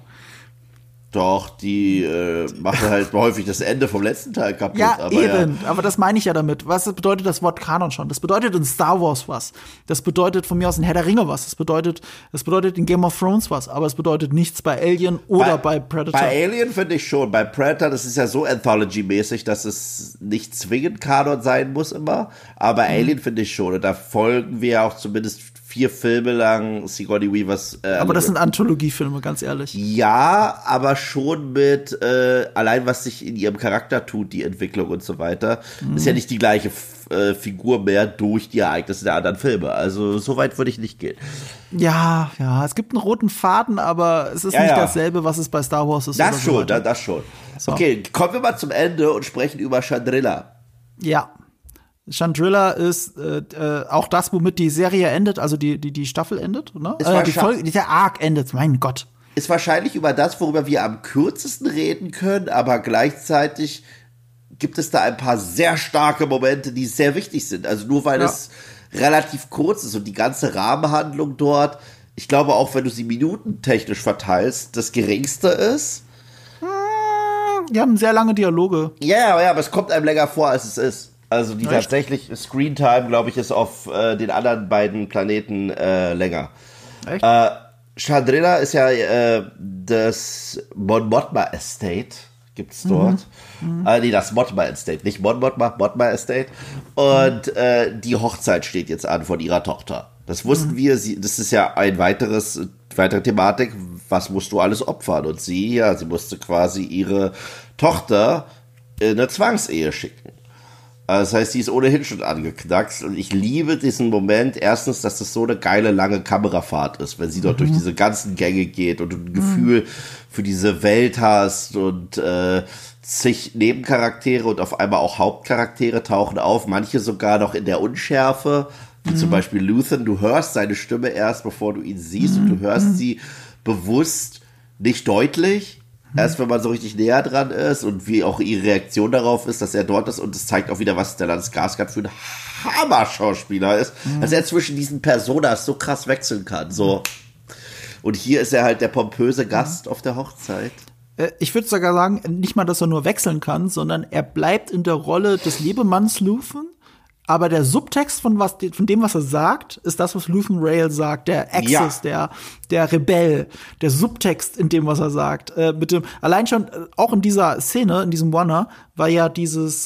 Doch, die machen halt häufig das Ende vom letzten Teil kaputt. Ja, aber das meine ich ja damit. Was bedeutet das Wort Kanon schon? Das bedeutet in Star Wars was. Das bedeutet von mir aus in Herr der Ringe was. Das bedeutet in Game of Thrones was. Aber es bedeutet nichts bei Alien oder bei Predator. Bei Alien finde ich schon. Bei Predator, das ist ja so Anthology-mäßig, dass es nicht zwingend Kanon sein muss immer. Aber bei Alien finde ich schon. Und da folgen wir auch zumindest 4 Filme lang Sigourney Weavers. Aber das sind Anthologiefilme, ganz ehrlich. Ja, aber schon mit allein was sich in ihrem Charakter tut, die Entwicklung und so weiter, ist ja nicht die gleiche Figur mehr durch die Ereignisse der anderen Filme. Also so weit würde ich nicht gehen. Ja, es gibt einen roten Faden, aber es ist nicht dasselbe, was es bei Star Wars ist. Das schon. So. Okay, kommen wir mal zum Ende und sprechen über Chandrila. Ja. Chandrila ist auch das, womit die Serie endet, also die Staffel endet, ne? Der Arc endet, mein Gott. Ist wahrscheinlich über das, worüber wir am kürzesten reden können, aber gleichzeitig gibt es da ein paar sehr starke Momente, die sehr wichtig sind. Also nur weil es relativ kurz ist und die ganze Rahmenhandlung dort, ich glaube auch, wenn du sie minutentechnisch verteilst, das geringste ist. Die haben sehr lange Dialoge. Ja, aber es kommt einem länger vor, als es ist. Also die tatsächlich Screentime, glaube ich, ist auf den anderen beiden Planeten länger. Echt? Chandrila ist ja das Mon Mothma Estate, gibt's dort. Das Mothma Estate, nicht Mothma Estate. Und die Hochzeit steht jetzt an von ihrer Tochter. Das wussten wir, das ist ja ein weitere Thematik, was musst du alles opfern? Und sie musste quasi ihre Tochter in eine Zwangsehe schicken. Das heißt, die ist ohnehin schon angeknackst und ich liebe diesen Moment. Erstens, dass das so eine geile, lange Kamerafahrt ist, wenn sie dort durch diese ganzen Gänge geht und du ein Gefühl für diese Welt hast und zig Nebencharaktere und auf einmal auch Hauptcharaktere tauchen auf, manche sogar noch in der Unschärfe, wie zum Beispiel Luthen. Du hörst seine Stimme erst, bevor du ihn siehst und du hörst sie bewusst nicht deutlich. Erst wenn man so richtig näher dran ist und wie auch ihre Reaktion darauf ist, dass er dort ist und es zeigt auch wieder, was Stellan Skarsgård für ein Hammer-Schauspieler ist, dass er zwischen diesen Personas so krass wechseln kann. So. Und hier ist er halt der pompöse Gast auf der Hochzeit. Ich würde sogar sagen, nicht mal, dass er nur wechseln kann, sondern er bleibt in der Rolle des Lebemanns Luthen. Aber der Subtext von dem, was er sagt, ist das, was Luthen Rail sagt, der Axis, der Rebell, der Subtext in dem, was er sagt. Allein schon, auch in dieser Szene, in diesem One, war ja dieses,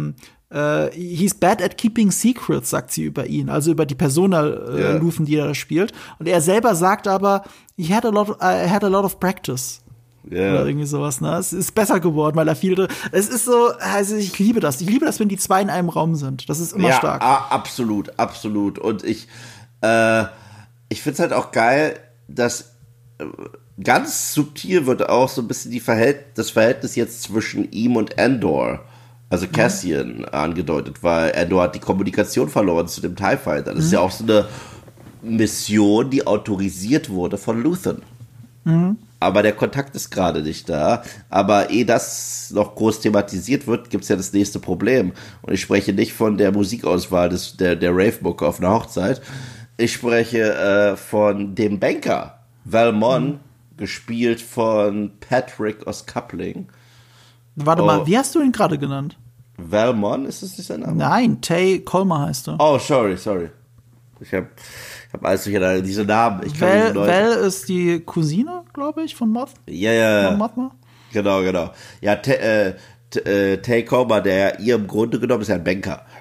he's bad at keeping secrets, sagt sie über ihn, also über die Persona Luthen, die er da spielt. Und er selber sagt aber, I had a lot of practice. Yeah. Oder irgendwie sowas, ne? Es ist besser geworden, weil er es ist so, also ich liebe das, wenn die zwei in einem Raum sind. Das ist immer stark. Ja, absolut. Und ich finde es halt auch geil, dass ganz subtil wird auch so ein bisschen das Verhältnis jetzt zwischen ihm und Andor, also Cassian, angedeutet, weil Andor hat die Kommunikation verloren zu dem TIE Fighter. Das ist ja auch so eine Mission, die autorisiert wurde von Luthen. Aber der Kontakt ist gerade nicht da. Aber ehe das noch groß thematisiert wird, gibt's ja das nächste Problem. Und ich spreche nicht von der Musikauswahl der Rave-Mucke auf einer Hochzeit. Ich spreche von dem Banker, Valmont, gespielt von Patrick O'Scapling. Warte mal, wie hast du ihn gerade genannt? Valmont, ist das nicht sein Name? Nein, Tay Colmer heißt er. Oh, sorry. Ich hab alles durcheinander, diese Namen. Val ist die Cousine, glaube ich, von Moth. Ja. Von Mothma. Genau. Ja, Tay Comer, der ihr im Grunde genommen ist ja ein Banker.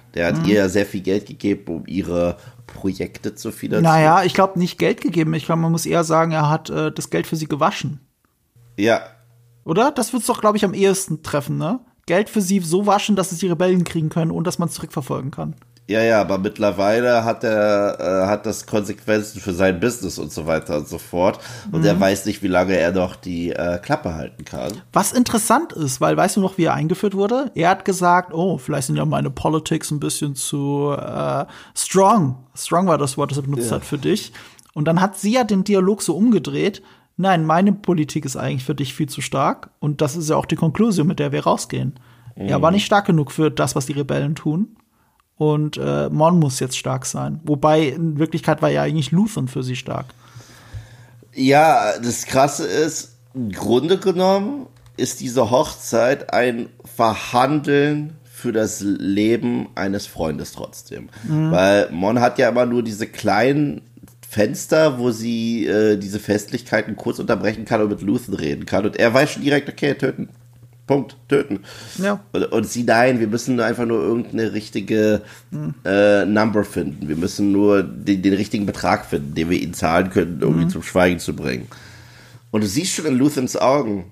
Der hat ihr ja sehr viel Geld gegeben, um ihre Projekte zu finanzieren. Naja, ich glaube nicht Geld gegeben. Ich glaube, man muss eher sagen, er hat das Geld für sie gewaschen. Ja. Oder? Das wird's doch, glaube ich, am ehesten treffen, ne? Geld für sie so waschen, dass es die Rebellen kriegen können und dass man es zurückverfolgen kann. Ja, aber mittlerweile hat das Konsequenzen für sein Business und so weiter und so fort. Und er weiß nicht, wie lange er noch die Klappe halten kann. Was interessant ist, weil weißt du noch, wie er eingeführt wurde? Er hat gesagt, oh, vielleicht sind ja meine Politics ein bisschen zu strong. Strong war das Wort, das er benutzt hat für dich. Und dann hat sie ja den Dialog so umgedreht. Nein, meine Politik ist eigentlich für dich viel zu stark. Und das ist ja auch die Konklusion, mit der wir rausgehen. Er war nicht stark genug für das, was die Rebellen tun. Und Mon muss jetzt stark sein. Wobei, in Wirklichkeit war ja eigentlich Luthen für sie stark. Ja, das Krasse ist, im Grunde genommen ist diese Hochzeit ein Verhandeln für das Leben eines Freundes trotzdem. Weil Mon hat ja immer nur diese kleinen Fenster, wo sie diese Festlichkeiten kurz unterbrechen kann und mit Luthen reden kann. Und er weiß schon direkt, okay, töten. Punkt, töten. Ja. Und sie, nein, wir müssen einfach nur irgendeine richtige Number finden. Wir müssen nur den richtigen Betrag finden, den wir ihnen zahlen können, um ihn zum Schweigen zu bringen. Und du siehst schon in Luthens Augen.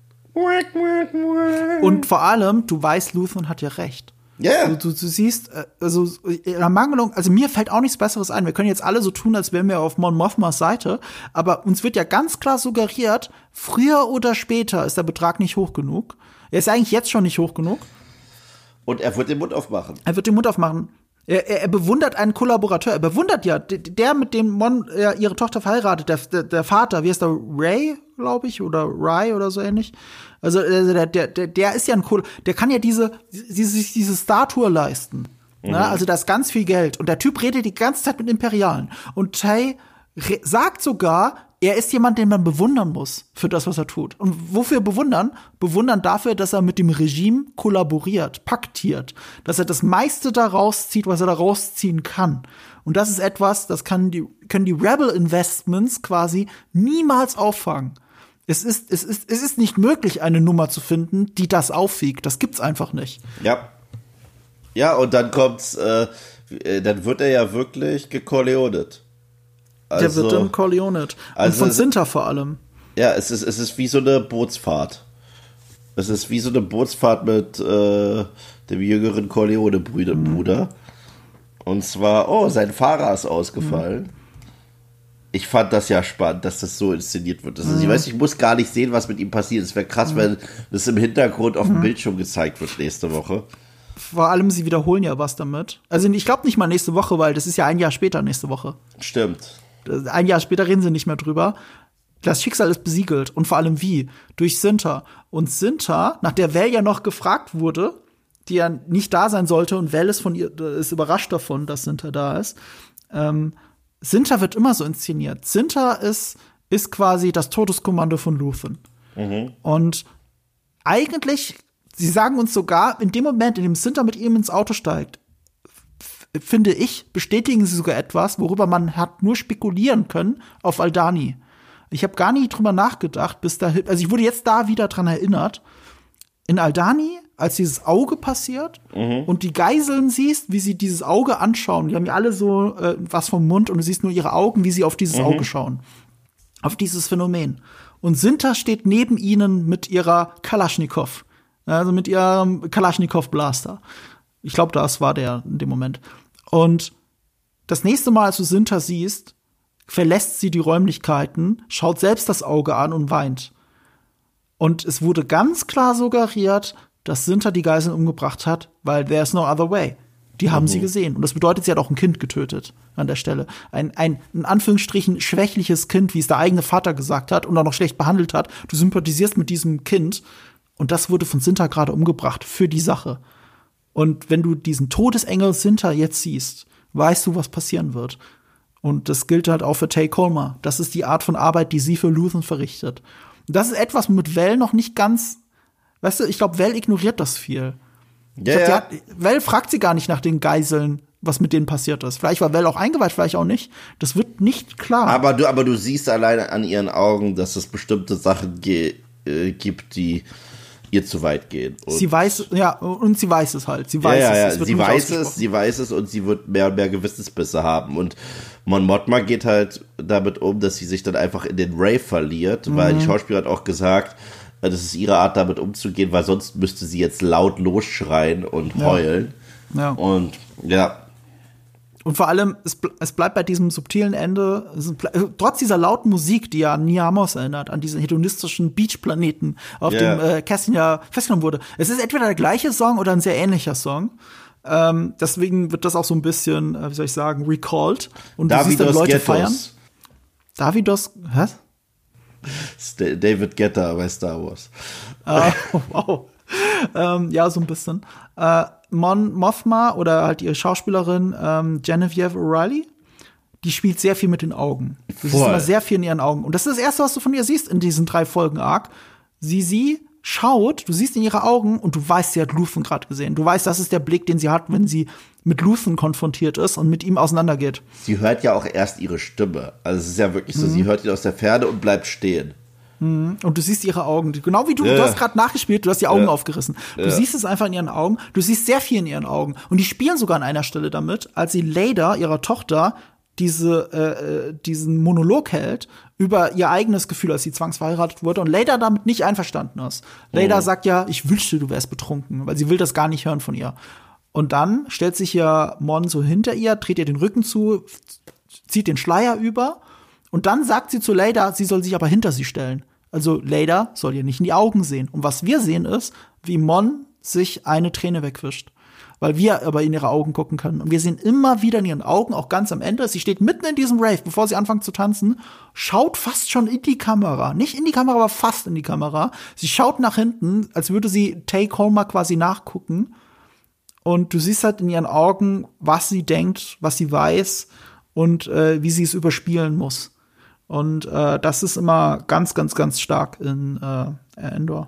Und vor allem, du weißt, Luthen hat ja recht. Ja. Yeah. Du siehst, also in der Mangelung, also mir fällt auch nichts Besseres ein. Wir können jetzt alle so tun, als wären wir auf Mon Mothmas Seite, aber uns wird ja ganz klar suggeriert, früher oder später ist der Betrag nicht hoch genug. Er ist eigentlich jetzt schon nicht hoch genug. Und er wird den Mund aufmachen. Er wird den Mund aufmachen. Er bewundert einen Kollaborateur. Er bewundert ja, der mit dem Mon ihre Tochter verheiratet, der Vater, wie heißt der, Ray, glaube ich, oder Rai oder so ähnlich. Also der ist ja ein der kann ja diese Statue leisten. Ne? Also da ist ganz viel Geld. Und der Typ redet die ganze Zeit mit Imperialen. Und Tay sagt sogar, er ist jemand, den man bewundern muss für das, was er tut. Und wofür bewundern? Bewundern dafür, dass er mit dem Regime kollaboriert, paktiert. Dass er das meiste da rauszieht, was er da rausziehen kann. Und das ist etwas, das können die Rebel Investments quasi niemals auffangen. Es ist nicht möglich, eine Nummer zu finden, die das aufwiegt. Das gibt's einfach nicht. Ja. Ja, und dann kommt's, dann wird er ja wirklich gecorleonet. Der wird dann corleonet. Und von Cinta vor allem. Ja, es ist wie so eine Bootsfahrt. Es ist wie so eine Bootsfahrt mit dem jüngeren Corleone-Bruder. Und zwar, sein Fahrer ist ausgefallen. Ich fand das ja spannend, dass das so inszeniert wird. Ich weiß, ich muss gar nicht sehen, was mit ihm passiert. Es wäre krass, wenn das im Hintergrund auf dem Bildschirm gezeigt wird nächste Woche. Vor allem, sie wiederholen ja was damit. Also ich glaube nicht mal nächste Woche, weil das ist ja ein Jahr später nächste Woche. Stimmt. Ein Jahr später reden sie nicht mehr drüber. Das Schicksal ist besiegelt. Und vor allem wie? Durch Cinta. Und Cinta, nach der Vel ja noch gefragt wurde, die ja nicht da sein sollte, und Vel ist überrascht davon, dass Cinta da ist. Cinta wird immer so inszeniert. Cinta ist quasi das Todeskommando von Luthen. Und eigentlich, sie sagen uns sogar, in dem Moment, in dem Cinta mit ihm ins Auto steigt, finde ich, bestätigen sie sogar etwas, worüber man hat nur spekulieren können auf Aldhani. Ich habe gar nicht drüber nachgedacht, bis dahin, also ich wurde jetzt da wieder dran erinnert, in Aldhani, als dieses Auge passiert und die Geiseln siehst, wie sie dieses Auge anschauen, die haben ja alle so was vom Mund und du siehst nur ihre Augen, wie sie auf dieses Auge schauen. Auf dieses Phänomen. Und Cinta steht neben ihnen mit ihrer Kalaschnikow, also mit ihrem Kalaschnikow-Blaster. Ich glaube, das war der in dem Moment. Und das nächste Mal, als du Cinta siehst, verlässt sie die Räumlichkeiten, schaut selbst das Auge an und weint. Und es wurde ganz klar suggeriert, dass Cinta die Geiseln umgebracht hat, weil there's no other way. Die haben sie gesehen. Und das bedeutet, sie hat auch ein Kind getötet an der Stelle. Ein in Anführungsstrichen schwächliches Kind, wie es der eigene Vater gesagt hat und auch noch schlecht behandelt hat. Du sympathisierst mit diesem Kind. Und das wurde von Cinta gerade umgebracht für die Sache. Und wenn du diesen Todesengel Cinta jetzt siehst, weißt du, was passieren wird. Und das gilt halt auch für Tay Kolmar. Das ist die Art von Arbeit, die sie für Luthen verrichtet. Und das ist etwas, womit Vel noch nicht ganz, weißt du, ich glaube, Vel ignoriert das viel. Ja. Vel fragt sie gar nicht nach den Geiseln, was mit denen passiert ist. Vielleicht war Vel auch eingeweiht, vielleicht auch nicht. Das wird nicht klar. Aber du siehst alleine an ihren Augen, dass es bestimmte Sachen gibt, die ihr zu weit gehen. Und sie weiß es halt. Sie weiß es. Sie weiß es und sie wird mehr und mehr Gewissensbisse haben. Und Mon Mothma geht halt damit um, dass sie sich dann einfach in den Rave verliert, weil die Schauspielerin hat auch gesagt, das ist ihre Art, damit umzugehen, weil sonst müsste sie jetzt laut losschreien und heulen. Ja. Und ja. Und vor allem, es bleibt bei diesem subtilen Ende, trotz dieser lauten Musik, die ja an Niamos erinnert, an diesen hedonistischen Beachplaneten, auf dem Cassian ja festgenommen wurde. Es ist entweder der gleiche Song oder ein sehr ähnlicher Song. Deswegen wird das auch so ein bisschen, wie soll ich sagen, recalled. Und du siehst dann Leute feiern. Davidos, was? David Guetta bei Star Wars. Wow. Ja, so ein bisschen. Mon Mothma oder halt ihre Schauspielerin Genevieve O'Reilly, die spielt sehr viel mit den Augen. Du siehst immer sehr viel in ihren Augen. Und das ist das Erste, was du von ihr siehst in diesen 3 Folgen Arc. Sie schaut, du siehst in ihre Augen und du weißt, sie hat Luthen gerade gesehen. Du weißt, das ist der Blick, den sie hat, wenn sie mit Luthen konfrontiert ist und mit ihm auseinandergeht. Sie hört ja auch erst ihre Stimme. Also es ist ja wirklich so, sie hört ihn aus der Ferne und bleibt stehen. Und du siehst ihre Augen. Genau wie du hast gerade nachgespielt, du hast die Augen aufgerissen. Du siehst es einfach in ihren Augen. Du siehst sehr viel in ihren Augen. Und die spielen sogar an einer Stelle damit, als sie Leda, ihrer Tochter, diesen Monolog hält über ihr eigenes Gefühl, als sie zwangsverheiratet wurde und Leda damit nicht einverstanden ist. Leda sagt ja, ich wünschte, du wärst betrunken, weil sie will das gar nicht hören von ihr. Und dann stellt sich ja Mon so hinter ihr, dreht ihr den Rücken zu, zieht den Schleier über und dann sagt sie zu Leda, sie soll sich aber hinter sie stellen. Also Leda soll ihr nicht in die Augen sehen. Und was wir sehen ist, wie Mon sich eine Träne wegwischt. Weil wir aber in ihre Augen gucken können. Und wir sehen immer wieder in ihren Augen, auch ganz am Ende, sie steht mitten in diesem Rave, bevor sie anfängt zu tanzen, schaut fast schon in die Kamera. Nicht in die Kamera, aber fast in die Kamera. Sie schaut nach hinten, als würde sie Take Homa quasi nachgucken. Und du siehst halt in ihren Augen, was sie denkt, was sie weiß und wie sie es überspielen muss. Und das ist immer ganz, ganz, ganz stark in Endor.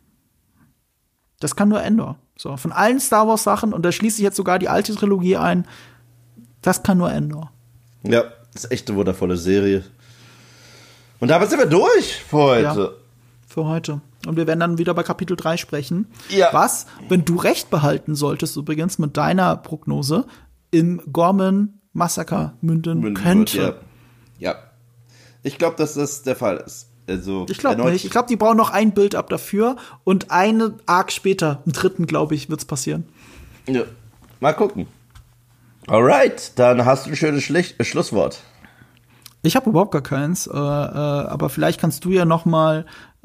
Das kann nur Endor. So, von allen Star Wars Sachen, und da schließe ich jetzt sogar die alte Trilogie ein, das kann nur Endor. Ja, das ist echt eine wundervolle Serie. Und damit sind wir durch für heute. Ja, für heute. Und wir werden dann wieder bei Kapitel 3 sprechen. Ja. Was, wenn du recht behalten solltest, übrigens mit deiner Prognose, im Gorman-Massaker münden könnte. Ja. Ich glaube, dass das der Fall ist. Also, ich glaube nicht. Ich glaube, die brauchen noch ein Build-up dafür und eine Arc später, im 3., glaube ich, wird's passieren. Ja. Mal gucken. Alright, dann hast du ein schönes Schlusswort. Ich habe überhaupt gar keins, aber vielleicht kannst du ja noch mal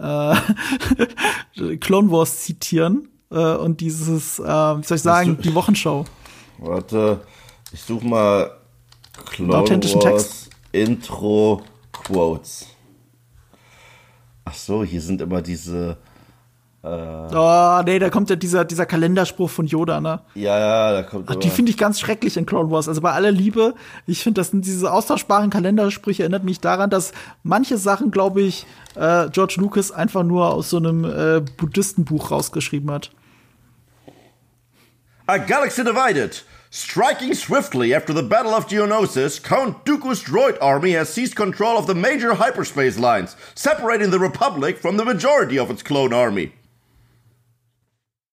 Clone Wars zitieren und dieses, wie soll ich sagen, die Wochenschau. Warte, ich suche mal Clone authentischen Wars Text. Intro Quotes. Ach so, hier sind immer diese. Oh, nee, da kommt ja dieser Kalenderspruch von Yoda, ne? Ja, da kommt. Ach, die finde ich ganz schrecklich in Clone Wars. Also bei aller Liebe, ich finde, das sind diese austauschbaren Kalendersprüche, erinnert mich daran, dass manche Sachen, glaube ich, George Lucas einfach nur aus so einem Buddhistenbuch rausgeschrieben hat. A galaxy divided. Striking swiftly after the Battle of Geonosis, Count Dooku's droid army has seized control of the major hyperspace lines, separating the Republic from the majority of its clone army.